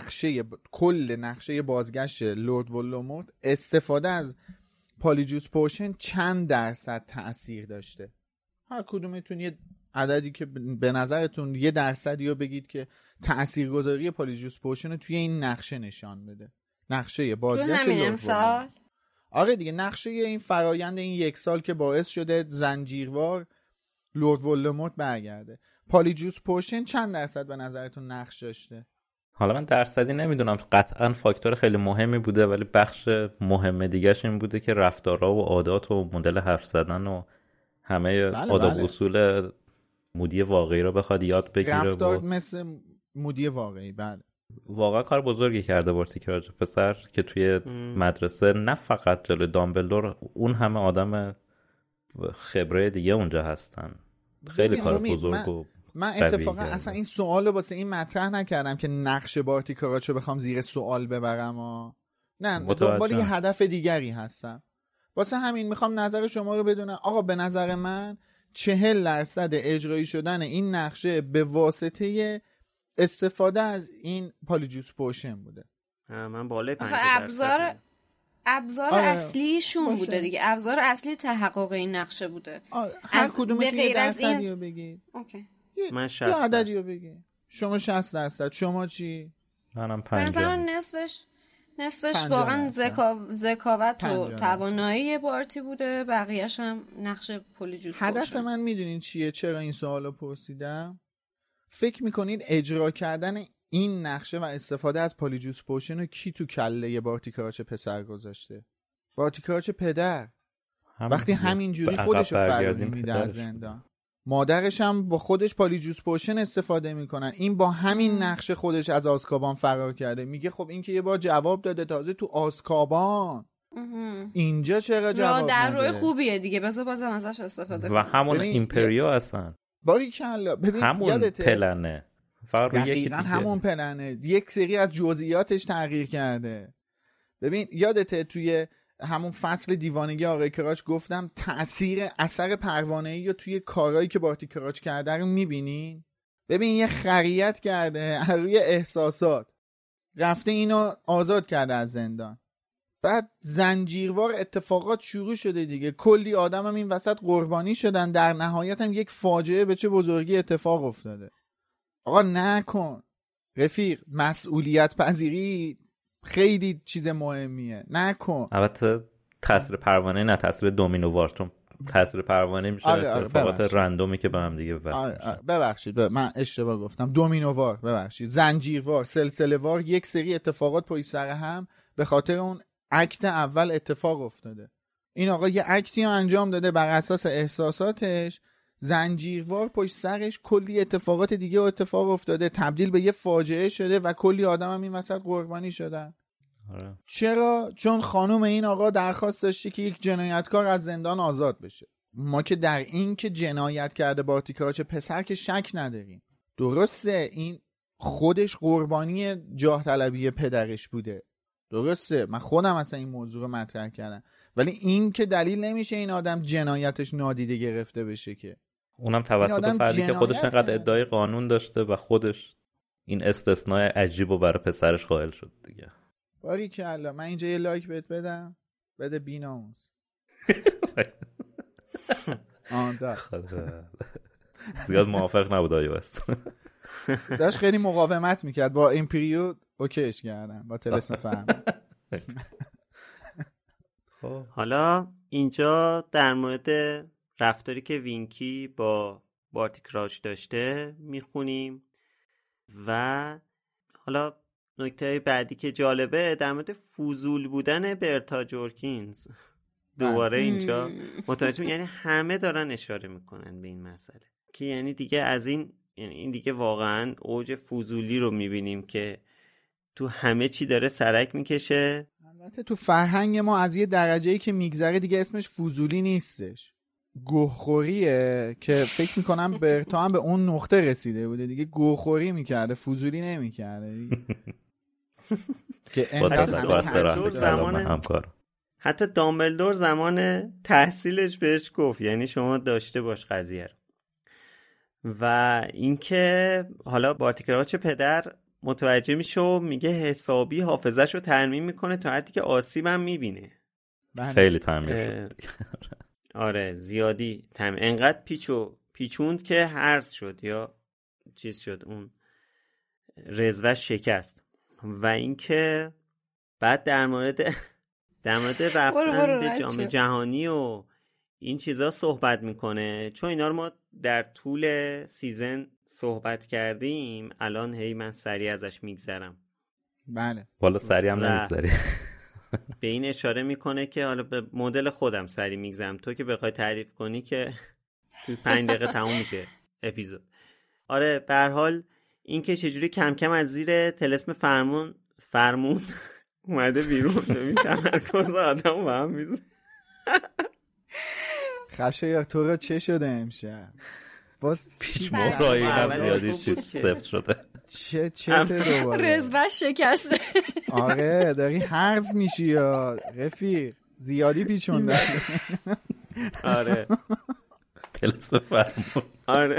کل نقشه بازگشت لرد ولدمورت استفاده از پالیجوس پوشن چند درصد تأثیر داشته؟ هر کدومتون یه عددی که به نظرتون 1% رو بگید که تاثیرگذاری پالیجوس پوشن رو توی این نقشه نشان بده. نقشه بازگشت لرد ولدمورت. آره دیگه، نقشه این فرایند این 1 سال که باعث شده زنجیروار لرد ولدمورت برگرده. پالیجوس پوشن چند درصد به نظرتون نقش داشته؟ حالا من درصدی نمیدونم، قطعا فاکتور خیلی مهمی بوده، ولی بخش مهم دیگه‌ش این بوده که رفتارها و عادات و مدل حرف زدن و همه آداب اصول مودی واقعی رو بخواد یاد بگیره. رفتار مثل مودی واقعی. بله واقعا کار بزرگی کرده بارتی که راجع پسر که توی مدرسه نه فقط جلوی دامبلدور، اون همه آدم خبره دیگه اونجا هستن. خیلی کار بزرگ و من اتفاقا اصلا این سوالو واسه این مطرح نکردم که نقش بارتی کاراچو بخوام زیر سوال ببرم نه، دنبال یه هدف دیگری هستم. واسه همین میخوام نظر شما رو بدونم. آقا به نظر من 40% اجرایی شدن این نقشه به واسطه استفاده از این پالیجوس پوشن بوده. من بالای 5%. ابزار اصلیشون بوده دیگه. ابزار اصلی تحقق این نقشه بوده. هر کدوم یه درصدی رو بگید. اوکی. من 60%. یه عددی رو بگید. شما 60%. شما چی؟ منم 50%. مثلا نصفش واقعا ذکاوت و توانایی بارتی بوده، بقیه‌اش هم نقش پالیجوس پوشن. هدف من میدونین چیه؟ چرا این سوالو پرسیدم؟ فکر میکنید اجرا کردن این نقشه و استفاده از پالیجوس پوشن رو کی تو کله بارتی کاراچ پسر گذاشته؟ بارتی کاراچ پدر وقتی همینجوری خودشو فراری میده از زندان. مادرش هم با خودش پالیجوس پوشن استفاده میکنن. این با همین نقش خودش از آزکابان فرار کرده. میگه خب این که یه بار جواب داده، تازه تو آزکابان. اینجا چرا جواب نده؟ در روی خوبیه دیگه، بذار بازم ازش استفاده کنم. و همون ایمپریو هستن. باریکلا. ببین همون پلنه. دقیقاً همون پلنه. یک سری از جزئیاتش تغییر کرده. ببین یادته توی همون فصل دیوانگی آقای کراچ گفتم تأثیر اثر پروانه‌ای رو توی کارهایی که بارتی کراچ کرده رو میبینین؟ ببین یه خریت کرده روی احساسات، رفته اینو آزاد کرده از زندان. بعد زنجیروار اتفاقات شروع شده دیگه، کلی آدم هم این وسط قربانی شدن، در نهایت هم یک فاجعه به چه بزرگی اتفاق افتاده. آقا نکن رفیق، مسئولیت پذیری خیلی چیز مهمیه، نکن. البته تاثیر پروانه نه تاثیر دومینووار، چون تاثیر پروانه میشه اتفاقات رندومی که به هم دیگه وصل. ببخشید من اشتباه گفتم، دومینووار، ببخشید، زنجیروار، سلسله‌وار، یک سری اتفاقات پشت سر هم به خاطر اون اکت اول اتفاق افتاده. این آقا یه اکتی رو انجام داده بر اساس احساساتش، زنجیروار پشت سرش کلی اتفاقات دیگه اتفاق افتاده، تبدیل به یه فاجعه شده و کلی آدم هم این وسط قربانی شدن. چرا؟ چون خانم این آقا درخواست داشته که یک جنایتکار از زندان آزاد بشه. ما که در این که جنایت کرده بارتی کراچ پسر که شک نداریم. درسته این خودش قربانی جاه طلبی پدرش بوده، درسته، من خودم اصلا این موضوع رو مطرح کردم، ولی این که دلیل نمیشه این آدم جنایتش نادیده گرفته بشه که. اونم توسط فردی که خودش انقدر ادعای قانون داشته و خودش این استثناء عجیب و برای پسرش قائل شد دیگه. باریکلا. من اینجا یه لایک بهت بدم، بده بیناموس. زیاد موافق نبود آیوست. داشت خیلی مقاومت میکرد با ایمپریو، اوکیش کردم با طلسم فهم. حالا اینجا در مورد رفتاری که وینکی با بارتی کراچ داشته میخونیم و حالا نکته بعدی که جالبه در مورد فضول بودن برتا جورکینز. دوباره اینجا متوجه، یعنی همه دارن اشاره میکنن به این مسئله که یعنی دیگه از این، یعنی این دیگه واقعا اوج فضولی رو میبینیم که تو همه چی داره سرک میکشه. البته تو فرهنگ ما از یه درجه‌ای که میگذره دیگه اسمش فضولی نیستش، گوخوریه که فکر میکنم برتا هم به اون نقطه رسیده بوده دیگه، گوخوری میکرده، فضولی نمیکرده که انقدر زمان حتی دامبلدور زمان تحصیلش بهش گفت یعنی شما داشته باش قضیه رو. و اینکه حالا بارتی کراچ پدر متوجه میشه و میگه حسابی حافظه‌شو ترمیم میکنه تا حدی که آسیب هم میبینه. خیلی ترمیم شد. آره زیادی ترمیم، انقدر پیچوند که هرز شد یا چیز شد، اون رزوش شکست. و اینکه بعد در مورد رفتن به جام جهانی و این چیزا صحبت میکنه، چون اینا رو ما در طول سیزن صحبت کردیم. الان هی من سریع ازش میگذرم. بله والا سریع هم نمیگذری. به این اشاره میکنه که حالا به مدل خودم سریع میگذرم، تو که بخوای تعریف کنی که توی 5 دقیقه تموم میشه اپیزود. آره به هر حال این که چجوری کم کم از زیر طلسم فرمون اومده بیرون، ببین تمرکز آدم با هم میزه. خشه تو رو چه شده امشب؟ باز پیش مهرایی هم زیادی چیز سفت شده. چه دوباره رزوش شکسته. آره داری هرز میشی یا رفیق، زیادی پیچونده. آره طلسم فرمون. آره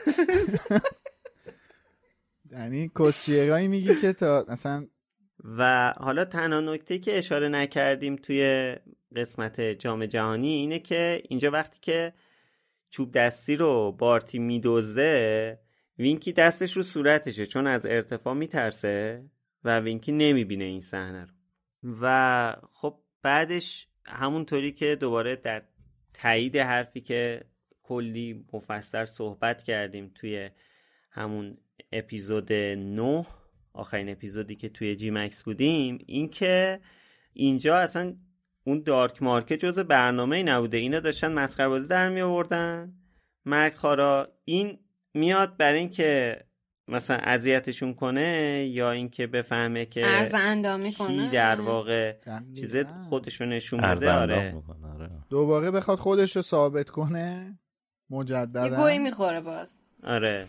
یعنی کسچیرایی میگی که تا اصلا. و حالا تنها نکته‌ای که اشاره نکردیم توی قسمت جام جهانی اینه که اینجا وقتی که چوب دستی رو بارتی میدزده، وینکی دستش رو صورتشه چون از ارتفاع میترسه و وینکی نمیبینه این صحنه رو. و خب بعدش همونطوری که دوباره در تایید حرفی که کلی مفصل صحبت کردیم توی همون اپیزود 9، آخرین اپیزودی که توی جی مکس بودیم، این که اینجا اصلا اون دارک مارکت جزء برنامه‌ای نبوده، اینا داشتن مسخره بازی در می آوردن مرگخوارا این میاد برای این که مثلا اذیتشون کنه یا اینکه بفهمه که عرض اندامی کنه در واقع چیزه خودشو نشون بده. آره دوباره بخواد خودشو ثابت کنه مجددا یه گویی میخوره باز. آره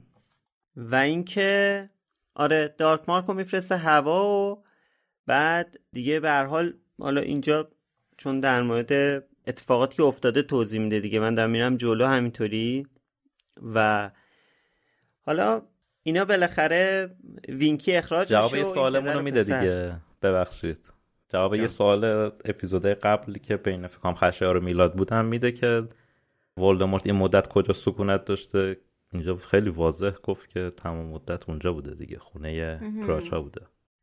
و اینکه آره دارک مارک رو میفرسته هوا و بعد دیگه به هر حال حالا اینجا چون در مورد اتفاقاتی که افتاده توضیح میده دیگه، من دارم میرم جلو همینطوری. و حالا اینا بالاخره وینکی اخراج میشه. جواب یه سوالمون رو میده دیگه، ببخشید جواب یه سوال اپیزودهای قبلی که بین فکرام خشایار و میلاد بودم میده که ولدمورت این مدت کجا سکونت داشته. اینجا خیلی واضح گفت که تمام مدت اونجا بوده دیگه، خونه کراچا بوده.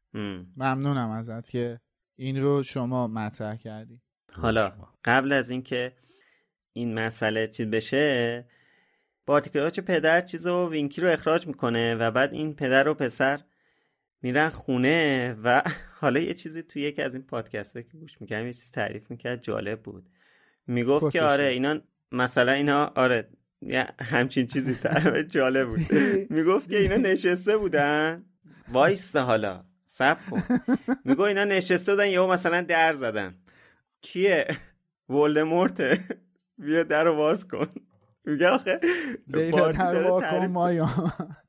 ممنونم ازت که این رو شما مطرح کردی. حالا قبل از اینکه این مسئله چیز بشه، بارتی کراچ پدر چیزو وینکی رو اخراج میکنه و بعد این پدر و پسر میرن خونه و حالا یه چیزی توی یکی از این پادکست ها که گوش میکنم یه چیز تعریف میکرد جالب بود. میگفت که آره اینا مثلا اینا آره همچین چیزی تعریف جالب بود. میگفت که اینا نشسته بودن وایسته حالا صبر کن. میگو اینا نشسته بودن یهو مثلا در زدن. کیه؟ ولدمورت. بیا در رو باز کن. میگه آخه بارتی در واکن مایوم.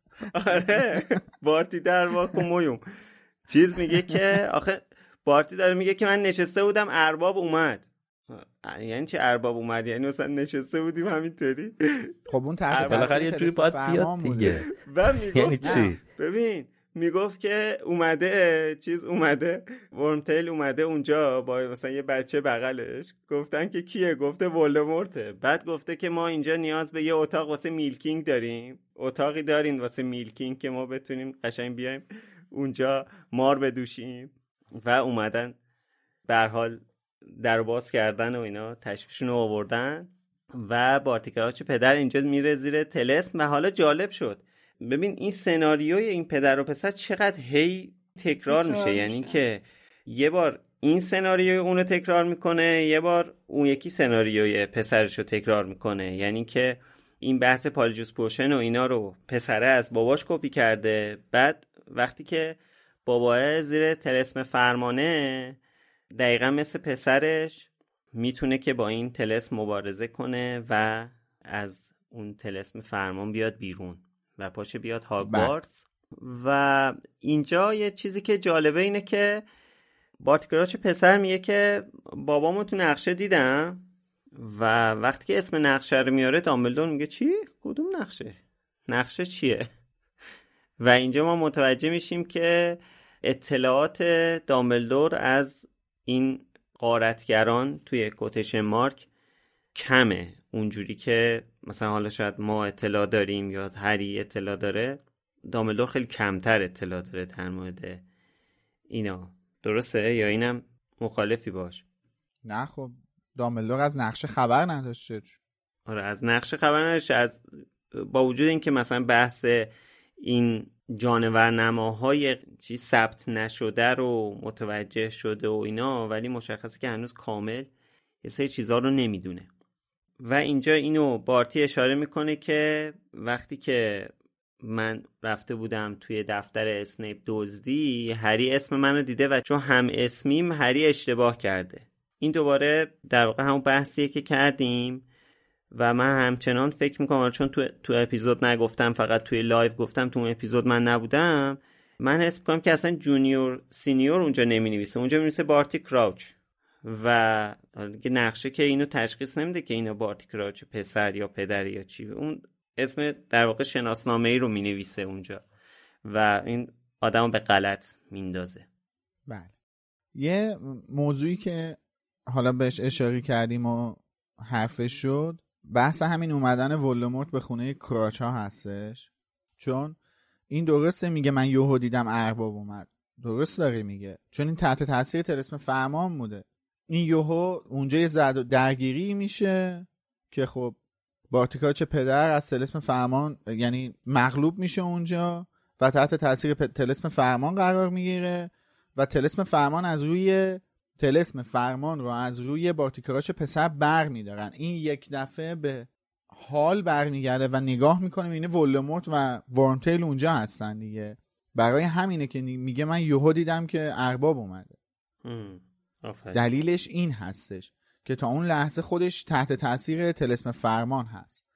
آره بارتی در واکن مایوم. چیز میگه که آخه بارتی داره میگه که من نشسته بودم ارباب اومد. یعنی چه ارباب اومد؟ یعنی مثلا نشسته بودیم همینطوری. خب اون تحت بالاخره یه جوری باید بیاد دیگه. یعنی چی؟ ببین میگفت که اومده چیز اومده ورمتیل اومده اونجا با مثلا یه بچه بغلش، گفتن که کیه؟ گفته ولدمورته. بعد گفته که ما اینجا نیاز به یه اتاق واسه میلکینگ داریم، اتاقی دارین واسه میلکینگ که ما بتونیم قشنگ بیایم اونجا مار بدوشیم. و اومدن به هر حال در باز کردن و اینا تشویشون رو آوردن و بارتی کراچ پدر اینجا میره زیر طلسم. و حالا جالب شد ببین این سناریوی این پدر و پسر چقدر هی تکرار میشه. یعنی که یه بار این سناریوی اونو تکرار میکنه، یه بار اون یکی سناریوی پسرشو تکرار میکنه. یعنی که این بحث پالیجوس پوشن و اینا رو پسره از باباش کپی کرده. بعد وقتی که باباه زیر طلسم فرمانه دقیقا مثل پسرش میتونه که با این طلسم مبارزه کنه و از اون طلسم فرمان بیاد بیرون و پاشه بیاد هاگوارتس. و اینجا یه چیزی که جالبه اینه که بارتی کراچ پسر میگه که بابامو تو نقشه دیدم و وقتی که اسم نقشه رو میاره دامبلدور میگه چی؟ کدوم نقشه؟ نقشه چیه؟ و اینجا ما متوجه میشیم که اطلاعات دامبلدور از این غارتگران توی کوتیشن مارک کمه، اونجوری که مثلا حالا شاید ما اطلاع داریم یا هری اطلاع داره. دامبلدور خیلی کمتر اطلاع داره در مورد اینا. درسته یا اینم مخالفی باش؟ نه خب دامبلدور از نقشه خبر نداشته. آره از نقشه خبر نداشته، از با وجود این که مثلا بحث این جانور نماهای چی ثبت نشده رو متوجه شده و اینا، ولی مشخصه که هنوز کامل یه سری چیزا رو نمیدونه. و اینجا اینو بارتی اشاره میکنه که وقتی که من رفته بودم توی دفتر اسنیپ دزدی، هری اسم منو دیده و چون هم اسمیم هری اشتباه کرده. این دوباره در واقع همون بحثیه که کردیم و من همچنان فکر میکنم چون تو اپیزود نگفتم، فقط توی لایو گفتم، تو اون اپیزود من نبودم، من حس میکنم که اصلا جونیور سینیور اونجا نمینویسه، اونجا مینویسه بارتی کراوچ و نقشه که اینو تشخیص نمیده که اینا بارتی کراوچ پسر یا پدر یا چی، اون اسم در واقع شناسنامه‌ای رو مینویسه اونجا و این آدمو به غلط میندازه. بله. یه موضوعی که حالا بهش اشاره کردیم و حرفش شد، بحث همین اومدن ولدمورت به خونه کراچا هستش. چون این درسته میگه من یهو دیدم ارباب اومد، درست داره میگه، چون این تحت تاثیر طلسم فرمان بوده. این یهو اونجا یه زد و درگیری میشه که خب بارتی کراچ پدر از طلسم فرمان یعنی مغلوب میشه اونجا و تحت تاثیر طلسم فرمان قرار میگیره و طلسم فرمان رو از روی بارتی کراچ پسر بر میدارن. این یک دفعه به حال برمیگرده و نگاه میکنه اینه ولدمورت و ورمتیل اونجا هستن دیگه. برای همینه که میگه من یهو دیدم که ارباب اومده. دلیلش این هستش که تا اون لحظه خودش تحت تاثیر طلسم فرمان هست.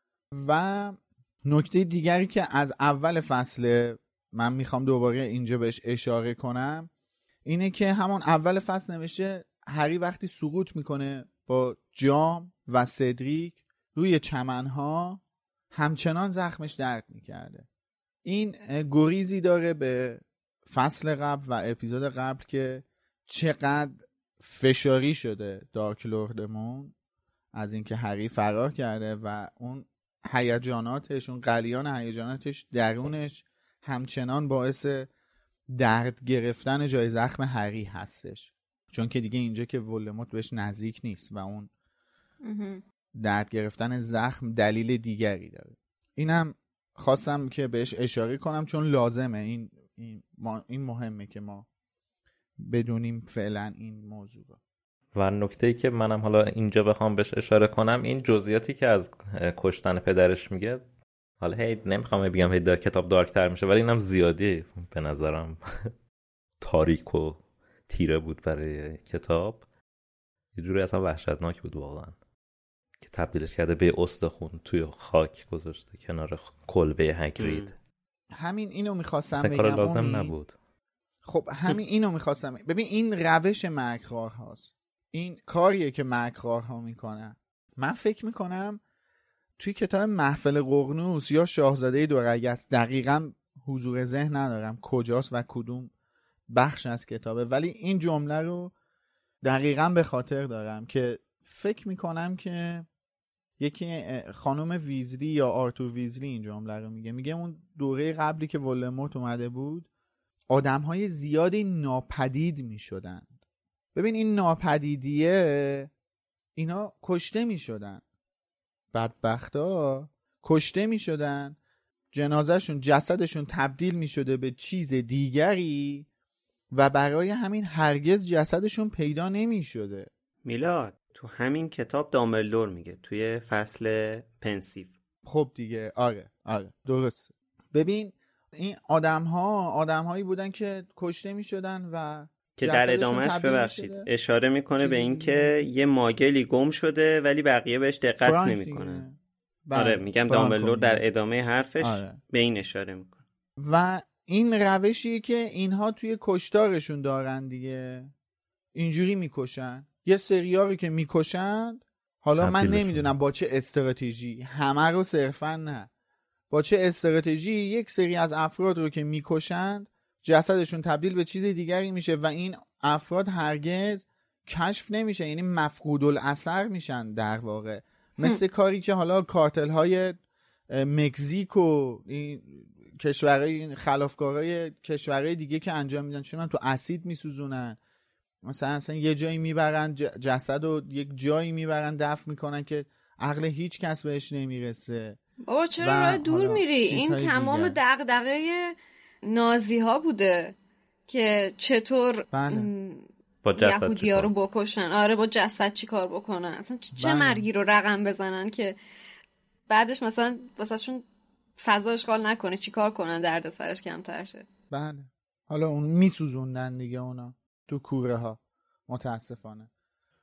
و نکته دیگری که از اول فصل من میخوام دوباره اینجا بهش اشاره کنم اینه که همون اول فصل نوشته هری وقتی سقوط میکنه با جام و سدریک روی چمنها همچنان زخمش درد میکرده. این گریزی داره به فصل قبل و اپیزود قبل که چقدر فشاری شده دارک لوردمون از اینکه هری فرار کرده و اون هیجاناتش، اون غلیان هیجاناتش درونش همچنان باعث درد گرفتن جای زخم هری هستش، چون که دیگه اینجا که ولدمورت بهش نزدیک نیست و اون درد گرفتن زخم دلیل دیگری داره. اینم خواستم که بهش اشاره کنم چون لازمه، این مهمه که ما بدونیم فعلا این موضوع رو. و نکته‌ای که منم حالا اینجا بخوام بهش اشاره کنم این جزئیاتی که از کشتن پدرش میگه، حالا هی نمیخوام بگم هی کتاب دارکتر میشه ولی اینم زیادی به نظرم تاریک و تیره بود برای کتاب. یه جوری اصلا وحشتناک بود واقعا که تبدیلش کرده به استخون توی خاک گذاشته کنار کلبه هگرید. همین اینو میخواستم بگم، کار لازم نبود. خب همین اینو میخواستم ببین، این روش مرگخوار هاست، این کاریه که مرگخوار ها میکنن. من فکر میکنم توی کتاب محفل ققنوس یا شاهزاده دورگست دقیقاً حضور ذهن ندارم کجاست و کدوم بخش از کتابه، ولی این جمله رو دقیقاً به خاطر دارم که فکر میکنم که یکی خانم ویزلی یا آرتور ویزلی این جمله رو میگه اون دوره قبلی که ولدمورت اومده بود آدم‌های زیادی ناپدید میشدن. ببین این ناپدیدیه اینا کشته میشدن، بدبختا کشته میشدن، جنازهشون جسدشون تبدیل میشده به چیز دیگری و برای همین هرگز جسدشون پیدا نمیشده. میلاد تو همین کتاب دامبلدور میگه توی فصل پنسیو. خب دیگه آره درست. ببین این آدم‌هایی بودن که کشته میشدن و که در ادامهش ببخشید اشاره میکنه به این که یه ماگلی گم شده ولی بقیه بهش دقت نمیکنه. آره میگم دامبلدور در ادامه حرفش به این اشاره میکنه. و این روشیه که اینها توی کشتارشون دارن دیگه، اینجوری میکشن. یه سری‌ها رو که میکشن، حالا من نمیدونم با چه استراتژی، همه رو صرفا نه، با چه استراتژی یک سری از افراد رو که میکشند جسدشون تبدیل به چیز دیگری میشه و این افراد هرگز کشف نمیشه، یعنی مفقود الاثر میشن در واقع. مثل کاری که حالا کارتل های مکزیک و کشورهای خلافکارای کشورهای دیگه که انجام میدن، چون تو اسید میسوزونن، مثلا یه جایی میبرن جسد و یک جایی میبرن دفن میکنن که عقل هیچ کس بهش نمیرسه. بابا چرا راه دور میری؟ این تمام دغدغه نازی ها بوده که چطور با یهودی ها رو بکشن. آره با جسد چی کار بکنن، اصلا چه مرگی رو رقم بزنن که بعدش مثلا واسه شون فضا اشغال نکنه، چی کار کنن درد سرش کمتر شه. بله حالا اون میسوزوندن دیگه اونا تو کوره ها متاسفانه.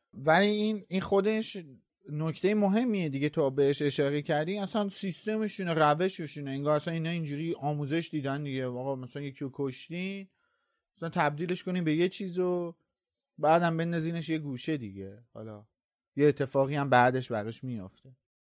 ولی این خودش نکته مهمیه دیگه، تو بهش اشاره کردی، اصلا سیستمشونه، روششونه، انگار اصلا اینا اینجوری آموزش دیدن دیگه. آقا مثلا یکی رو کشتین مثلا تبدیلش کنین به یه چیز و بعدم بندازینش یه گوشه دیگه، حالا یه اتفاقی هم بعدش براش میافته.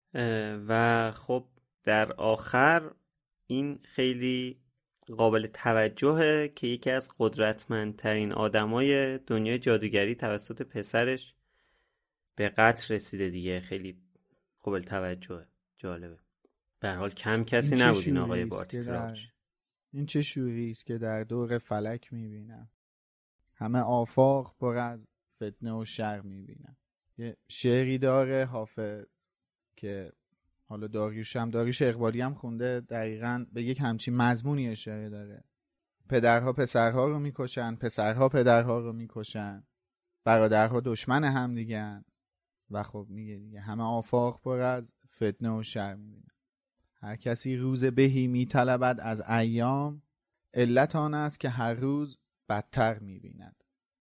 و خب در آخر این خیلی قابل توجهه که یکی از قدرتمندترین آدمای دنیای جادوگری توسط پسرش به قتل رسیده دیگه. خیلی قابل توجهه، جالبه. به هر حال کم کسی نبود این آقای بارتی کراوچ. این چه شوری است که در دور فلک میبینم، همه آفاق پر از فتنه و شر میبینم. یه شعری داره حافظ که حالا داریوش اقبالی هم خونده، دقیقاً به یک همچین مضمونی اشاره داره. پدرها پسرها رو میکشن، پسرها پدرها رو میکشن، برادرها دشمن هم دیگن و خب میگه دیگه همه آفاق پر از فتنه و شر می‌بیند. هر کسی روز بهی می‌طلبد از ایام، علت آن است که هر روز بدتر می‌بیند.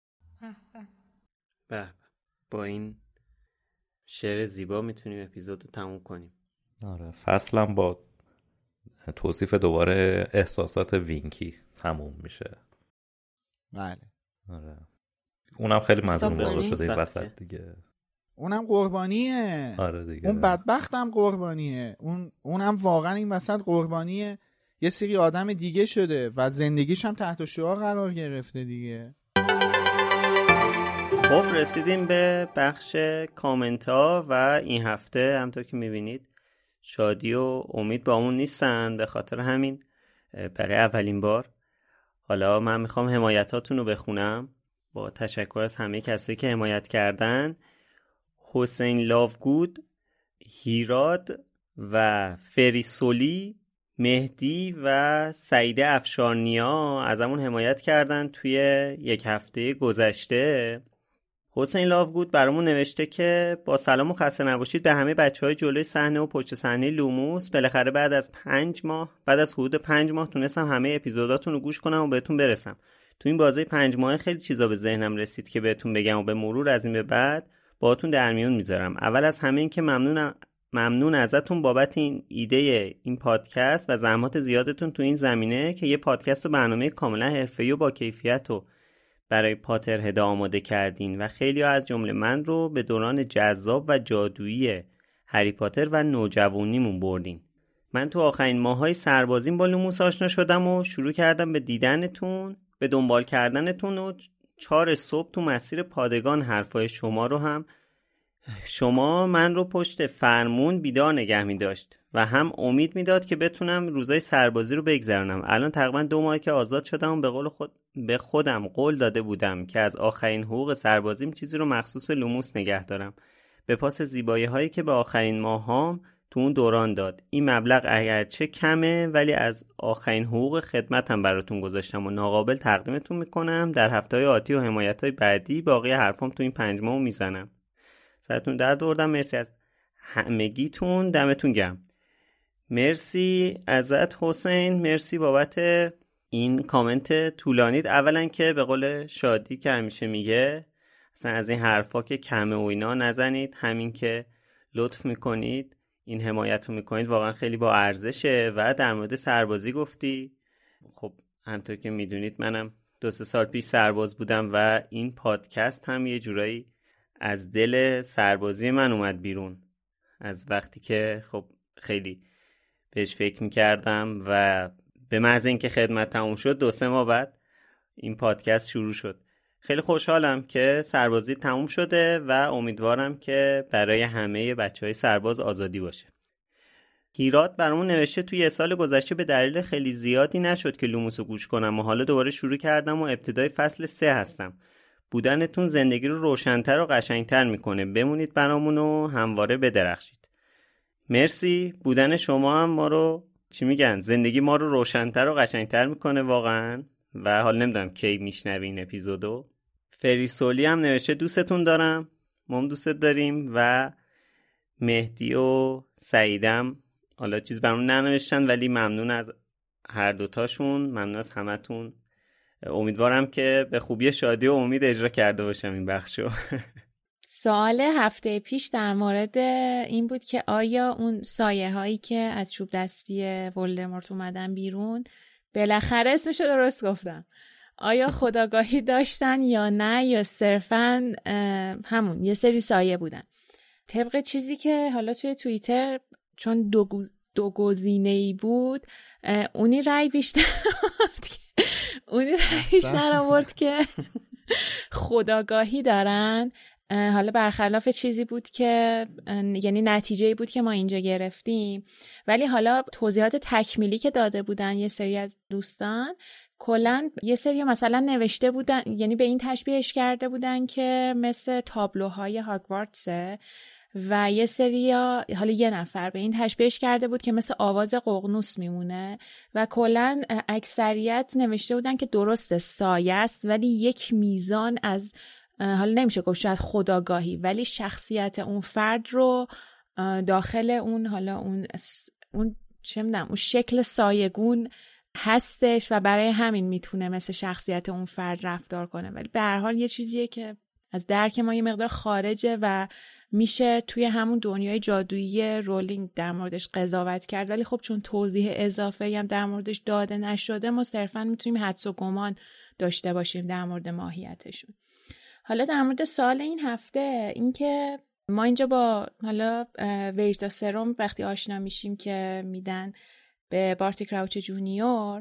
به با این شعر زیبا میتونیم اپیزود رو تموم کنیم. آره، فصلم با توصیف دوباره احساسات وینکی تموم میشه. بله. آره. اونم خیلی مظلوم واقع شده این وسط دیگه. اونم قربانیه. آره دیگه. اون بدبختم قربانیه. اونم واقعا این وسط قربانیه. یه سری آدم دیگه شده و زندگیش هم تحت شعاع قرار گرفته دیگه. خب رسیدیم به بخش کامنت ها و این هفته همونطور که میبینید شادی و امید با همون نیستن، به خاطر همین برای اولین بار حالا من میخوام حمایتاتون رو بخونم با تشکر از همه کسایی که حمایت کردن. حسین لاوگود، هیراد و فریسولی، مهدی و سعید افشارنیا از همون حمایت کردن توی یک هفته گذشته. حسین لاوگود برامون نوشته که با سلام و خسته نباشید به همه بچه‌های جلوی صحنه و پشت صحنه لوموس. بالاخره بعد از حدود 5 ماه تونستم همه اپیزوداتون رو گوش کنم و بهتون برسم. تو این بازه 5 ماه خیلی چیزا به ذهنم رسید که بهتون بگم و به مرور از این به بعد باهاتون در میون میذارم. اول از همه این که ممنون ازتون بابت این ایده این پادکست و زحمات زیادتون تو این زمینه که یه پادکست و برنامه کاملا حرفه‌ای و با کیفیت و برای پاترهد آماده کردین و خیلی ها از جمله من رو به دوران جذاب و جادویی هری پاتر و نوجوانیمون بردین. من تو آخرین ماهای سربازیم با لوموس آشنا شدم و شروع کردم به دیدنتون، به دنبال کردنتون و 4 صبح تو مسیر پادگان حرفای شما رو هم شما من رو پشت فرمون بیدار نگه می داشت و هم امید می داد که بتونم روزای سربازی رو بگذرونم. الان تقریبا 2 ماه که آزاد شدم و به خودم قول داده بودم که از آخرین حقوق سربازیم چیزی رو مخصوص لوموس نگه دارم، به پاس زیبایی هایی که به آخرین ماهام تو اون دوران داد. این مبلغ اگرچه کمه ولی از آخرین حقوق خدمتم براتون گذاشتم و ناقابل تقدیمتون میکنم. در هفته‌های آتی و حمایت‌های بعدی باقی حرفام تو این 5 ماه میزنم. سرتون درد آوردم. مرسی از همگیتون، دمتون گرم. مرسی ازت حسین، مرسی بابت این کامنت طولانیت. اولا که به قول شادی که همیشه میگه اصلا از این حرفا که کمه و اینا نزنید، همین که لطف میکنید این حمایت رو میکنید واقعا خیلی با ارزشه. و در مورد سربازی گفتی، خب همونطور که میدونید منم 2-3 سال پیش سرباز بودم و این پادکست هم یه جورایی از دل سربازی من اومد بیرون. از وقتی که خب خیلی بهش فکر میکردم و به محض اینکه خدمت تموم شد 2-3 ماه بعد این پادکست شروع شد. خیلی خوشحالم که سربازی تموم شده و امیدوارم که برای همه بچهای سرباز آزادی باشه. هیرات برامون نوشته توی 1 سال گذشته به دلیل خیلی زیادی نشد که لوموسو گوش کنم و حالا دوباره شروع کردم و ابتدای فصل 3 هستم. بودنتون زندگی رو روشن‌تر و قشنگتر میکنه. بمونید برامون و همواره بدرخشید. مرسی. بودن شما هم ما رو زندگی ما رو روشن‌تر و قشنگتر میکنه واقعا. و حالا نمیدونم کی میشنوی این اپیزودو. فریسولی هم نوشته دوستتون دارم، ما هم دوستت داریم. و مهدی و سعیدم حالا چیز برامون ننوشتن ولی ممنون از هر دوتاشون، ممنون از همتون. امیدوارم که به خوبی شادی و امید اجرا کرده باشم این بخشو. سوال هفته پیش در مورد این بود که آیا اون سایه هایی که از چوب دستی ولدمورت اومدن بیرون، بالاخره اسمشو درست گفتم، آیا خودآگاهی داشتن یا نه، یا صرفاً همون یه سری سایه بودن؟ طبق چیزی که حالا توی توییتر، چون دو گزینه‌ای بود، اونی رأی بیشتر آورد که خودآگاهی دارن. حالا برخلاف چیزی بود که یعنی نتیجه‌ای بود که ما اینجا گرفتیم، ولی حالا توضیحات تکمیلی که داده بودن یه سری از دوستان، کلاً یه سری مثلا نوشته بودن، یعنی به این تشبیهش کرده بودن که مثل تابلوهای هاگوارتسه، و یه سری حالا یه نفر به این تشبیهش کرده بود که مثل آواز ققنوس میمونه، و کلاً اکثریت نوشته بودن که درسته سایه است ولی یک میزان از، حالا نمیشه گفت شاید خودآگاهی، ولی شخصیت اون فرد رو داخل اون حالا اون چه میدونم اون شکل سایگون هستش و برای همین میتونه مثل شخصیت اون فرد رفتار کنه، ولی به هر حال یه چیزیه که از درک ما یه مقدار خارجه و میشه توی همون دنیای جادویی رولینگ در موردش قضاوت کرد، ولی خب چون توضیح اضافه‌ای هم در موردش داده نشده ما صرفاً میتونیم حدس و گمان داشته باشیم در مورد ماهیتشون. حالا در مورد سوال این هفته، این که ما اینجا با حالا وریتا سرم وقتی آشنا میشیم که میدن به بارتی کراوچ جونیور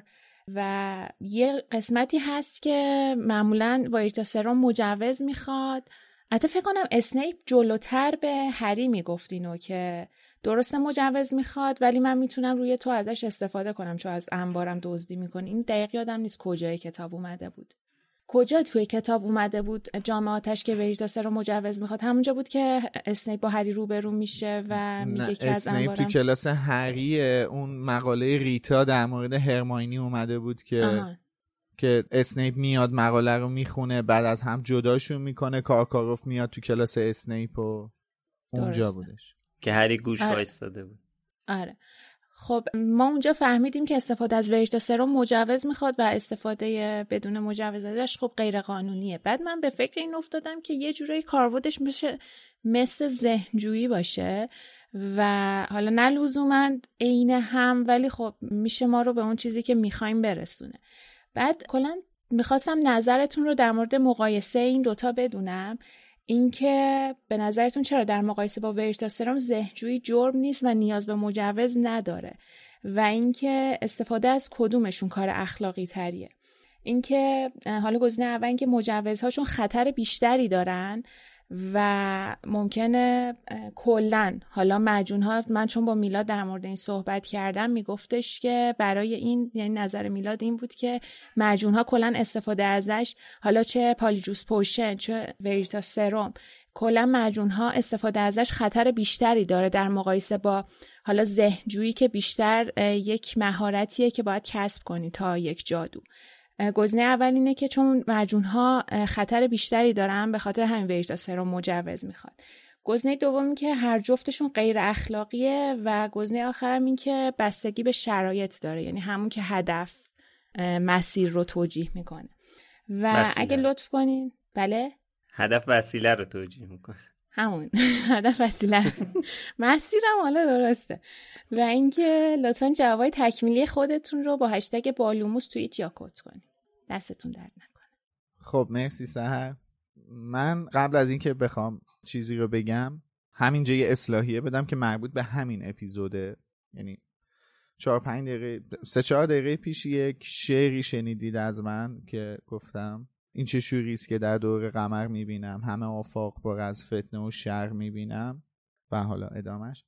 و یه قسمتی هست که معمولاً وریتا سرم مجوز میخواد. حتی فکر کنم اسنیپ جلوتر به هری میگفت اینو که درسته مجوز میخواد ولی من میتونم روی تو ازش استفاده کنم چون از انبارم دزدی میکنی. این دقیق یادم نیست کجای کتاب اومده بود. کجا توی کتاب اومده بود جام آتش که وریتا سرم مجوز میخواد؟ همونجا بود که اسنیپ با هری روبرو میشه و میگه که از انبارم. اسنیپ تو کلاس هری اون مقاله ریتا در مورد هرماینی اومده بود که اسنیپ میاد مقاله رو میخونه، بعد از هم جداشون میکنه، کارکاروف میاد تو کلاس اسنیپ و اونجا درسته. بودش که هری گوش وایستاده بود. آره. خب ما اونجا فهمیدیم که استفاده از وریتا سرم مجوز میخواد و استفاده بدون مجوز ازش خب غیر قانونیه. بعد من به فکر این افتادم که یه جورایی کاربردش میشه مثل ذهنجویی باشه و حالا نه لزوما عین هم، ولی خب میشه ما رو به اون چیزی که میخوایم برسونه. بعد کلا میخواستم نظرتون رو در مورد مقایسه این دوتا بدونم، اینکه به نظرتون چرا در مقایسه با وریتا سرم ذهنجویی جرم نیست و نیاز به مجوز نداره و اینکه استفاده از کدومشون کار اخلاقی تریه. اینکه حالا گزینه اول اینکه مجوزهاشون خطر بیشتری دارن و ممکنه کلن حالا معجون‌ها، من چون با میلاد در مورد این صحبت کردم میگفتش که برای این، یعنی نظر میلاد این بود که معجون‌ها کلن استفاده ازش، حالا چه پالیجوس پوشن چه وریتا سرم، کلا معجون‌ها استفاده ازش خطر بیشتری داره در مقایسه با حالا ذهنجویی که بیشتر یک مهارتیه که باید کسب کنی تا یک جادو. گزینه اول اینه که چون معجون‌ها خطر بیشتری دارن به خاطر همین وریتا سرم مجوز میخواد. گزینه دوم که هر جفتشون غیر اخلاقیه و گزینه آخرم این که بستگی به شرایط داره، یعنی همون که هدف مسیر رو توجیه میکنه. و وسیله. اگه لطف کنین. بله؟ هدف وسیله رو توجیه میکنه. همون هدف وسیله مسیرم حالا درسته. و اینکه لطفاً جوابای تکمیلی خودتون رو با هشتگ بالوموس توییت یا کد کنید. دستتون درد نکنه. خب مرسی سحر. من قبل از اینکه بخوام چیزی رو بگم همینجا یه اصلاحیه بدم که مربوط به همین اپیزوده. یعنی 4-5 دقیقه 3-4 دقیقه پیش یک شعری شنیدید از من که گفتم این چه شوری است که در دور قمر میبینم، همه آفاق پر از فتنه و شر میبینم و حالا ادامش.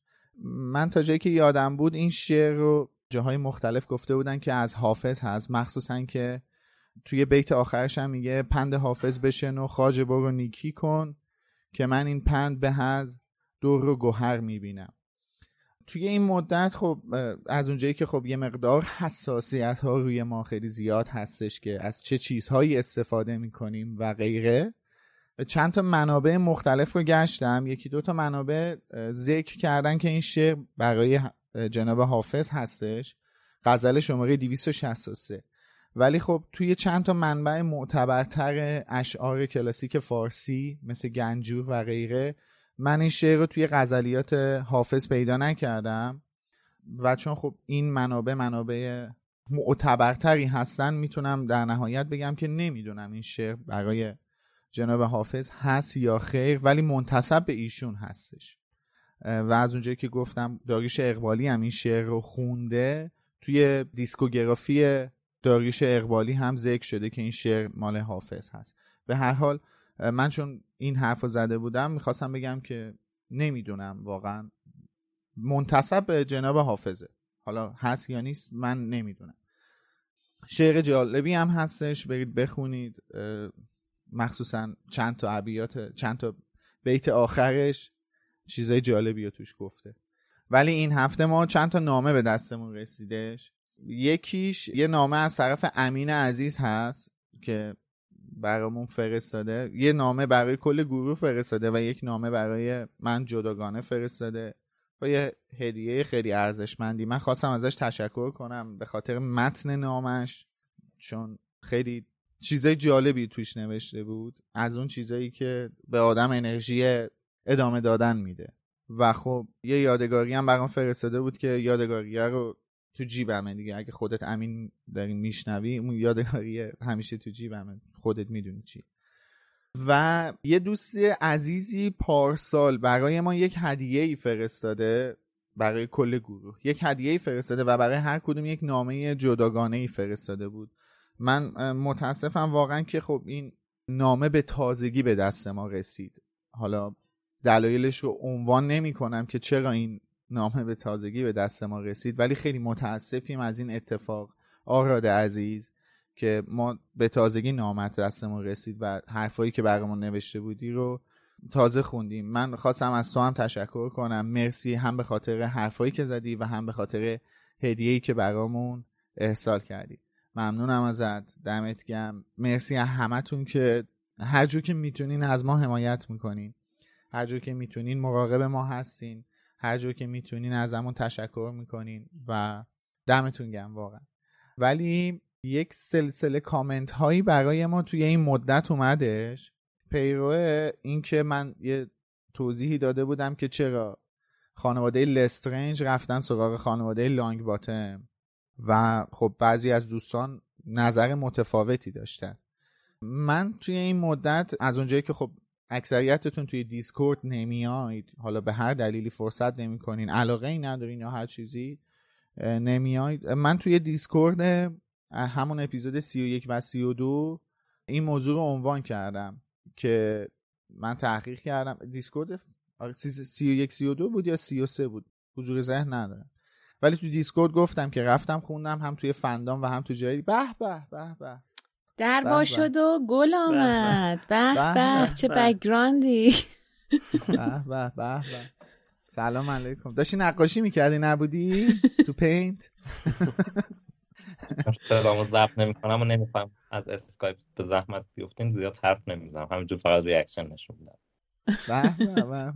من تا جایی که یادم بود این شعر رو جاهای مختلف گفته بودن که از حافظ هست، مخصوصا که توی بیت آخرش هم میگه پند حافظ بشنو خواجه برو نیکی کن که من این پند به از دور و گوهر میبینم. توی این مدت خب از اونجایی که خب یه مقدار حساسیت ها روی ما خیلی زیاد هستش که از چه چیزهایی استفاده میکنیم و غیره، چند تا منابع مختلف رو گشتم. 1-2 منابع ذکر کردن که این شعر برای جناب حافظ هستش، غزل شماره 263. ولی خب توی چند تا منبع معتبرتر اشعار کلاسیک فارسی مثل گنجور و غیره من این شعر رو توی غزلیات حافظ پیدا نکردم و چون خب این منابع معتبرتری هستن میتونم در نهایت بگم که نمیدونم این شعر برای جناب حافظ هست یا خیر، ولی منتسب به ایشون هستش. و از اونجایی که گفتم داریوش اقبالی هم این شعر رو خونده، توی دیسکوگرافی داریوش اقبالی هم ذکر شده که این شعر مال حافظ هست. به هر حال من چون این حرف رو زده بودم میخواستم بگم که نمیدونم واقعا منتسب به جناب حافظه، حالا هست یا نیست من نمیدونم. شعر جالبی هم هستش، برید بخونید، مخصوصا چند تا ابیات، چند تا بیت آخرش چیزای جالبی رو توش گفته. ولی این هفته ما چند تا نامه به دستمون رسیدش. یکیش یه نامه از طرف امین عزیز هست که برامون فرستاده، یه نامه برای کل گروه فرستاده و یک نامه برای من جداگانه فرستاده. با یه هدیه خیلی ارزشمندی. من خواستم ازش تشکر کنم به خاطر متن نامش، چون خیلی چیزای جالبی توش نوشته بود، از اون چیزایی که به آدم انرژی ادامه دادن میده. و خب یه یادگاری هم برام فرستاده بود که یادگاریه رو تو جیبمه دیگه، اگه خودت امین دارین میشنوی اون یادگاریه همیشه تو جیبمه، خودت میدونی چی. و یه دوست عزیزی پارسال برای ما یک هدیه‌ای فرستاده، برای کل گروه یک هدیه‌ای فرستاده و برای هر کدوم یک نامه جداگانه‌ای فرستاده بود. من متاسفم واقعا که خب این نامه به تازگی به دست ما رسید. حالا دلایلش رو عنوان نمی کنم که چرا این نامه به تازگی به دست ما رسید، ولی خیلی متاسفیم از این اتفاق آراد عزیز که ما به تازگی نامت دستمون رسید و حرفایی که برامون نوشته بودی رو تازه خوندیم. من خواستم از تو هم تشکر کنم، مرسی هم به خاطر حرفایی که زدی و هم به خاطر هدیه‌ای که برامون ارسال کردی. ممنونم ازت، دمت گرم. مرسی همتون که هر جور که میتونین از ما حمایت میکنین، هر جور که میتونین مراقب ما هستین، هر جور که میتونین ازمون تشکر میکنین و دمتون گرم واقعا. ولی یک سلسله کامنت هایی برای ما توی این مدت اومدش پیرو این که من یه توضیحی داده بودم که چرا خانواده لسترنج رفتن سراغ خانواده لانگ باتم و خب بعضی از دوستان نظر متفاوتی داشتن. من توی این مدت از اونجایی که خب اکثریتتون توی دیسکورد نمیاید، حالا به هر دلیلی فرصت نمی کنین، علاقه ای ندارین یا هر چیزی نمیاید، من توی دیسکورد همون اپیزود 31 و 32 این موضوع رو عنوان کردم که من تحقیق کردم. دیسکورد 31 32 بود یا 33 بود حضور ذهن ندارم، ولی تو دیسکورد گفتم که رفتم خوندم هم توی فندام و هم تو جایی. به به به به در با شد و گل آمد. به به چه بک‌گراندی. به به به. سلام علیکم. داشتی نقاشی میکردی نبودی تو پینت؟ سلامو ضبط نمی‌کنم و نمی‌فهم از اسکایپ به زحمت بیفتین زیاد حرف نمیزنم، همینجور فقط ریاکشن نشون میدم. به به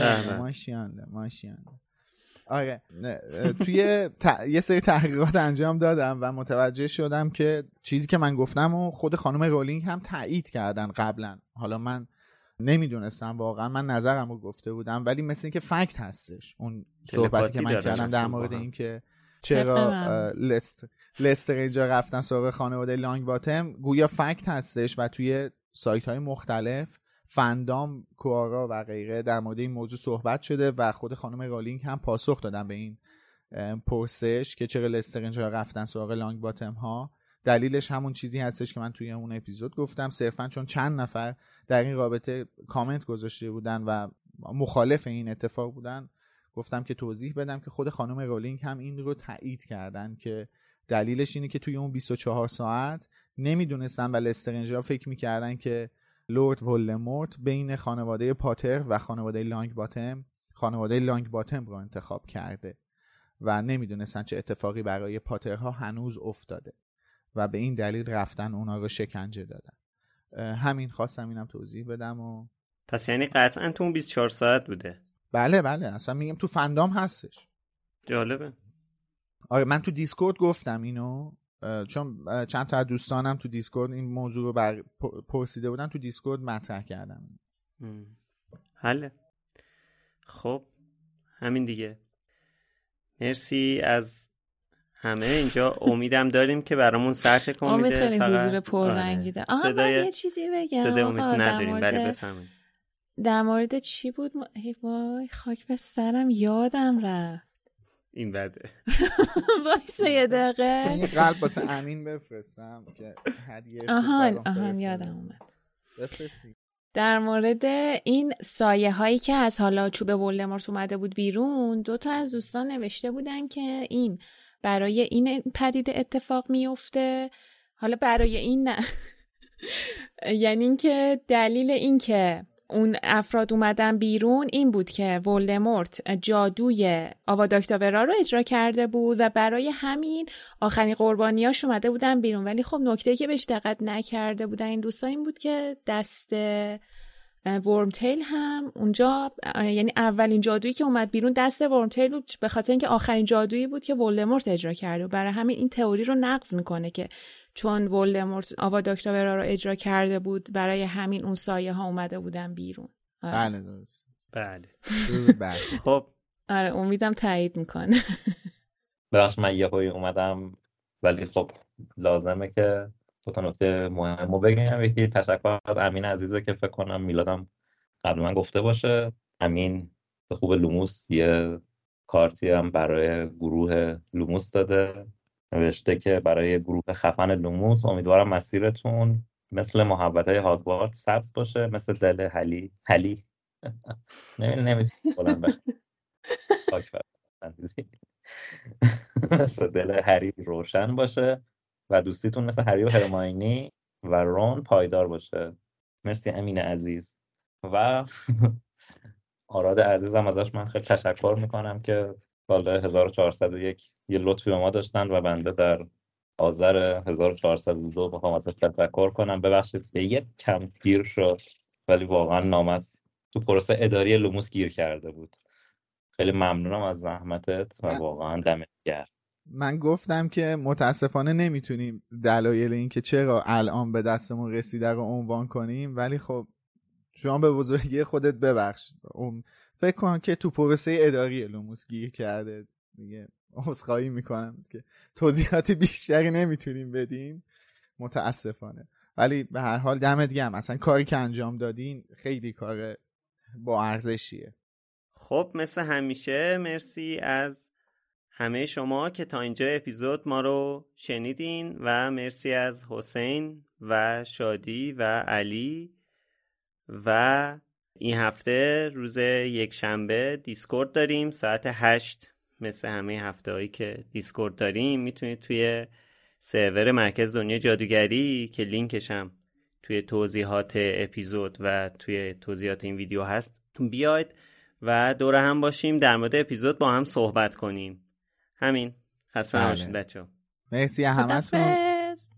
ماشاءالله. آره توی یه سری تحقیقات انجام دادم و متوجه شدم که چیزی که من گفتم و خود خانم رولینگ هم تایید کردن قبلا. حالا من نمیدونستم واقعا، من نظرم رو گفته بودم ولی مثل این که فکت هستش اون صحبتی که من کردم در مورد این که چرا لستر اینجا رفتن سراغ خانواده لانگ باتم گویا فکت هستش و توی سایت های مختلف فندام، کوارا و غیره در مورد این موضوع صحبت شده و خود خانم رولینگ هم پاسخ دادن به این پرسش که چرا لستر اینجا رفتن سراغ لانگ باتم ها. دلیلش همون چیزی هستش که من توی اون اپیزود گفتم، صرفا چون چند نفر در این رابطه کامنت گذاشته بودن و مخالف این اتفاق بودن، گفتم که توضیح بدم که خود خانم رولینگ هم این رو تایید کردن که دلیلش اینه که توی اون 24 ساعت نمیدونستن و لستر اینجا فکر میکردن که لورد ولدمورت بین خانواده پاتر و خانواده لانگ باتم رو انتخاب کرده و نمیدونستن چه اتفاقی برای پاترها هنوز افتاده و به این دلیل رفتن اونا رو شکنجه دادن. همین خواستم اینم توضیح بدم. و پس یعنی قطعا تو اون 24 ساعت بوده؟ بله اصلا میگم تو فندام هستش. جالبه. آره من تو دیسکورد گفتم اینو چون چند تا از دوستانم تو دیسکورد این موضوع رو پرسیده بودن، تو دیسکورد مطرح کردم. حله. خب همین دیگه. مرسی از همه. اینجا امیدم داریم که برامون سر تکون میده. امید خیلی حضور پررنگی ده. من یه چیزی بگم. صدای امید نداریم ولی بفهمید در مورد چی بود؟ وای خاک به سرم یادم رفت. این بده. وایسا یه دقیقه. یه قلب واسه امین بفرستم که هدیه. آهان یادم اومد. بفرستی. در مورد این سایه هایی که از حالا چوب ولدمورت اومده بود بیرون، 2 تا از دوستان نوشته بودن که این برای این پدیده اتفاق میفته. حالا برای این نه. یعنی این که دلیل این که اون افراد اومدن بیرون این بود که ولدمورت جادوی آواداکتاورا رو اجرا کرده بود و برای همین آخرین قربانیاش اومده بودن بیرون. ولی خب نکته‌ای که بهش دقت نکرده بودن این دوستا این بود که دست ورمتیل هم اونجا، یعنی اولین جادویی که اومد بیرون دست ورمتیل بود، به خاطر اینکه آخرین جادویی بود که ولدمورت اجرا کرده و برای همین این تئوری رو نقض میکنه که چون ولدمورت آواداکتابرا رو اجرا کرده بود برای همین اون سایه ها اومده بودن بیرون. بله درست. بله. خب آره امیدم تایید میکنه. بخش من یه هایی اومدم ولی خب لازمه که دو تا نکته مهمو بگم. یکی تشکر از امین عزیزه که فکر کنم میلادم قبل من گفته باشه. امین به خوب لوموس یه کارتی هم برای گروه لوموس داده، نوشته که برای گروه خفن لوموس امیدوارم مسیرتون مثل محبتهای هاگوارتس سبز باشه، مثل دل هلی نمیتونم بلند بشه مثل دل هری روشن باشه و دوستیتون مثل هری و هرماینی و رون پایدار باشه. مرسی امین عزیز. و آراد عزیزم ازش من خیلی تشکر میکنم که سال 1401 یه لطفی به ما داشتن و بنده در آذر 1402 بخوام ازش تشکر کنم. ببخشید یه کم گیر شد ولی واقعا نامت تو پروسه اداری لوموس گیر کرده بود. خیلی ممنونم از زحمتت و واقعا دمت گرم. من گفتم که متاسفانه نمیتونیم دلایل این که چرا الان به دستمون رسیده رو عنوان کنیم، ولی خب شما به بزرگی خودت ببخش. فکر کنم که تو پروسه اداری لوموس گیر کرده دیگه. عذرخواهی میکنم که توضیحات بیشتری نمیتونیم بدیم متاسفانه، ولی به هر حال دمت گرم. اصلا کاری که انجام دادین خیلی کار با ارزشیه. خب مثل همیشه مرسی از همه شما که تا اینجا اپیزود ما رو شنیدین و مرسی از حسین و شادی و علی. و این هفته روز یک شنبه دیسکورد داریم ساعت 8 مثل همه هفته هایی که دیسکورد داریم. میتونید توی سرور مرکز دنیا جادوگری که لینکش هم توی توضیحات اپیزود و توی توضیحات این ویدیو هست بیاید و دور هم باشیم در مورد اپیزود با هم صحبت کنیم. همین. خسته نباشید بچه‌ها. مرسی همتون.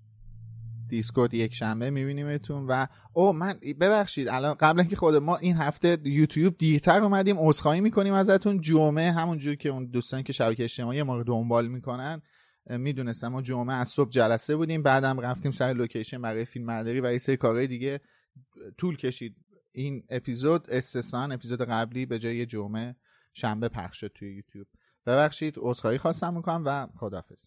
دیسکورد یک شنبه میبینیمتون. و من ببخشید الان قبل اینکه خود ما این هفته یوتیوب دیرتر اومدیم، عذرخواهی میکنیم ازتون. جمعه همونجور که اون دوستان که شبکه اجتماعی ما رو دنبال میکنن میدونستم ما جمعه از صبح جلسه بودیم، بعدم رفتیم سر لوکیشن برای فیلم برداری و یه سری کارهای دیگه طول کشید. این اپیزود استثنا اپیزود قبلی به جای جمعه شنبه پخش شد توی یوتیوب. ببخشید عذرخواهی خواستم میکنم و خداحافظ.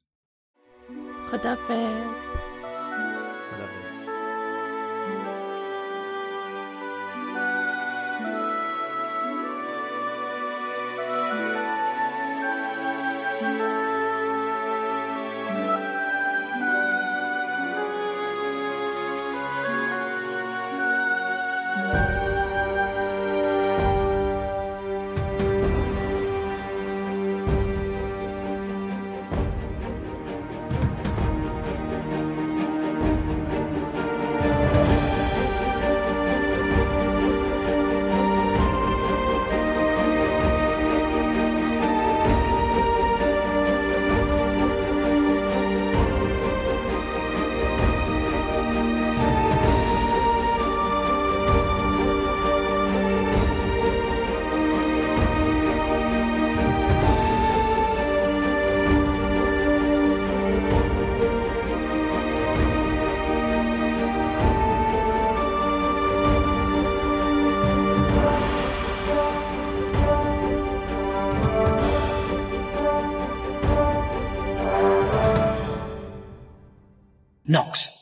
Nox.